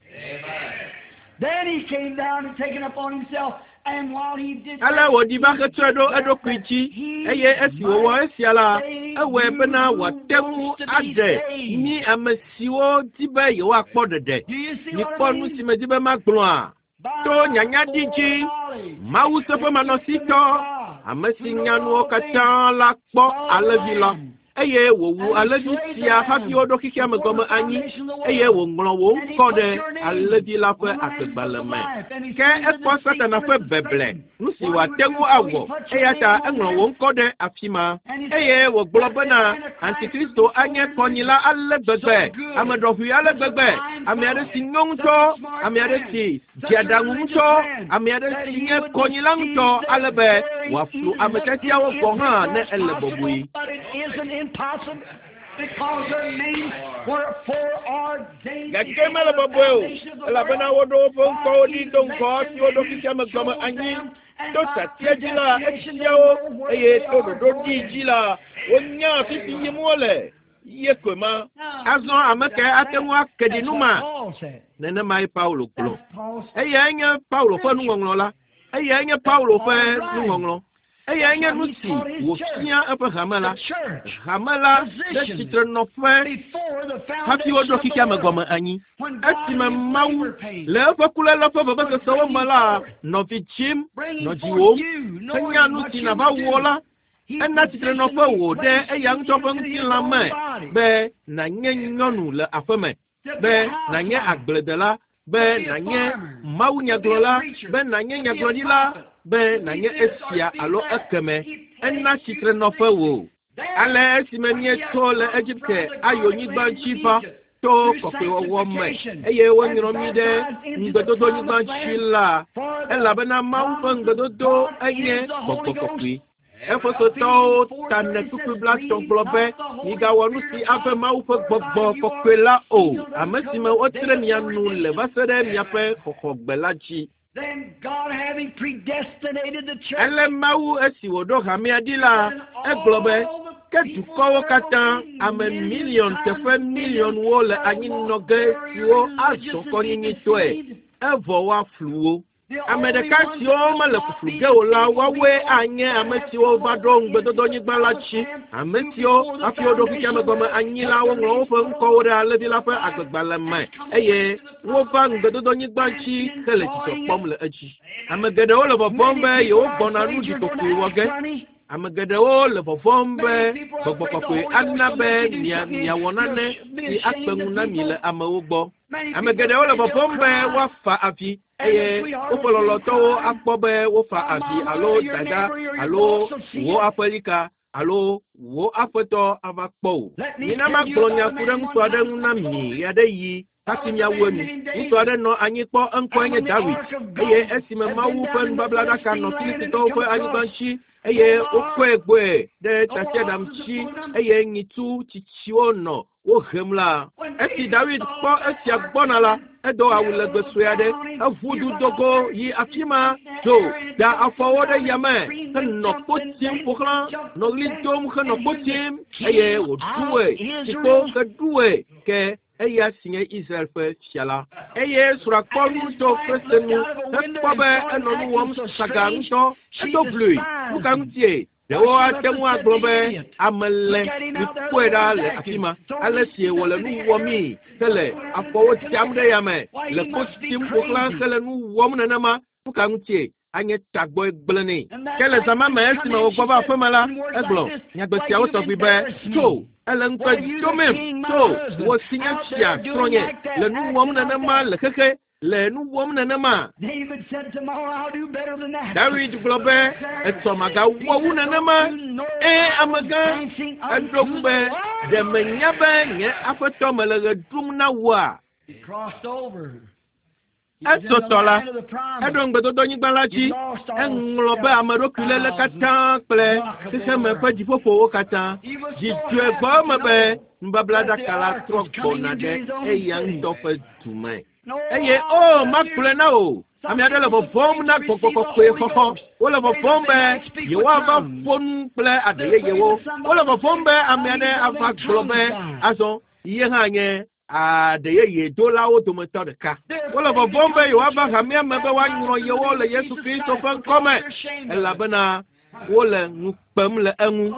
Then he came down and taken upon himself. And while he did ala wodi ba ketredo edo kwichi eye esiwo wo esiala ewe bena watemu ade ni amesiwo tibe yo akpodede ni ponu ti medibe magblon a to nyanya diji mawu sepo manosito amesi nyanu okata la po alevila eye wowu alevi sia hafi odo kiki amegome anyi eye wo nglo wo kode alevi la fe akegbaleme ke ekpo satana fe beble nusi wa tengu awo eye ta englo wo kode afima eye wo globana antikristo anye konila alegbegbe amedofu alegbegbe amiade sinyonto amiade si diadangumto amiade sinye konila nto alebe wa flu ametetia wo goha ne elebobui. Impossible, because their names were foreordained. Gakemela babweo, la bana wodo fonko di donko ti wodo kikama kama anyi. To satjila echiao eye to do dijila wonya fifi yimole yekoma azo amake atenwa kedinuma nene mai Paulo kulo eye anya Paulo fa nungonglola eye anya Paulo fa nungonglo eye anya nusi wo fia Hamala de titre no fe hafi wodo kikama goma anyi esima mawu le fa kula la fa baba so mala no vichim no jiwo kanya nusi na ba wola ena titre no fe wo de eyang to fa nti la me be na nyenu le afeme be na nye agbledela be na nye mawu nyaglola be na nye nyaglodila be na nye esia alo ekeme ena titre no fe wo ale simenie to le Egypte ayo nyigba chifa to kope wo me eye wonro mi de ngododo nyigba chila ela bena mawu ngododo enye kokokokwi efo so to tane kuku black to globe niga wonu si afa mawu fo gbogbo kokwela o amesime o tire mi anu le basere mi afa kokogbelaji. Then God, having predestinated the church, ele mawu esiwodo hamiadila eglobe kedukowo kata ame million tefe million wo le anyinoge siwo azoko nyinyi toe evo wa fluwo amedeka siwo male kufluge ola wawe anye amesiwo vado ngbedodo nyigbalachi amesiwo afiodo kikame gome anyila wo nglo wo nko re alevila fe agbegbaleme eye wo va ngbedodo nyigbachi kele tiso pom le eji amegede wo le bobombe yo gbona nu ditoku woge amegedewo le vovombe gbɔgbɔkɔkɔe anabe miawɔnane si akpeŋu na mi le amewo gbɔ amegedewo le vovombe woafa avi eye woƒe lɔlɔtɔwo akpɔ be wofa avi alo dada alo wo aƒelika alo wo aƒetɔ ava kpɔ o mina magblɔ nya ku ɖe ŋutsu aɖe ŋu na mi ya ɖe yi kasi miawo mi ŋutsu aɖe nɔ anyi kpɔ eŋkɔe nye David eye esime Mawu ƒe nubablaɖaka nɔ Filistitɔwo ƒe anyigba ŋuti eye wokɔe gbɔe ɖe tasiaɖam ŋuti eye nyitu tsitsiwo nɔ wohem la esi David kpɔ esia gbɔna la edo awu legbe sue aɖe eʋu dogo yi afi ma do da afɔwo ɖe yame henɔ kpotim ƒoxlã nɔ ɣli dom henɔ kpotim eye wòɖue tsikpo heɖue ke eya si nye Israel ƒe fia la eye srakpɔ ŋutɔ Kristo nu hekpɔ be enɔ nu wɔm saga ŋutɔ edo vloe nuka ŋutie ɖewo ate ŋu agblɔ be ame le mikpɔe ɖa le afi ma ale si wòle nu wɔmii ke le afɔwo tiam ɖe yame le kpotim ƒoxlã ke le nu wɔm nenema nuka ŋutie anye tagbɔe gblẽ nɛ ke le zama me esime wògbɔ va aƒe me la egblɔ nyagbesiawo tɔgbi be tso ele ŋkpe dzomem to wò si nye fia srɔ̃nye le nu wɔm nenema le xexe le nu wɔm nenema David gblɔ be etɔ magawɔ wu nenema amegã eɖo ŋu be ɖe menya be nye aƒetɔ mele ɣe ɖum na wòa. esotola edongbe dodo nyigbalachi englobe ameɖokui le katã kple xexeme ƒe dziƒoƒowo katã dzitue gbɔ mebe nubablaɖaka la trɔ gbɔna ɖe eya ŋdɔ ƒe dume eye o makplɔe na o ame aɖe le vɔvɔm na gbɔgbɔ kɔkɔe xɔxɔ wole vɔvɔm be yewoava ƒo nu kple aɖeyeyewo wole vɔvɔm be ame aɖe ava gblɔ be azɔ ye hã nye aɖeyeye dolawo dometɔ ɖeka wole vɔvɔm be yewoava hamea me be woanyrɔ yewo le Yesu Kristo ƒe ŋkɔme elabena wole ŋu kpem le eŋu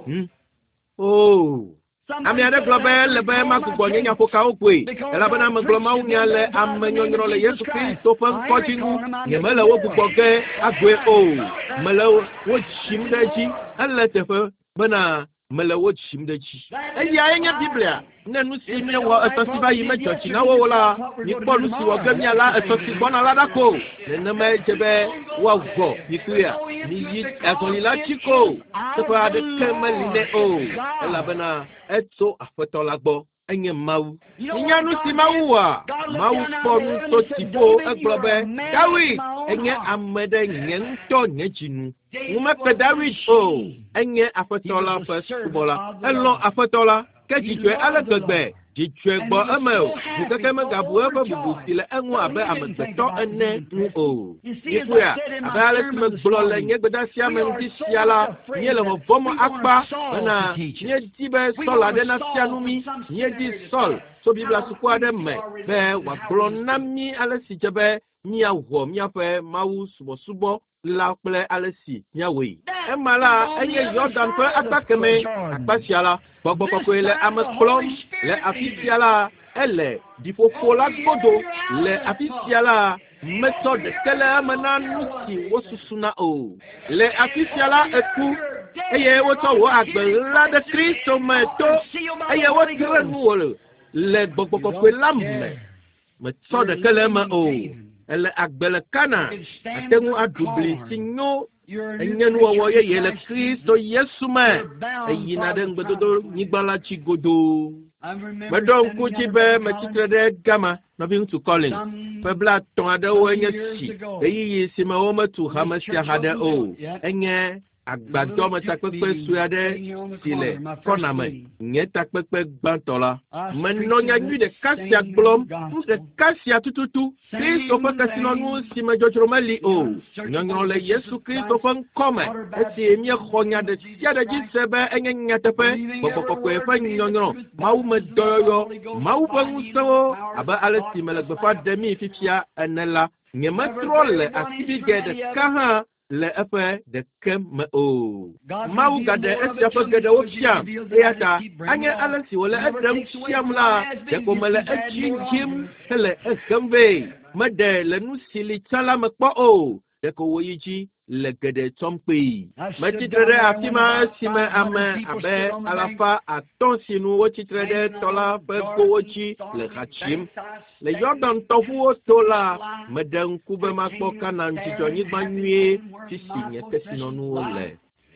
ame aɖe gblɔ be ele be magbugbɔ nye nyaƒokawo koe elabena megblɔ mawunya le ame nyɔnyrɔ le Yesu Kristo ƒe ŋkɔdzi ŋu nyemele wo gbugbɔ ge agoe o mele wo tsim ɖe dzi ele teƒe bena mele wo tsim ɖe dzi eyae nye Biblia ne nu si miewɔ etɔ si va yi medzɔtsi na wo la mikpɔ nu si wɔ ge mia la etɔ si gbɔna la ɖa ko nenema edze be woavɔ mikuia miyi azɔli la tsi ko teƒe aɖeke meli nɛ o elabena etso aƒetɔ la gbɔ enye Mawu minya nu si Mawu wɔa Mawu kpɔ nu tso dziƒo egblɔ be David enye ame ɖe nye ŋutɔ nye dzinu ŋumekpe David o enye aƒetɔ la ƒe subɔla elɔ aƒetɔ la ke dzidzɔe ale gbegbe dzidzɔe gbɔ eme o dzikeke megabu eƒe bubu si le eŋu abe amegbetɔ ene ŋu o yikuya abe ale si megblɔ le nye gbedasia me ŋdi sia la nye le vɔvɔm akpa bena nye di be Sɔl aɖe nafia nu mi nye di Sɔl tso Biblia suku aɖe me be wòagblɔ na mi ale si dze be míawɔ míaƒe Mawu subɔsubɔ la kple ale si míawɔe ema la enye Yɔdan ƒe akpa keme akpa sia la gbɔgbɔ kɔkɔe le ame kplɔm le afi sia la ele ɖiƒoƒo la godo le afi sia la metsɔ ɖeke le eme na nu si wosusuna o le afi sia la eku eye wotsɔ wɔ agbe la ɖe Kristo me to eye wotre nu le gbɔgbɔ kɔkɔe la me metsɔ ɖeke le eme o ele agbe le Kana ate ŋu aɖubli si nyo enye nuwɔwɔ yeye le Kristo Yesu me eyina ɖe ŋugbedodo nyigba la tsi godoo meɖɔ ŋku dzi be metsitre ɖe gama nɔvi ŋutsu Collins ƒe 30 aɖewo enye si ɣeyiɣi si me wometu hame sia ha ɖe o enye agbadɔ me takpekpe sue aɖe si le kɔna me nye takpekpe gbãtɔ la menɔ nyanyui ɖeka sia gblɔm nu ɖeka sia tututu Kristo ƒe kesinɔnu si me dzɔdzro meli o nyɔnyrɔ le Yesu Kristo ƒe ŋkɔme esi miexɔ nya ɖe sia ɖe dzi se be enye nyateƒe gbɔgbɔ kɔkɔe ƒe nyɔnyrɔ Mawu me dɔyɔyɔ Mawu ƒe ŋusẽwo abe ale si mele gbeƒã ɖe mi fifia ene la nyemetrɔ le asibige ɖeka hã le eƒe ɖeke me o Mawu gaɖe esia ƒe geɖewo fiam eya ta anye ale si wòle eɖem fiam la ɖeko mele edzi dzim hele ehem vɛ meɖe le nu si li tsã la me kpɔ o ɖeko wòyi dzi le geɖe tsɔm kpee metsitre ɖe afi ma si me ame abe 500 si nu wotsitre ɖe tɔ la ƒe gowo dzi le ha tsim le Yɔdan tɔʋuwo to la meɖe ŋku be makpɔ Kanaan dzidzɔnyigba nyuie si nye kesinɔnuwo le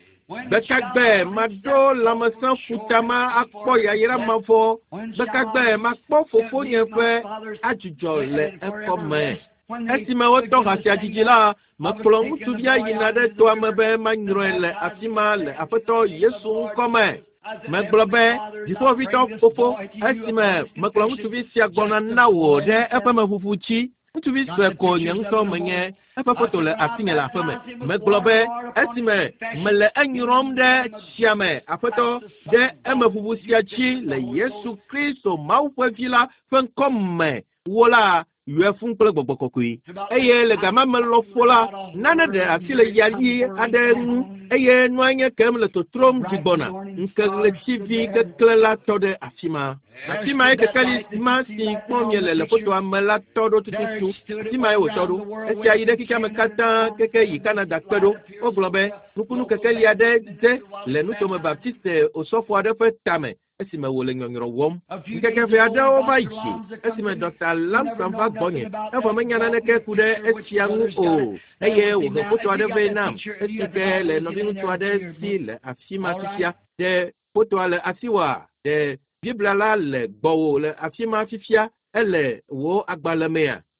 Bekagbe maɖo lãmesẽ ƒutama akpɔ yayra mavɔ Bekagbe makpɔ fofonye ƒe adzudzɔ le ekɔme esime wotɔ ha sia dzidzi la mekplɔ ŋutsuvia yina ɖe toa me be manyrɔe le afi ma le Aƒetɔ Yesu ŋkɔme megblɔ be dziƒoʋĩtɔ fofo esime mekplɔ ŋutsuvi sia gbɔna na wò ɖe eƒe meʋuʋu dzi ŋutsuvi sue ko nye ŋutɔ menye eƒe foto le afinye le aƒe me megblɔ be esime mele enyrɔm ɖe tsia me Aƒetɔ ɖe emeʋuʋu sia dzi le Yesu Kristo Mawu ƒe Vi la ƒe ŋkɔme wo la yɔe fún kple gbɔgbɔ kɔkɔe eye le gama me lɔƒo la nane ɖe asi le yali aɖe ŋu eye nua nye kem le totrom dzigbɔna ŋkeɣletivi kekle la tɔ ɖe afi ma ye kekeli ma si kpɔm miele le fotoa me la tɔ ɖo tututu afi ma ye wòtɔ ɖo esia yi ɖe kika me katã keke yi Kanada kpe ɖo wogblɔ be nukunu kekeli aɖe de le nutome baptiste osɔfo aɖe ƒe tame esime wòle nyɔnyrɔ wɔm ŋkeke ʋɛ aɖewo va yi esime Dr. Lamson va gbɔnye evɔ menya naneke ku ɖe esia ŋu o eye wòhe foto aɖe vɛ nam esi ke le nɔvi ŋutsu aɖe si le afi ma fifia ɖe fotoa le asiwa ɖe Biblia la le gbɔwò le afi ma fifia ele wò agbalẽ mea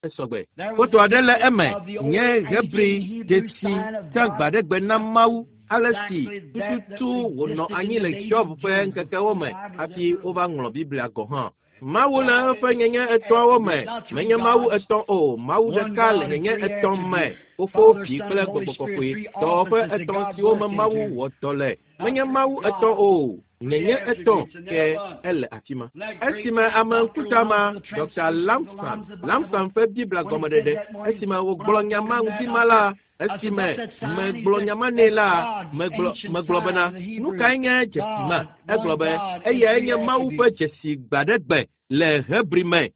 esogbe foto adele eme nye hebri desi tagbade gbe na mawu alesi tutu wono anyi le job pe nkeke wo me afi ova nglo biblia go han mawu na fe nyenye eto wo me menye mawu eto o mawu de kale nyenye eto me ofo bi kle gbogbokope to fe eto si o mawu wo tole menye mawu eto o nenye eto ke ele atima esima amankutama Dr. Lamsan fe biblia gomedede esima wo glonyama ngimala esime me glonyama nela me globana nukainye jesima eglobe eye enye mawu fe jesi gbadegbe le hebrime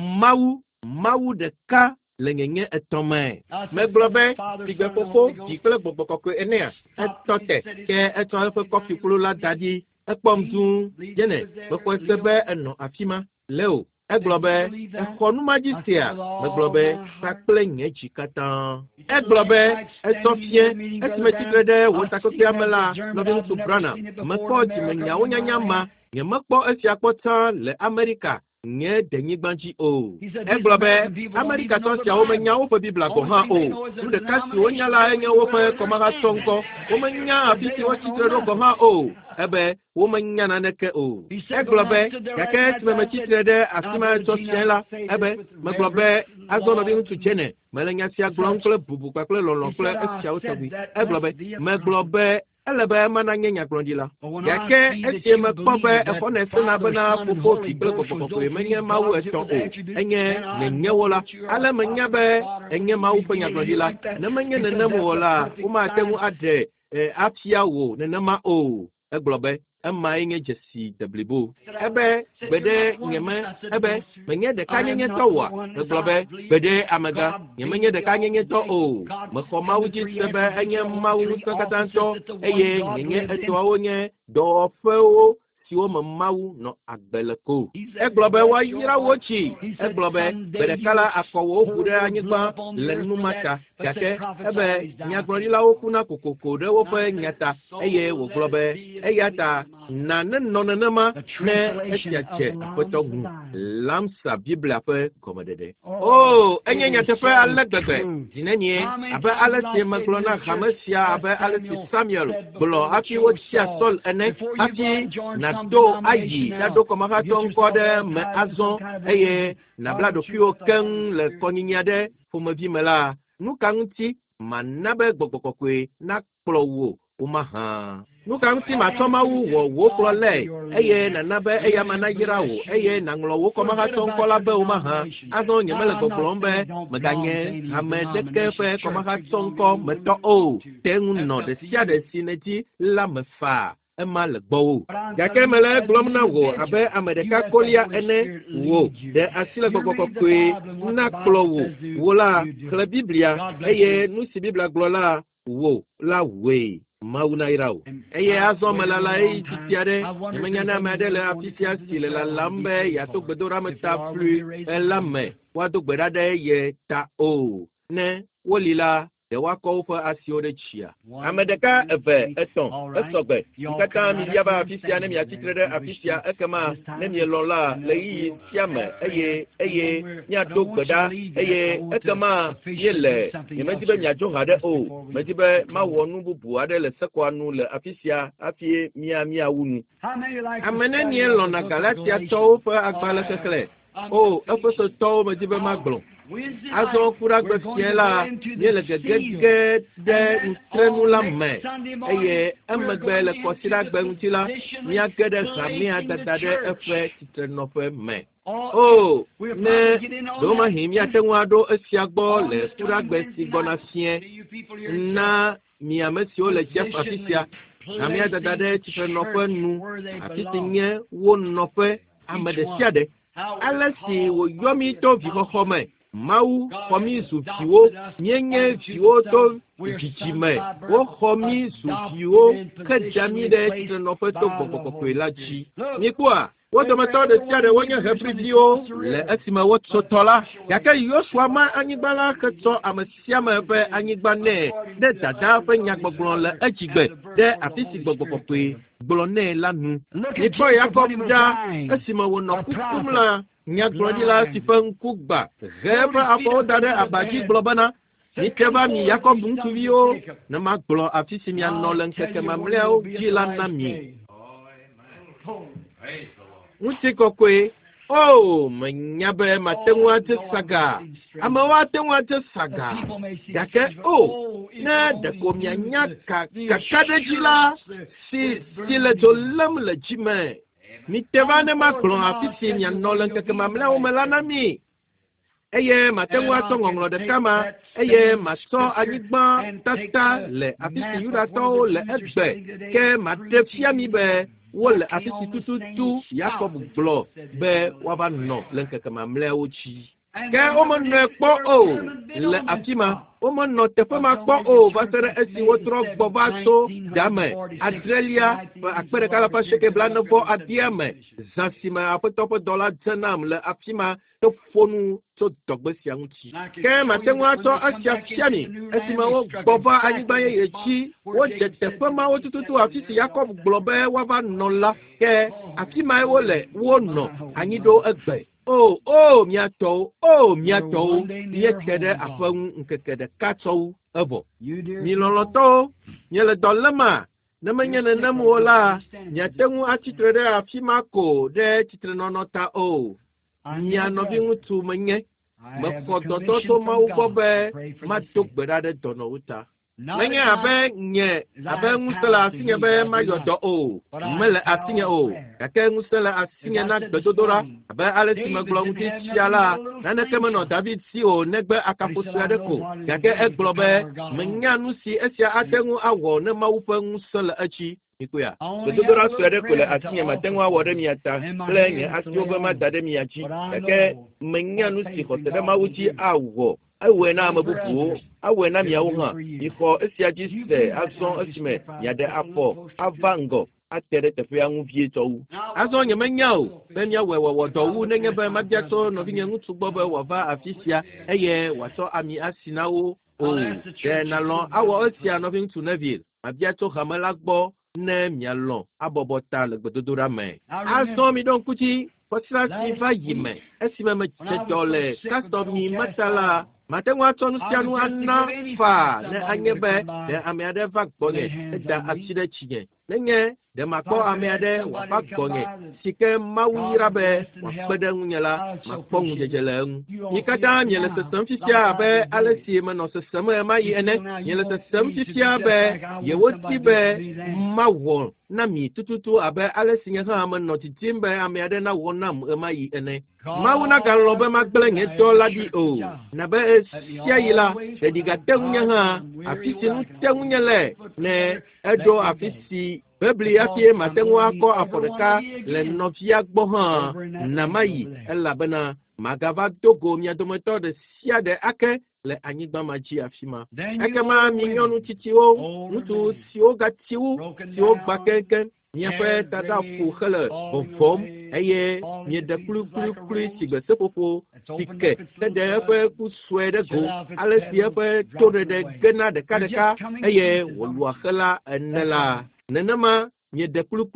mawu de ka le nyenye etome me globe tigbe fofo dikle gbogbo enea etote ke eto fe kofi kulu la dadi ekpomdun jene beko sebe eno afima leo eglobe ekonumajisia meglobe sakple nyechi katan eglobe etofie esmetikrede wotakokia mela lobin subrana mekoti menyawo nyanyama nyemekpo esiakpota le Amerika nye denyigbanji o eglobe Amerika to sia wo menyawo fe bibla go ha o nde kasi wonyala enye wo fe komara tonko wo menya afisi wo chitre go ha o ebe wo menya na neke o eglobe yake tme chitre de asima to siela ebe meglobe azono bi ntu jene melenya sia glonkle bubu kwakle lolonkle esia o tabi eglobe meglobe elebe mana nyenya glondila yake esie mekpobe efone sena bena popo tikle kokoko menye mawu eto o enye nyenye wola ale menye be enye mawu penya glondila ne menye nenem wola uma temu ade apia wo nenema o eglobe ema enye jesi deblibo ebe bede nyeme ebe menye de kanyenye towa eglobe bede amaga nyemenye de kanyenye to o mekoma uji sebe enye mawu kakatanto eye nyenye eto onye do fewo siwo mawu no agbeleko eglobe wa yira wochi eglobe bede kala akowo bude anyigba lenumata yake ebe nyagrodila okuna kokoko de wo fe nyata eye wo globe eyata na nonenema ne etiache fotogu lamsa biblia fe komedede oh enye nyatefe alegbegbe dinenie abe alesi maglona hamesia abe alesi Samuel blo afi wo chia sol ene afi na do ayi na do komaka tonkode me azon eye na blado fio ken le koninyade fomebi mela nukanti manabe gbogbokokwe na kplowo umaha nukanti matomawu wo klole eye na nabe eya mana yirawo eye na nglowo komaka tonkola be umaha azon nyemele gbogbombe meganye amedeke fe komaka tonko meto o tengu no de sia de sineti la mefa ema le gbo yake mele glomna wo abe amedeka kolia ene wo de asile gbogbokokwe na klowo wola kle biblia eye nusi biblia glola wo la we mauna irao eye azo malala e titiare menyana madele afisia sile la lambe ya to gbedora meta plu elame wa to gbedada ye ta o ne wolila de wako fa asio de chia amedeka eve eton esogbe nkata mi yaba afisia ne mi atitrede afisia ekema ne mi lola leyi siame eye nya to gbeda eye ekema yele yemetibe nya jo hade o metibe mawonu bubu ade le sekwanu le afisia afie mia wunu amene ni lona galatia to fa agbala kekle o efeso to metibe magblon azo kura gbesiela yele gege de ntrenu la me eye emegbe le kosira gbenuntila mia gede samia dadade efe titrenofe me o ne do ma himia tenwado esiagbo le kura gbesi gona fie na mia mesio le chef afisia na mia dadade titrenofe nu afitinye wo nofe amede siade alesi wo yomi to vi hohome Mau komi sufiwo nyenye fiwo to fichime wo komi sufiwo kejami de tinofe to bokokwe lachi ni kwa wodo meto de tiare wonya hebrio le esima wotso tola yake Yoshua ma anyigbala keto amasia ma fe anyigba ne de dada fe nyagbogbon le ejigbe de afisi gbogbogbokwe Blonne la nu. Ni ko Jacob da esima wono kukumla nya glodi la sifen kugba. Reva apo dade abaji globana. Ni teba mi Jacob ntuvio na maglo afisi mi anolen keke mamleo jila na mi. Mutiko kwe oh manyabe matengwa te saga. Amawa tengwa te saga. Dake oh na de komya nyaka kakade jila si le tolam le jime. Ni teba ne maglo afisi mi anolen keke mamleo melana mi. Eye matengwa tongonglo de kama eye maso anyigba tata le afisi yuda to le egbe ke matefia mi be wole afisi tututu Jacob glo be waba no lenke kama mle ochi ke omo no kpo o le afima omo no tefa ma kpo o basere esi wotro gboba so dame Australia akpere kala pa sheke blano bo adiame zasima apotopo dollar tenam le afima to fonu to dogbe sianchi ke matengwa to asia fiami esima wo gboba anigba ye chi wo de tefa ma wo tututu afisi Jacob globe waba no la ke afima wo le wo no anyido egbe oh miato ye kede afan nkekede kato evo mi loloto nyele dolama na manyana namola nyatengu atitrede afima ko de titre nonota nya no bi mutu manye makodoto to maubobe matokbeda de dono uta Nanya abe nye abe ngusela asinye be mayodo mele asinye kake ngusela asinye na bedodora abe alesi maglo nguti chiala nane kemeno David si negbe akaposua ko kake eglobe menya nusi esia atengu awo ne mawupe ngusela achi ikuya bedodora suede ko le asinye matengu awo de miata plenye asiobe madade miachi kake menya nusi hotede mawuchi awo awe na mabubu awe na miawo iko esiaji se azon esime yade afọ avango atere tefe anwu vie towu azon nyemanyao bemia wewo dowu nenye be mabiato no binye ngutu gbobe wava afisia eye wato ami asinawo de na lon awo esia no bin tu neville mabiato hamala gbo ne mialon abobota le gbododora me azon mi don kuti Posila si va yime, esime me chetole, kasto mi matala, matengwa tonu sianu anafa, ne anyebe, ne ameade vak bonge, da aside chige. Nenye, de makpo ameade wafak bonge, sike mawirabe, wapede ngunyela, makpo ngujejele. Nikata nyele se semfisia be, alesi meno se seme mayi ene, nyele se semfisia be, yewoti be, mawon. Nami tututu abe alesi nyeha meno titimbe ameade na wonam mayi ene. Mawuna galobe magblenge dola di na be siayila, ediga tengunyaha, afisi nu tengunyele, ne edo afisi, bebli apie matengwa ko aforeka, le novia gboha, na mayi, elabena, magava dogo miadometo de sia de ake, le anyigba maji afima. Eke ma minyonu titio, mutu sio gatiu, sio bakenken, Niafe tada fuhele, bonfom, eye, nie de klu sigbe sepopo, tike, tede efe kuswede go, alesi efe tore de gena de kadeka, eye, woluachela enela. Nenema, nie de klu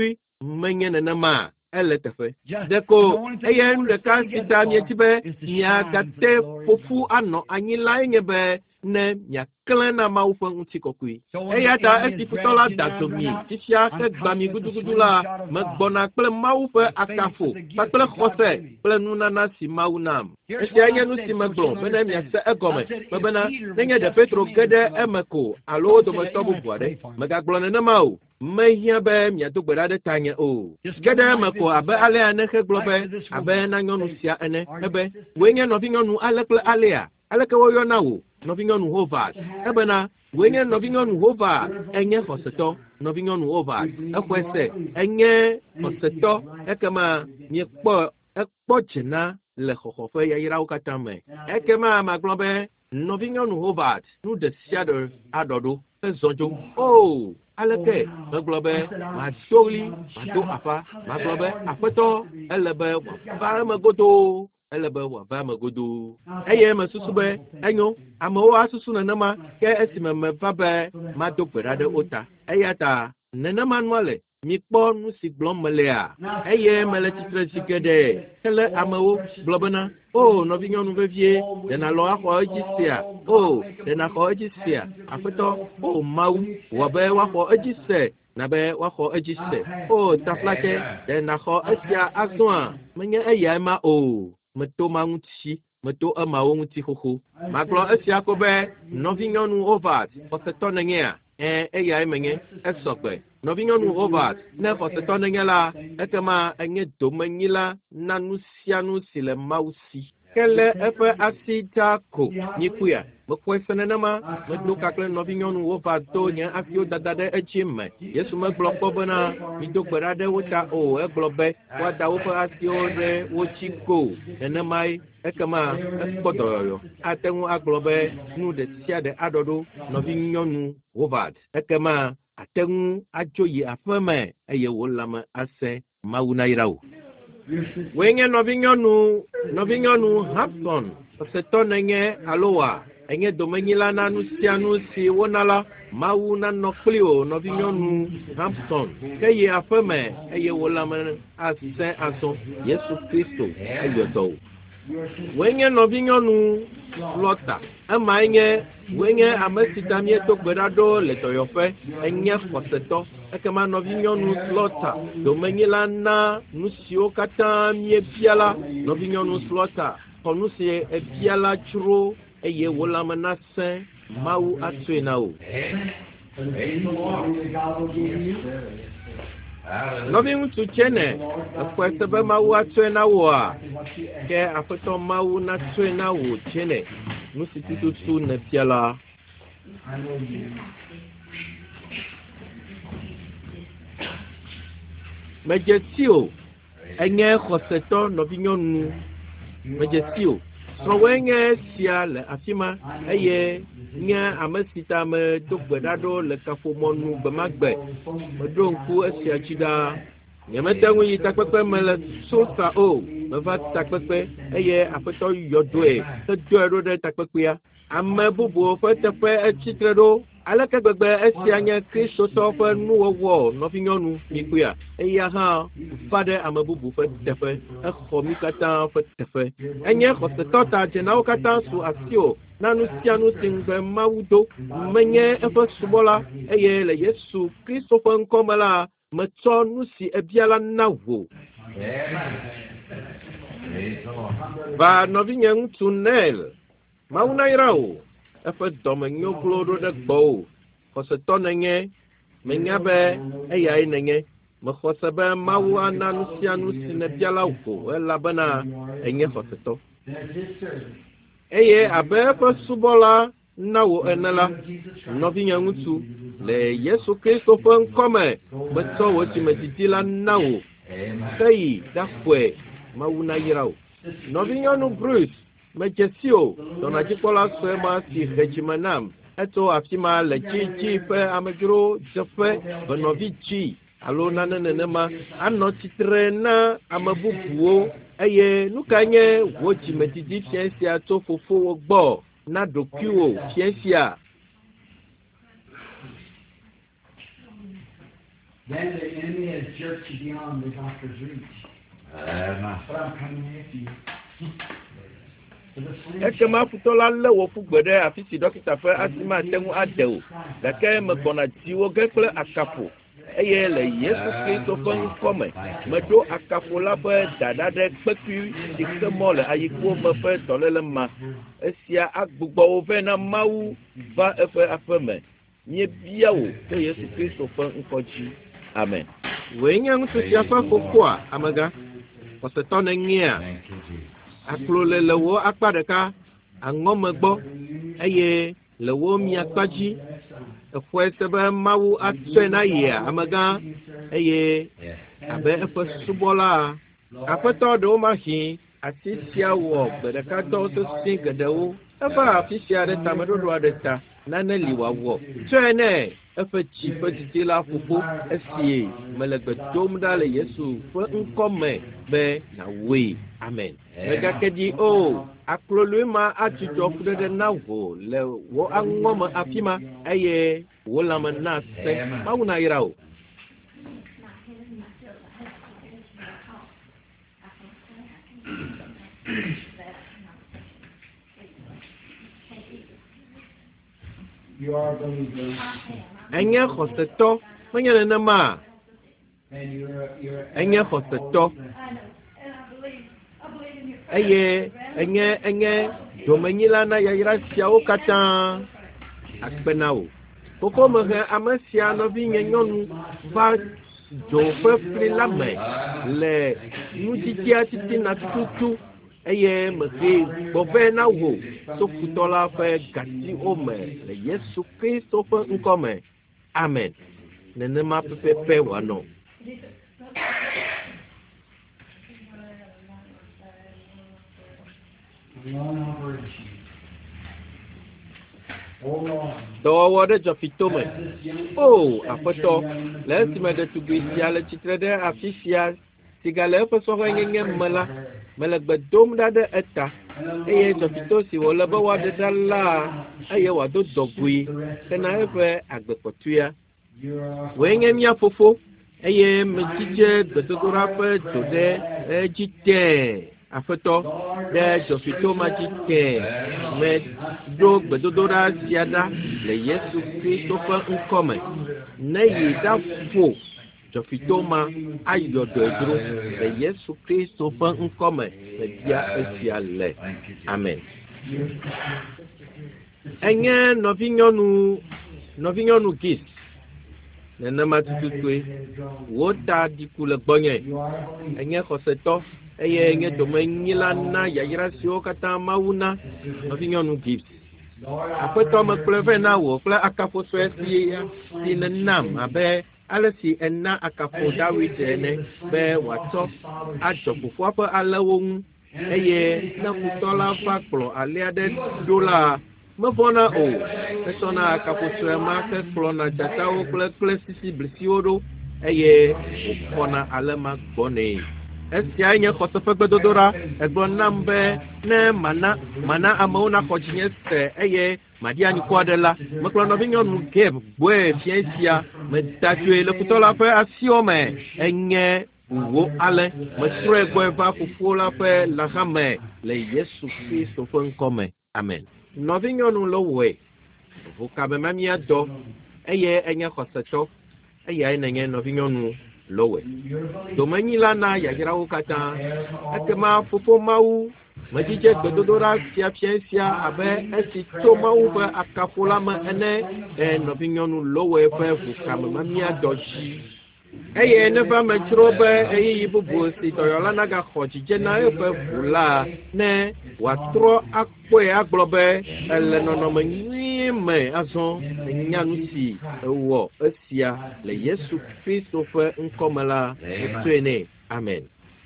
menye nenema. Elle te fait. Deko, eye ndeka sita mietibe, nya gate fofu ano anyila ingebe, ne nya klena maufa untikokui. Eye da estiputola dazomi, tisia ke gbami gudugudula, megbona kple maufa akafo, pakle khose, kple nunana si maunam. Esi anye nu si megbon, bene mia se egome, mebena, nenye de Petro gede emeko, alo do metobu boade, megaglone ne mau. Mehia be miato gbeda de tanye gede meko abe ale aneke globe abe na nyonu sia ene ebe wenye no vinyonu alekle alea aleke wo yona wo no vinyonu hovat ebe na wenye no vinyonu hova enye hoseto no vinyonu hovat ekwese enye hoseto ekema mi ekpo chena le khokhofe ya ira ukatame ekema maglobe no vinyonu hovat nu de siado adodo ezonjo aleke maglobe madoli mado afa maglobe apeto elebe va magodo elebe va magodo eye mesusube enyo amewo asusu nanama ke esime me va be mado berade ota eyata nanama nwale mi kpɔ nu si gblɔm melea eye mele tsitre si ke ɖe hele amewo gblɔ bena o nɔvinyɔnu vevie ɖena lɔ axɔ edzi sia o ɖena xɔ edzi sia aƒetɔ o Mawu wɔ be woaxɔ edzi se na be woaxɔ edzi se o taflatɛ ɖena xɔ esia azɔa menye eyae ma o meto ma ŋuti meto emawo ŋuti xoxo magblɔ esia ko be nɔvinyɔnu Ovat xɔsetɔ nènyea eyae menye esɔgbe nɔvinyɔnu Ovat ne xɔsetɔ nenye la ekema enye domenyila na nu sia nu si le Mawu si ke le eƒe asi ta ko nyikuia mexɔe se nenema medo kakle nɔvinyɔnu Ovat to nye afiwo dada ɖe edzi me Yesu megblɔ kpɔ bena mido gbe ɖa ɖe wo ta o egblɔ be woada woƒe asiwo ɖe wo dzi ko nenemae ekema ekpɔ dɔyɔyɔ ate ŋu agblɔ be nu ɖe sia ɖe aɖɔɖo nɔvinyɔnu Ovat ekema ate ŋu adzo yi aƒe me eye wo lãme ase Mawu nayra wo. Woe nye nɔvinyɔnu Hapson xɔsetɔ nenye aloa enye domenyila na nu sia nu si wona la Mawu nanɔ kpli o nɔvinyɔnu Hapson ke yi aƒe me eye wo lãme ase azɔ Yesu Kristo eyɔdɔ o. Woe nye nɔvinyɔnu Lɔta emae nye woe nye ame si ta mieto gbe ɖa ɖo le dɔyɔƒe enye xɔsetɔ ekema nɔvinyɔnu Lɔta domenyila na nu siwo katã miebia la nɔvinyɔnu Lɔta xɔ nu si ebia la dzro eye wo lãme nasẽ Mawu atsoe na o. Nɔviŋutsu tsene exɔe se be Mawu atsoe na woa ke aƒetɔ Mawu natsoe na wo tsene nu si tututu nebia la. Medze si o enye xɔsetɔ nɔvinyɔnu medze si o srɔ̃woe nye sia le afi ma eye nye ame si ta me do gbe ɖa ɖo le kaƒomɔnu gbe ma gbe meɖo ŋku esia dzi ɖaa nyemete ŋu yi takpekpe me le sosa o meva takpekpe eye aƒetɔ yɔdoe hedɔe ɖo ɖe takpekpea ame bubuwo ƒe teƒe etsitre ɖo aleke gbegbe esia nye kristotɔ ƒe nuwɔwɔ nɔvinyɔnu mikuia eya hã va ɖe ame bubu ƒe teƒe exɔ mi katã ƒe teƒe enye xɔsetɔ ta dzenawo katã su asi o na nu sia nu si ŋugbe Mawu do menye eƒe subɔla eye le Yesu Kristo ƒe ŋkɔ me la metsɔ nu si ebia la na wò. Va nɔvinye ŋutsu Nel Mawu nayra o eƒe dɔme nyo glo ɖo ɖe gbɔwò xɔsetɔ nenye menya be eyae nenye mexɔ se be Mawu ana nu sia nu si nebia la wò elabena enye xɔsetɔ eye abe eƒe subɔla na wò ene la nɔvinye ŋutsu le Yesu Kristo ƒe ŋkɔ me metsɔ wò dzimedidi la na wò heyi ɖaxɔe Mawu nayra o. Nɔvinyɔnu Bruce medze si o dɔnadzikpɔla sue ma si he dzime nam etso afi ma le dzidzi ƒe amedzro dzeƒe benɔvi dzi alo nane nenema anɔ tsitre na ame bubuwo eye nu ka nye wò dzimedidi fia sia tso fofowo gbɔ na ɖokuiwò fia sia. Then the enemy has jerked you beyond the doctor's reach. But I'm coming after you. Ekema futɔla lé wò ƒu gbe ɖe afi si dɔkita ƒe asi mate ŋu aɖe o gake megbɔna dziwò ge kple akafo eye le Yesu Kristo ƒe ŋkɔ me meɖo akafo la ƒe dada ɖe kpekui si ke mɔ le ayikuwo me ƒe dɔléle ma esia agbugbɔ wo vɛ na Mawu va eƒe aƒe me miebia wò to Yesu Kristo ƒe ŋkɔ dzi amen. Wòe nye ŋutsu sia ƒe fofoa amegã xɔsetɔ nenyea aklo le wo akpa ɖeka aŋɔme gbɔ eye le wo miakpa dzi exɔe se be Mawu atsɔe na yia amegã eye abe eƒe subɔla aƒetɔ ɖewo mahi asi sia wɔ gbe ɖeka dɔ sesẽ geɖewo eva afi sia ɖe tameɖoɖo aɖe ta nane li wòawɔ tsɔe nɛ eƒe dzi ƒe didi la ƒoƒo esie mele gbe dom ɖa le Yesu ƒe ŋkɔ me be nawoe amen. Megake di o akloloe ma atsutsɔ ƒuɖeɖe na wò le wò aŋɔ me afi ma eye wò lãme na se Mawu nayra o. You are a believer. Anya khoseto, manya na ma. And you're Anya khoseto. Anya domanyila na yayira siawo kata akpenao. Poko me amasia no vinye nyonu va do fefli la me le nutitia titi na tutu eye me ke bobe na wo so futola fe gati o me le Yesu Kristo fe nkome. Amen. Nene ma pepe wano. Dowo de jofitome. Oh, apoto. Lesi me de tugisia le chitre de afisia. Sigale fe so ngenge mala. Mala gbedom da de eta. Eye jofito si wo le be wa de dala. Eye wa do dogui. Kana efe agbepotuya. Wenge mia fofo. Eye me chiche gbedogora fe dode ejite. Afoto de jofito majike me do gbedodora siada le Yesu Kristo fe nkome ne yida fo jofito ma ayodo edro le Yesu Kristo fe nkome le dia esia le. Amen. Enye novinyonu gis nene matututue wota dikule gbonye enye khoseto eye enye domanyila na yayira siwo kata mauna novinyonu gis apeto me pleve na wo kle akafo swesi nam abe alesi enna akafo David ene be wato ajofofo ape alewo eye na kutola fa klo aliade dola mefona o etona akafo swema ke klo na jatawo kle sisi blisiwodo eye ukona alema gbone esia nye khosefe gbedodora egbo nambe ne mana amauna khojinye se eye madia ni kwadela meklo no binyonu ke bwe fiensia metatue le kutola fe asiome enye uwo ale mesre gwe va fufola fe la game le Yesu Kristo fe nkome. Amen. No binyonu lowe vukabe mamia do eye enye khoseto eye enye no binyonu lowe domanyila na yagirawo kata akema fofo mawu majije gbedodora fiafiensia abe esi to mawu fe akafola ma ene novinyonu lowe fe vukame mamia doji eye ne va metrobe eye yibubu si toyola naga khojije na efe vula ne watro akwe aglobe ele nono me azon nyanuti wo esia le Yesu Kristo fe nkomela etwene. Amen.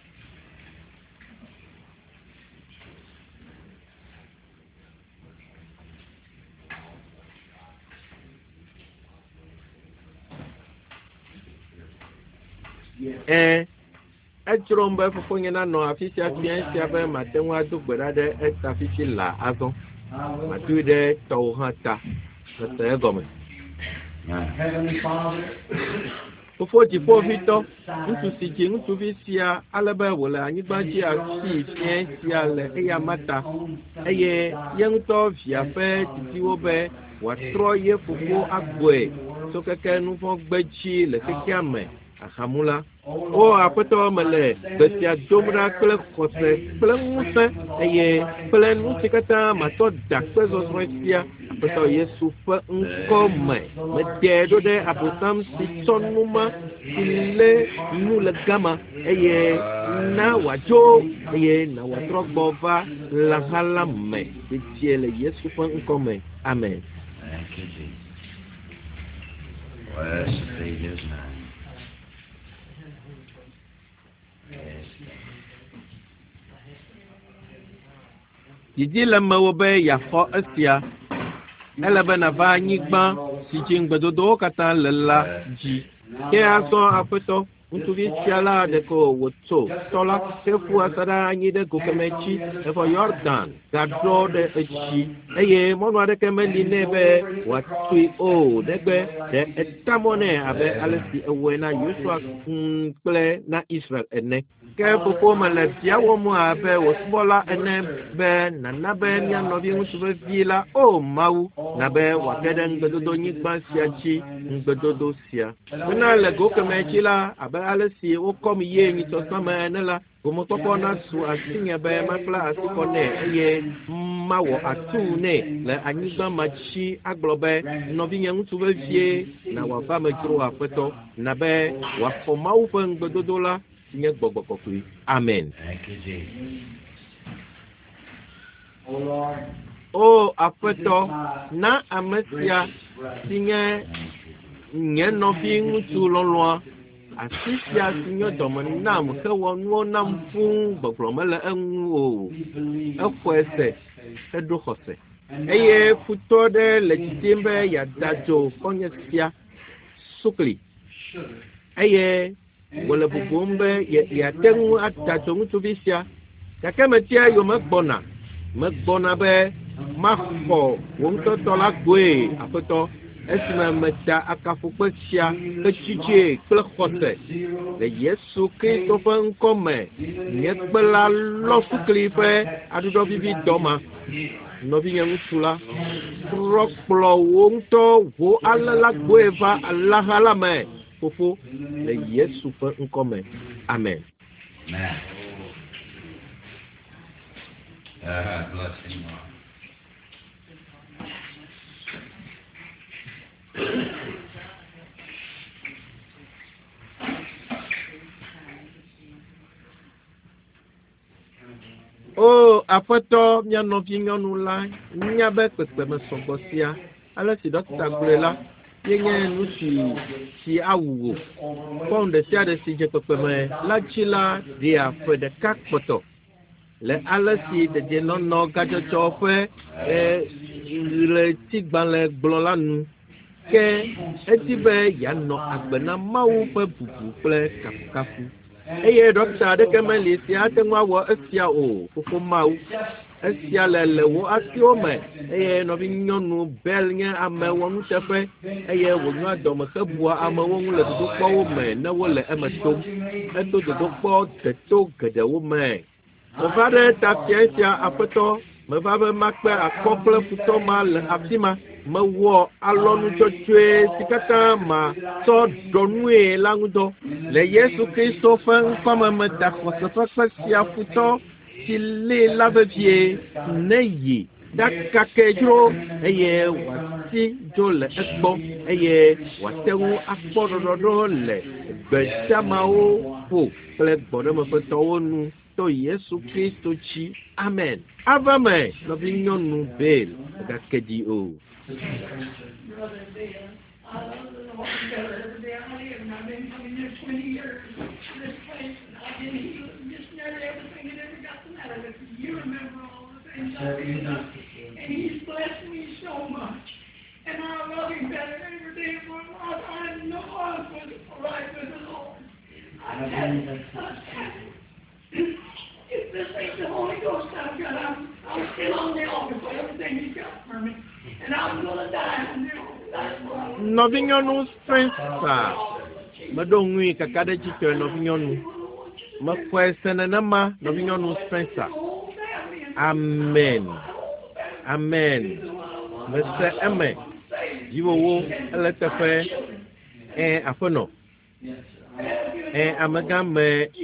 Ejrombe fofonye na no afisia fiansia be matenwa dugbera de etafifi la azon matude tawhata te gome fofo jifo vito ntu siji ntu visia alebe wole anyigbaji asi fiansia le eya mata eye yento via fe titiwo be watro ye fofo agboe so keke nufo gbeji le kekiame ahamula o apeto mele besia domra kle kose kle muse eye kle nusikata mato dakpezo soisia apeto Yesu fe nkome mededo de aposam si tonuma ile nu le gama eye na wajo eye na watrogova la halame betiele Yesu fe nkome. Amen. Thank you, Jesus. Blessed be his name. Didi le mewo be yaxɔ esia ele be nava anyigba si dzi ŋgbedodowo katã le la dzi ke azɔ aƒetɔ ŋutsuvi sia la ɖeko wòtso tɔ la heƒu asaɖa anyi ɖe gokemetsi efɔ Yɔdan gadrɔ ɖe etsi eye mɔnu aɖeke meli nɛ be wòatui o negbe ɖe etamɔ nɛ abe ale si ewɔe na Yosua kple na Israel ene. Ke fofoa me le bia wɔm abe wòsubɔla ene be nana be mía nɔvi ŋutsuvevi la o Mawu na be wòage ɖe ŋugbedodonyigba sia dzi ŋugbedodo sia. Bena le gokemetsi la abe ale si wokɔ mi ye nyitsɔsame ene la gomekpɔkpɔ na su asinye be makpla asikɔ nɛ eye mawɔ atu nɛ le anyigba ma dzi agblɔ be nɔvinye ŋutsuvevie na wòava me dzro aƒetɔ na be wòafɔ Mawu ƒe ŋugbedodo la si nye gbɔgbɔ kɔkɔe. Amen. O aƒetɔ, na ame sia si nye nye nɔvi ŋutsu lɔlɔa asi sia si nye dɔme nam hewɔ nuwo nam fũu gbɔgblɔ mele eŋu o. Exɔe se eɖo xɔse eye futɔ ɖe le dzidzim be yeada dzo kɔnye sia sukli eye wòle bubum be yeate ŋu ada dzo ŋutsuvi sia gake metia yo megbɔna be maxɔ wò ŋutɔtɔ la goe aƒetɔ esime meda akafukpe sia etsitsie kple xɔse le Yesu Kristo ƒe ŋkɔ me nye kpe la lɔ sukli ƒe aɖuɖɔ vivi dɔma. Nɔvinye ŋutsu la trɔ kplɔ wò ŋutɔ ʋo ale la goe va alaha la me fofo le Yesu ƒe ŋkɔ me. Amen. O aƒetɔ mía nɔvi nyɔnu la nya be kpekpeme sɔgbɔ sia ale si dɔkita gblɔe la yenye nu si awuwo fɔm ɖe sia ɖe si dze kpekpeme la dzi la ɖea ƒe ɖeka kpɔtɔ le ale si dedienɔnɔ gadzɔdzɔ ƒe ɣletigbalẽ gblɔ la nu ke edi be yeanɔ agbe na Mawu ƒe bubu kple kafukafu eye dɔkita aɖeke meli si ate ŋu awɔ esia o. Fofo Mawu, esia le wo asiwo me eye nɔvi nyɔnu Bel nye ame wɔnuteƒe eye wònyɔa dɔme hebua amewo ŋu le dodokpɔwo me ne wole eme tom. Edo dodokpɔ deto geɖewo me. Meva ɖe tafia sia aƒetɔ, meva be makpe akɔ kple futɔ ma le afi ma. Mewɔ alɔnudzɔdzɔe si katã matsɔ ɖɔ nue la ŋudɔ le Yesu Kristo ƒe ŋkɔme meda xɔse ƒe kpe sia futɔ si lée la vevie ne yi ɖakake dzro eye wòasi dzo le egbɔ eye wòate ŋu akpɔ ɖɔɖɔɖo le gbe siamawo ƒo kple gbɔɖemeƒetɔwo nu to Yesu Kristo dzi. Amen. Ava me nɔvi nyɔnu Bel gake di o. And he's blessed me so much. And I love him better every day of my life. I know I was right with the Lord. If this ain't the Holy Ghost I've got, I'm still on the altar for everything he's got for me. And I'm going to die on the altar. That's what I'm going to do. Nɔvi nyɔnu Spencer meɖo ŋui kaka ɖe tsitre nɔvi nyɔnu mexɔe se nenema nɔvi nyɔnu Spencer. Amen. Amen. Mese eme dziwowo ele teƒe aƒenɔ amegã me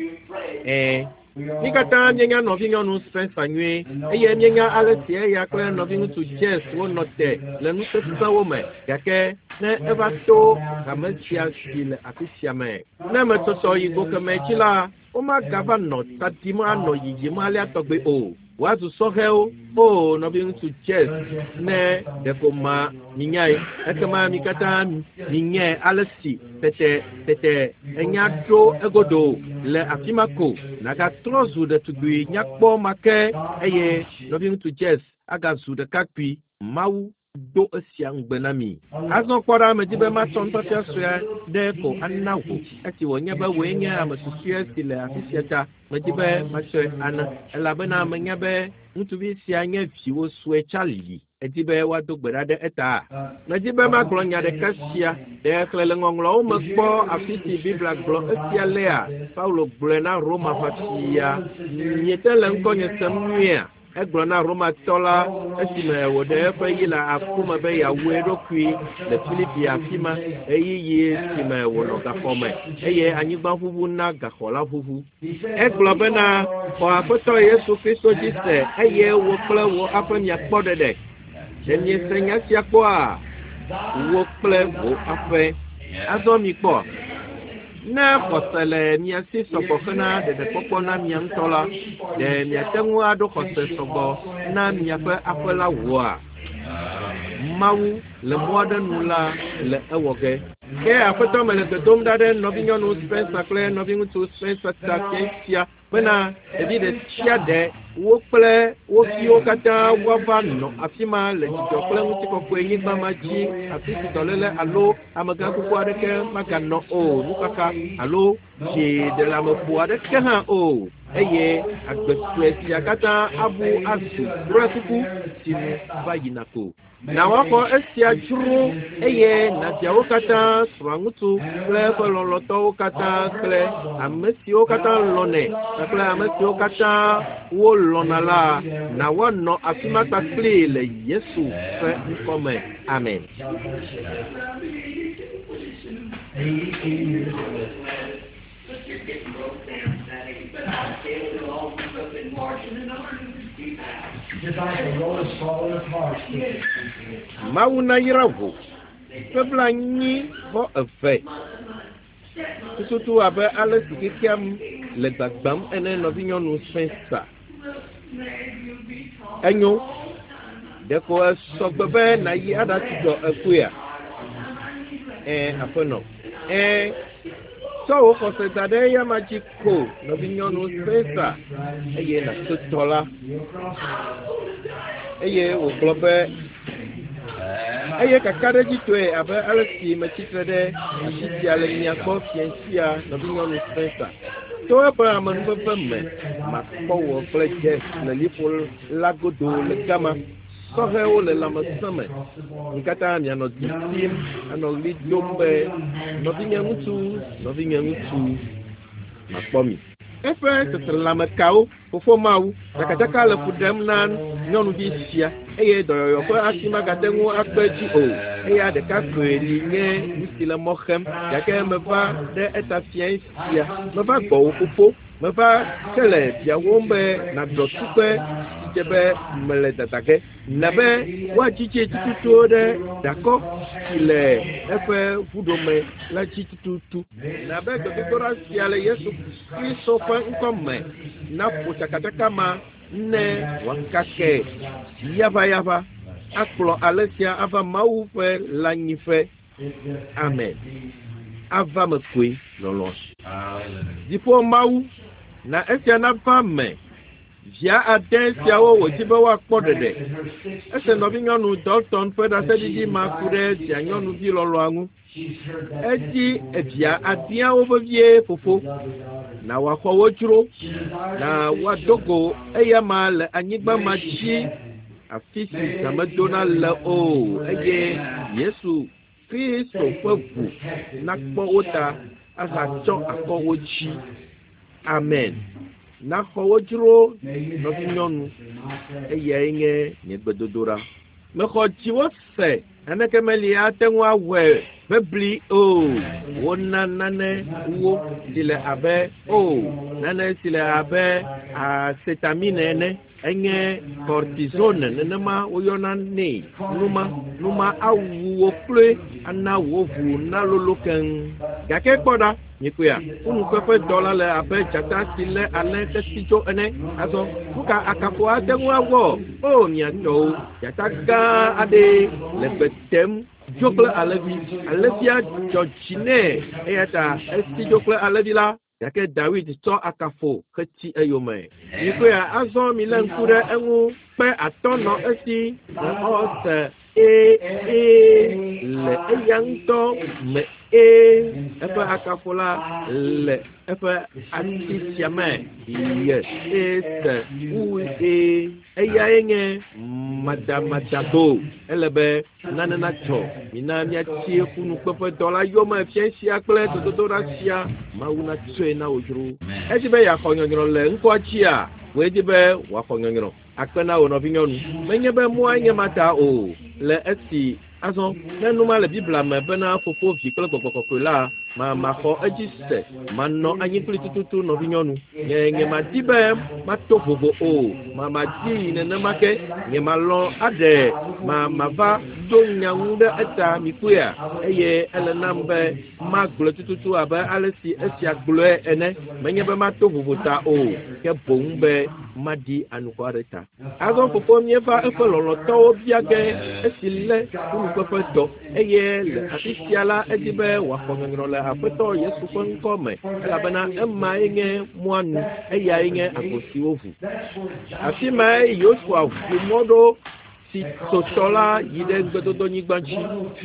mi katã mienya nɔvi nyɔnu Spencer nyuie eye mienya ale si eya kple nɔvi ŋutsu Jess wonɔ te le nusesẽwo me gake ne eva to game sia si le afi sia me ne metɔtɔ yi go keme dzi la womagava nɔ tadim anɔ yiyim alea tɔgbe o. Woazu sɔhɛwo o nɔvi ŋutsu Jess ne ɖeko ma minyae ekema mi katã minyae ale si tete enya ɖo egodo le afi ma ko nagatrɔ zu ɖetugbui nyakpɔ make eye nɔvi ŋutsu Jess agazu ɖekakpui Mawu do siang benami azon kwara mejibe ma ton papia soya de ko anawo ati wonya ba wenya masusia sile afisiata mejibe ma so ana elabena menyabe ntubi sianya fiwo so echali etibe wa do gbera de eta mejibe ma klonya de kasia de klele ngonglo megbo afisi bibla glo esia lea paulo blena roma fatia nyetele nkonye semnua egrona Roma tola esime wode fa yila akuma be ya wedokui le Philipia fima eyiye sime wono gafome eye anyigba fufu na gahola fufu eglobena ko apoto Yesu Kristo jiste eye wo kle wo afemia kpodede denye senya sia kwa wo kle wo afe azomi kpo na kɔsɛlɛ miasi sɔgbɔ kana ɖeɖekpɔkpɔ na miaŋutɔ la ɖe miate ŋu aɖo xɔse sɔgbɔ na miaƒe aƒe la wɔa Mawu le mɔ aɖe nu la le ewɔ ge ke aƒetɔ me le gbe dom ɖa ɖe nɔvinyɔnu Spencer kple nɔviŋutsu Spencer ta sia bena ɖevi ɖe sia ɖe wo kple wo fiwo katã woava nɔ afi ma le dzidzɔ kple ŋutikɔkɔe nyigba ma dzi afi si dɔléle alo amegã kuku aɖeke maganɔ o nukaka alo dziɖeleameƒo aɖeke hã o eye agbesue sia katã abu azu kple kuku si nu va yina ko na woaxɔ esia dzro eye naziawo katã srɔ̃a ŋutsu kple eƒe lɔlɔtɔwo katã kple ame siwo katã lɔnɛ kple ame siwo katã wolɔna la na woanɔ afi ma kpakpli le Yesu ƒe ŋkɔ me. Amen. Mawu na yra vo febla nyi xɔ eve tututu abe ale si kekeam le gbagbam ene nɔvinyɔnu Spencer enyo ɖeko esɔgbe be na yi aɖatu dɔ ekoea aƒenɔ sɔwo xɔse da ɖe yama dzi ko nɔvinyɔnu Spencer eye natotɔ la eye wògblɔ be eye kaka ɖe dzi toe abe ale si metsitre ɖe afi sia le miakpɔ fiancia nɔvinyɔnu Spencer to eƒe amenuveve me makpɔ wɔ kple dze le liƒo la godo le gama sɔhewo le lãmesẽ me mi katã mianɔ du sim anɔ ɣli dom be nɔvinye ŋutsu makpɔ mi eƒe seselelãmekawo fofo Mawu dzakadzaka le fu ɖem na nyɔnuvi sia eye dɔyɔyɔ ƒe asi magate ŋu akpe dzi o eya ɖeka koe li nye nu si le mɔ xem gake meva ɖe eta fia sia meva gbɔwò fofo meva ke le bia wɔm be naɖɔ tukpe si dze be mele dadage na be woadzidze tututuwo ɖe dakɔ si le eƒe ʋuɖome la dzi tututu na be gbedodoɖa sia le Yesu Kristo ƒe ŋkɔ me na ƒo tsakatsaka ma ne wòakake yavayava akplɔ ale sia ava Mawu ƒe lãnyiƒe. Amen. Ava me koe lɔlɔ. Dziƒo Mawu na esia nava me via ade siawo wòdzi be woakpɔ ɖeɖe ese nɔvinyɔnu Dalton ƒe ɖaseɖiɖi ma ku ɖe via nyɔnuvi lɔlɔa ŋu edzi evia adiawo vevie fofo na wòaxɔ wo dzro na wòadogo eya ma le anyigba ma dzi afi si zamedona le o eye Yesu Kristo ƒe ʋu nakpɔ wo ta ahatsɔ akɔ wo dzi. Amen. Na xɔ wo dzro nɔvinyɔnu eyae nye nye gbedodoɖa. Mexɔ dziwo se naneke meli ate ŋu awɔe bebli o wona nane wo si le abe nane si le abe acetamine ene enye cortisone nenema woyɔna nɛ numa awu wo kloe ana wo ʋu na lolo keŋ gake kpɔɖa nyikoea unuƒe ƒe dɔ la le abe dzata si le alẽ tesidzo ene azɔ nuka akafo ate ŋu awɔ miatɔwo dzata gã aɖe le gbe tem dzo kple alevia dzɔ dzi nɛ eya ta esi dzo kple alevi la Yake David tsɔ akafo xeti eyome. Yikoe azɔ mi le ŋku ɖe eŋu kpe atɔnɔ esi le ɔse le eya ŋutɔ me eƒe akafo la le eƒe ati sia me se wu eyae nye madamadago ele be nane natsɔ mina miatsi kunukpeƒe dɔ la yɔme fia sia kple dodoɖa sia Mawu na tsɔe na wodzro esi be yaxɔ nyɔnyrɔ le ŋkɔa tsia woe di be woaxɔ nyɔnyrɔ akpe na wo nɔvi nyɔnu menye be mua nye mata o le esi azɔ nenuma le Biblia me bena fofo vi kple gbɔgbɔ kɔkɔe la maxɔ edzi se manɔ anyi kpli tututu nɔvi nyɔnu nye madi be mato vovo o madi nenema ke nye malɔ aɖe mava do nyaŋu ɖe eta mikuea eye ele nam be magblɔ tututu abe ale si esia gblɔe ene menye be mato vovo ta o ke boŋ be madi anuxɔ aɖe ta azɔ fofo mieva eƒe lɔlɔtɔwo bia ge esi le kunukpeƒe dɔ eye le afi sia la edi be wòaxɔ nyɔnyrɔ le Aƒetɔ Yesu ƒe ŋkɔ me elabena emae nye mɔanu eyae nye agosiwo ʋu afi mae Yosua ʋu mɔ ɖo si totɔ la yi ɖe gbedodonyigba dzi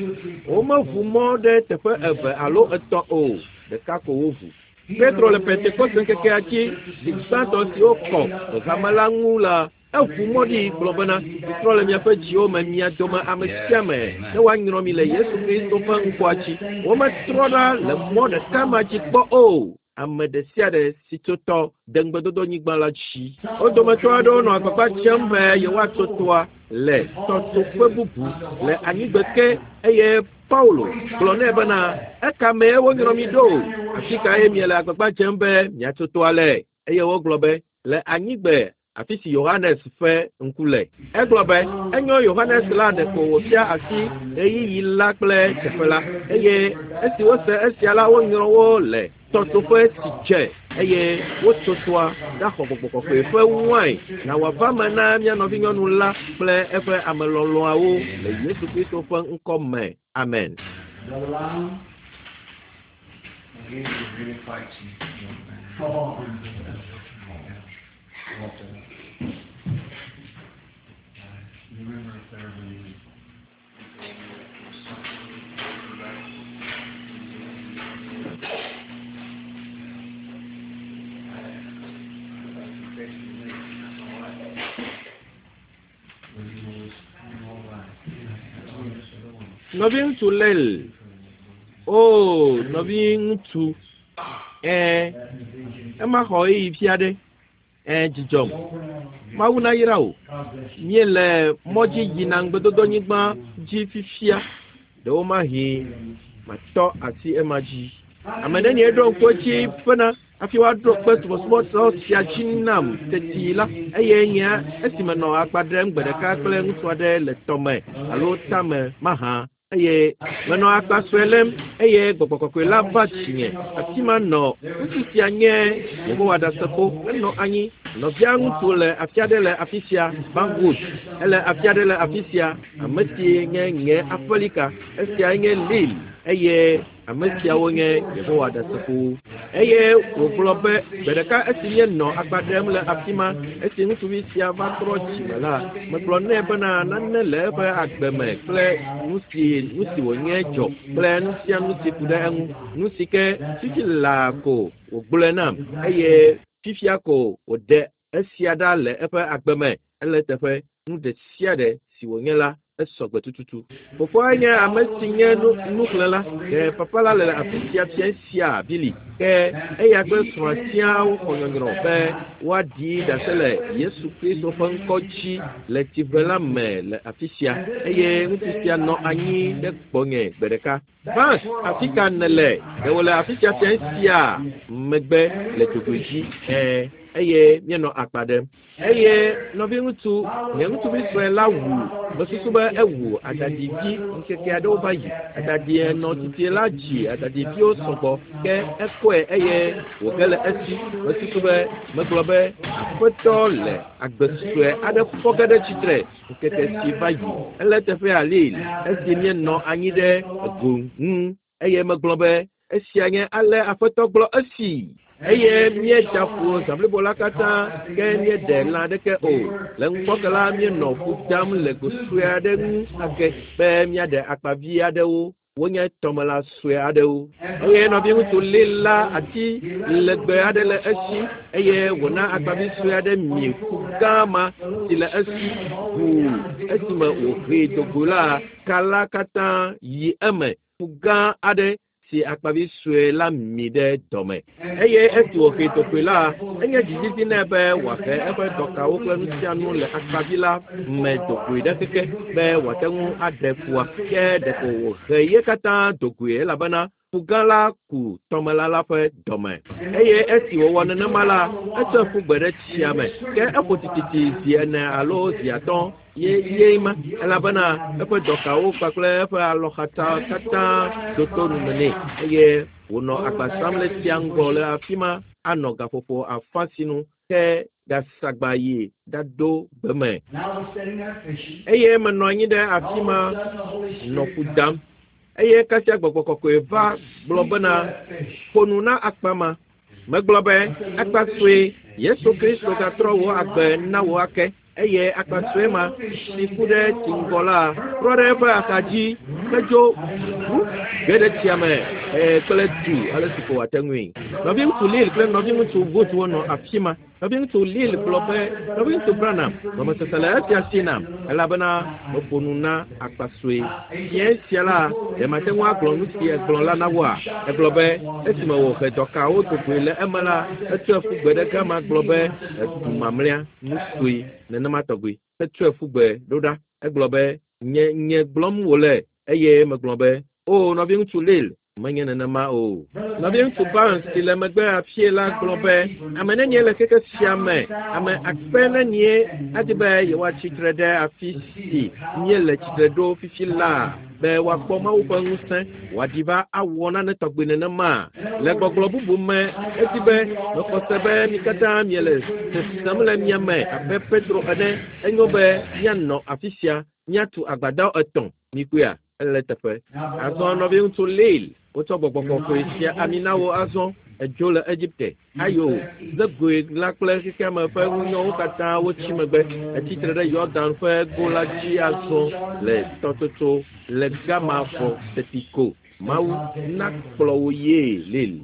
womeʋu mɔ ɖe teƒe eve alo etɔ̃ o ɖeka ko woʋu Petro le Pentekoste ŋkekea dzi gbãtɔ siwo kɔ hame la ŋu la eʋu mɔ ɖi gblɔ bena mitrɔ le miaƒe dziwo me mia dome ame sia me ne woanyrɔ mi le Yesu Kristo ƒe ŋkɔa dzi wometrɔ ɖa le mɔ ɖeka ma dzi kpɔ o ame ɖe sia ɖe si tsotɔ de ŋgbedodonyigba la dzi wo dometɔ aɖewo nɔ agbagba dzem be yewoatso toa le tɔtoƒe bubu le anyigbe ke eye Paulo gblɔ nɛ bena ekame wonyrɔ mi ɖo afi kae miele agbagba dzem be miatso toa le eye wogblɔ be le anyigbe afi si Yohanes ƒe ŋku le egblɔ be enyo Yohanes la ɖe ko wòfia asi ɣeyiɣi la kple teƒe la eye esi wose esia la wonyrɔ wo le tɔtoƒe si dze eye wotso toa ɖaxɔ gbɔgbɔ kɔkɔe ƒe wain na wòava me na mia nɔvi nyɔnu la kple eƒe ame lɔlɔawo le Yesu Kristo ƒe ŋkɔ me. Amen. Remember if there ever needed nɔvi ŋutsu lel nɔvi ŋutsu ema xɔ eyi fia ɖe dzidzɔm Mawu na yra o mie le mɔdzi yina ŋgbedodonyigba dzi fifia ɖewo mahi matɔ asi ema dzi ame ɖe nie ɖo ŋku dzi fena afi woaɖo kpe subɔsubɔtɔ sia dzi nam teti la eye nye esi menɔ akpa ɖem gbe ɖeka kple ŋutsu aɖe le tɔme alo tame mahã eye menɔ akpa sue lém eye gbɔgbɔ kɔkɔe la va tsinye afi ma nɔ ŋutsu sia nye Yehowa ɖaseƒo enɔ anyi nɔvia ŋutsu le afi aɖe le afi sia Bangwood ele afi aɖe le afi sia ame si nye nye aƒelika esia nye Lil eye ame siawo nye Yehowa ɖaseƒo eye wògblɔ be gbe ɖeka esi nye nɔ akpa ɖem le afi ma esi ŋutsuvi sia va trɔ dzime la megblɔ nɛ bena nane le eƒe agbe me kple nu si wònye dzɔ kple nu sia nu si ku ɖe eŋu nu si ke fifi laa ko wògblɔe nam eye fifia ko wòde esia ɖa le eƒe agbe me ele teƒe nu ɖe sia ɖe si wònye la esɔgbe tututu fofoa nye ame si nye nuxlẽla ke papa la le afi sia fia sia bili ke eya kple srɔ̃a sia woxɔ nyɔnyrɔ be woaɖi ɖase le Yesu Kristo ƒe ŋkɔ dzi le tsive la me le afi sia eye ŋutsu sia nɔ anyi ɖe gbɔnye gbe ɖeka Vance afi ka nele wòle afi sia fia sia megbe le dzogoe dzi eye mienɔ akpa ɖem eye nɔvi ŋutsu nye ŋutsuvi sue la wu mesusu be ewu adadivi ŋkeke aɖewo va yi adadie nɔ titi la dzi adadiviwo sɔgbɔ ke ekɔe eye wòge le esi mesusu be megblɔ be aƒetɔ le agbe sue aɖe fɔ ge ɖe tsitre ŋkeke si va yi ele teƒe alil esi mienɔ anyi ɖe ego ŋu eye megblɔ be esia nye ale aƒetɔ gblɔ esi eye mie jafu samble la kata ke mie de la de ke o le nkpokela mie no fu jam le go sua de nu ake be mie de akpavi adewo wonye tomala sua adewo eye no bi mutu lila ati legbe ade le esi eye wona akpavi sua de mi fu gama ti le esi bu esi ma o kri to gula kala kata yi eme fu ga ade si akpavi sue la mi de dome eye etu oke to la enye jijiti na be wa ke ebe doka wo kle nusianu le akpavi la me to de keke be watengu adefua ke de ko he ye kata to la bana fugala ku tomala la fe dome eye eti wo wona na mala etu fu gbere chiame ke epotititi si na alo si aton ye ma elabana efe doka wo pakle efe alokata kata dotonu mene eye wono akpasamle tiango le afima anoga fofo afasinu ke gasagbaye dado beme eye menonyi de afima no kudam eye kasia gbogbo eva globana ponuna akpama meglobe akpaswe Yesu Kristo gatrowo agbe nawo ake eye akpaswema sifude tingola rodeva akaji mejo gede tiame koletu alesiko watengwi novim tulil kle novim tu gotu wono afima novim tulil globe novim tu branam mama sala tiasina elabana oponuna akpaswe yesiala e matenwa glonu si glon la nawa e globe esima wo kedoka o to pele emala etu fu gbede kama globe mamlia musui nenama togui etu fu gbe doda e globe nye glom wole eye me globe o novim tulil manye nenama o novim tu balance le megbe afie la globe amenenye le keke siame ame akpene nie adibe ye wa chitrede afisi nye le chitredo fifila be wa kpoma wo pangusen wa diva awona ne togbene na ma le gboglo bubu me etibe no kosebe mikata miele samle miame abe Petro ene enyobe nyano afisia nyatu agbada eton mikuya ele tefe azon novim tu lil oto gbogbo ko isia aminawo azon ejole Egypte ayo zegwe lakle kike ma fe nyo kata wo chimegbe etitre Jordan fe golaji azon le tototo le gama fo setiko mawu nakploye lil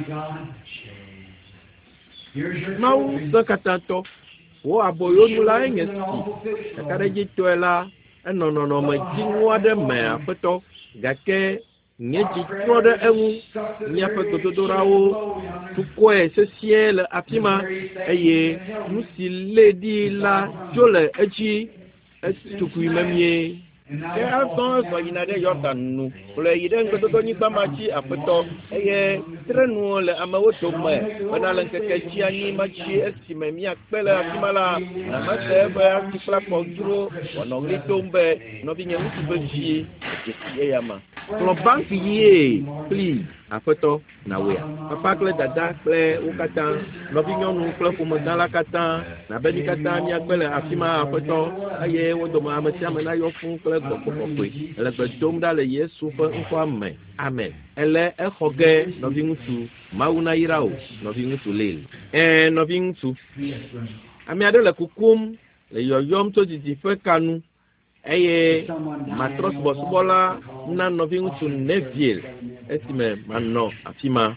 mawu zakatanto wo aboyo nula engesi akareji toela enonono ma jinwa de me afeto gake nyeji trode enu nyafe totodorawo tukwe sesie le afima eye nusi ledi la jole eji tukui memie ke azon so yina de Jordan nu le yide ngototo ni bamachi apeto eye trenu le amawoto me bana le keke chi ani machi esime mi akpele afimala na masebe akipla pogro wono litombe no binye utubeji yama from bank ye please apeto na we papa kle dada kle ukata no binyo nu kle fumo dala kata na beni kata mi akpele afima apeto eye wodo ma amasiame na yo fun kle gbogbo le gbedom da le Yesu fe nko ame amen ele ehoge no vingutu mauna irao no vingutu lel no vingutu ami ade le kukum le yoyom to didi fe kanu eye matros bosbola na no vingutu neviel esime manno afima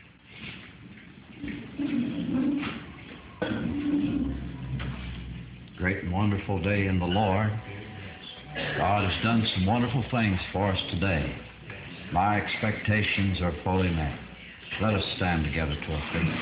great and wonderful day in the Lord. God has done some wonderful things for us today. My expectations are fully met. Let us stand together to our feet.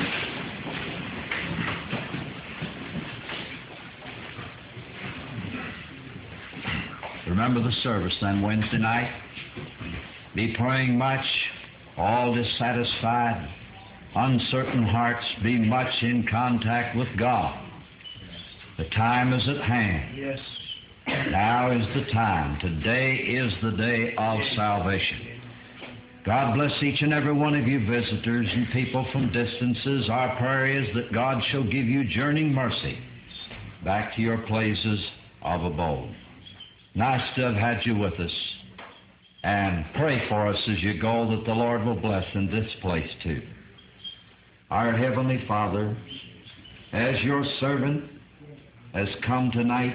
Remember the service then Wednesday night. Be praying much, all dissatisfied, uncertain hearts, be much in contact with God. The time is at hand. Yes. Now is the time. Today is the day of salvation. God bless each and every one of you visitors and people from distances. Our prayer is that God shall give you journeying mercy back to your places of abode. Nice to have had you with us. And pray for us as you go that the Lord will bless in this place too. Our Heavenly Father, as your servant has come tonight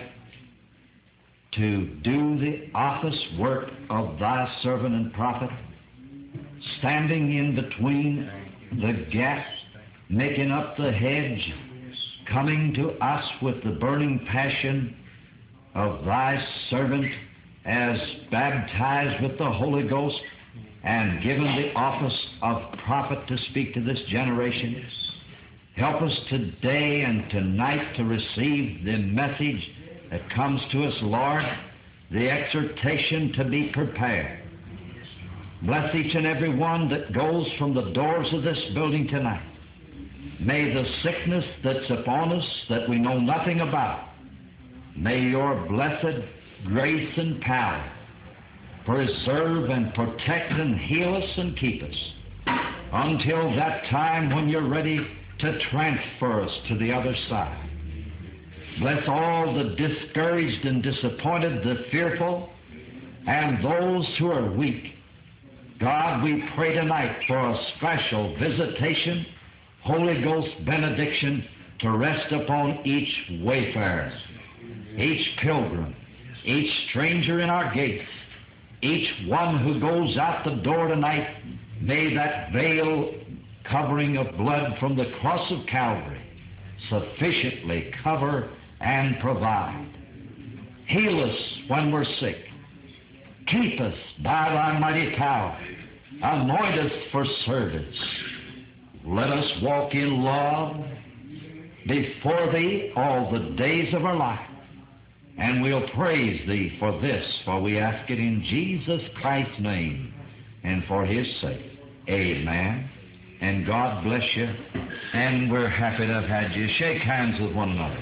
to do the office work of thy servant and prophet, standing in between the gap, making up the hedge, coming to us with the burning passion of thy servant as baptized with the Holy Ghost and given the office of prophet to speak to this generation. Help us today and tonight to receive the message that comes to us, Lord, the exhortation to be prepared. Bless each and every one that goes from the doors of this building tonight. May the sickness that's upon us that we know nothing about, may your blessed grace and power preserve and protect and heal us and keep us until that time when you're ready to transfer us to the other side. Bless all the discouraged and disappointed, the fearful, and those who are weak. God, we pray tonight for a special visitation, Holy Ghost benediction to rest upon each wayfarer, each pilgrim, each stranger in our gates, each one who goes out the door tonight. May that veil covering of blood from the cross of Calvary sufficiently cover and provide. Heal us when we're sick. Keep us by thy mighty power. Anoint us for service. Let us walk in love before thee all the days of our life. And we'll praise thee for this, for we ask it in Jesus Christ's name and for his sake. Amen. And God bless you. And we're happy to have had you. Shake hands with one another.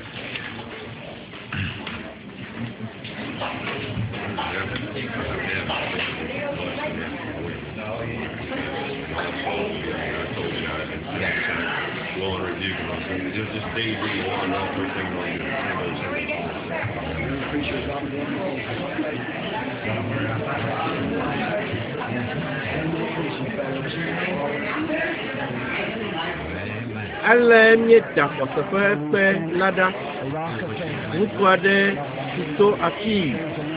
Just David one up everything on Ale mieta xɔseƒe la ɖa. Ŋutsu aɖe si to afii.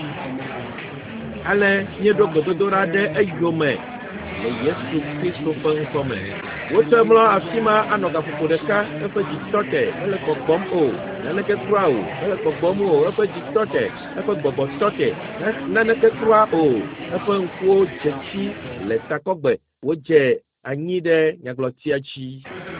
Ale mieɖo gbedodoɖa ɖe eyome le Yesu Kristo ƒe ŋkɔ me. Wotsɔe mlɔ afi ma anɔ gaƒoƒo ɖeka eƒe dzitɔ te, ele gbɔgbɔm o, naneke kura o, ele gbɔgbɔm o, eƒe dzitɔ te, eƒe gbɔgbɔtɔ te, naneke kura o, eƒe ŋkuwo dze tsi le takɔgbe, wodze anyi ɖe nyagblɔtia dzi.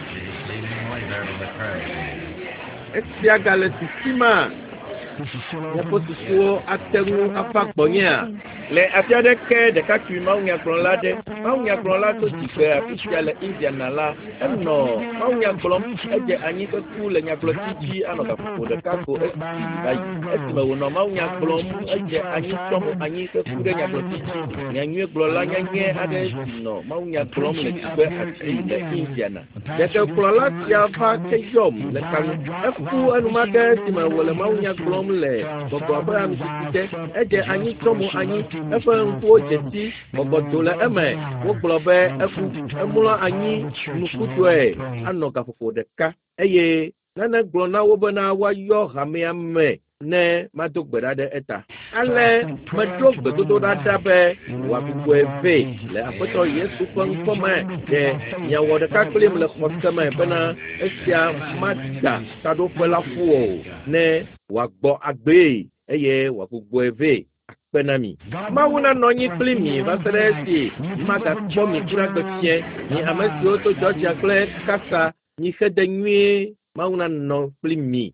Esia gale sisi ma miaƒe susuwo ate ŋu afa gbɔnyea le afi aɖe ke ɖekakpui mawunyagblɔla ɖe mawunyagblɔla to dzigbe afi sia le Indiana la enɔ mawunya gblɔm edze anyi ke ku le nyagblɔti dzi anɔ gaƒoƒo ɖeka ko esime wònɔ mawunya gblɔm edze anyi tsɔm anyi ke ku ɖe nyagblɔti dzi nyanyue gblɔla nyanye aɖe si nɔ mawunya gblɔm le dzigbe afi le Indiana ɖekekplɔla sia va ke yɔm le kanu eku enumake esime wòle mawunya gblɔm le gbɔgbɔ ƒe ametutu te edze anyi tsɔm anyi eƒe ŋkuwo dze si gbɔgbɔdo le eme wogblɔ be eku emlɔ anyi nukutɔe anɔ gaƒoƒo ɖeka eye nane gblɔ na wo bena woayɔ hamea me ne mado gbe ɖa ɖe eta ale meɖo gbedodoɖa ɖa be wòagbugbe vɛ le aƒetɔ Yesu ƒe ŋkɔ me ɖe miawɔ ɖeka kplim le xɔse me bena esia mada taɖoƒe la ƒu o ne wòagbɔ agbee eye wòagbugbe vɛ akpe na mi. Mawu nanɔ anyi kpli mi va se ɖe esi magakpɔ mi kura gbe fiẽ mi ame siwo to Georgia kple kasa mi xe de nyuie Mawu nanɔ kpli mi.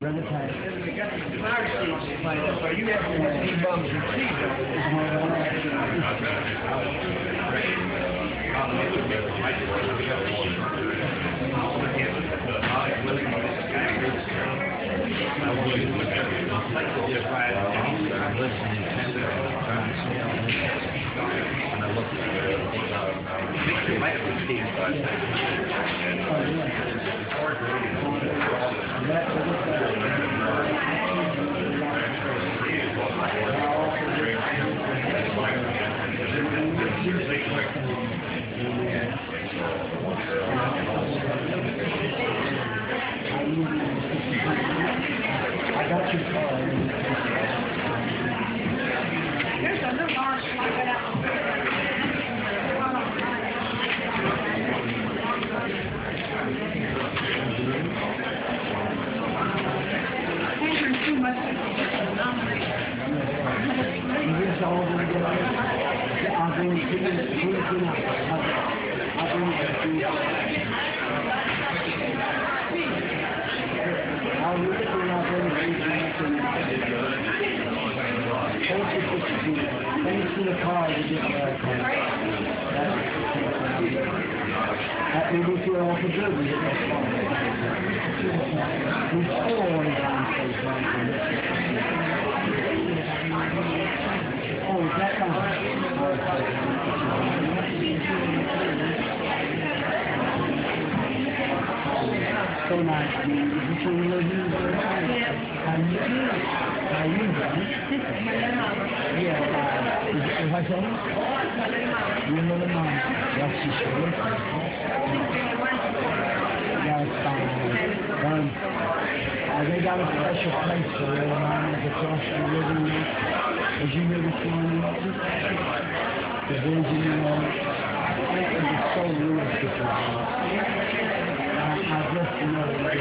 That made me feel awful good. We still want to go on stage right now. Oh, is that fine? So nice. Is this where you live in? How you doing? How you doing? Yeah, is I saying? Your little mom. Yes, she should. That's fine. They got a special place for little mamas across the living room. As you hear this morning, the vision, you know, it is so realistic. I just know that.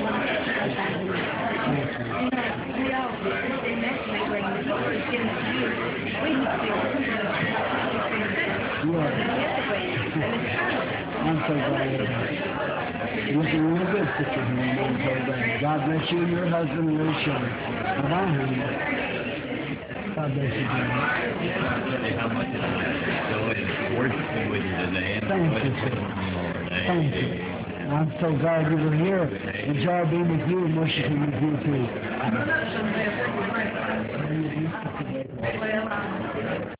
I'm so glad it is. You're looking real good, Sister Henry. I'm so glad. God bless you and your husband and little children. Bye-bye, honey. God bless you, Jenny. How much I enjoyed worshiping with you today. Thank you, sir. Thank you. I'm so glad you were here. Enjoy being with you and worshiping with you, too.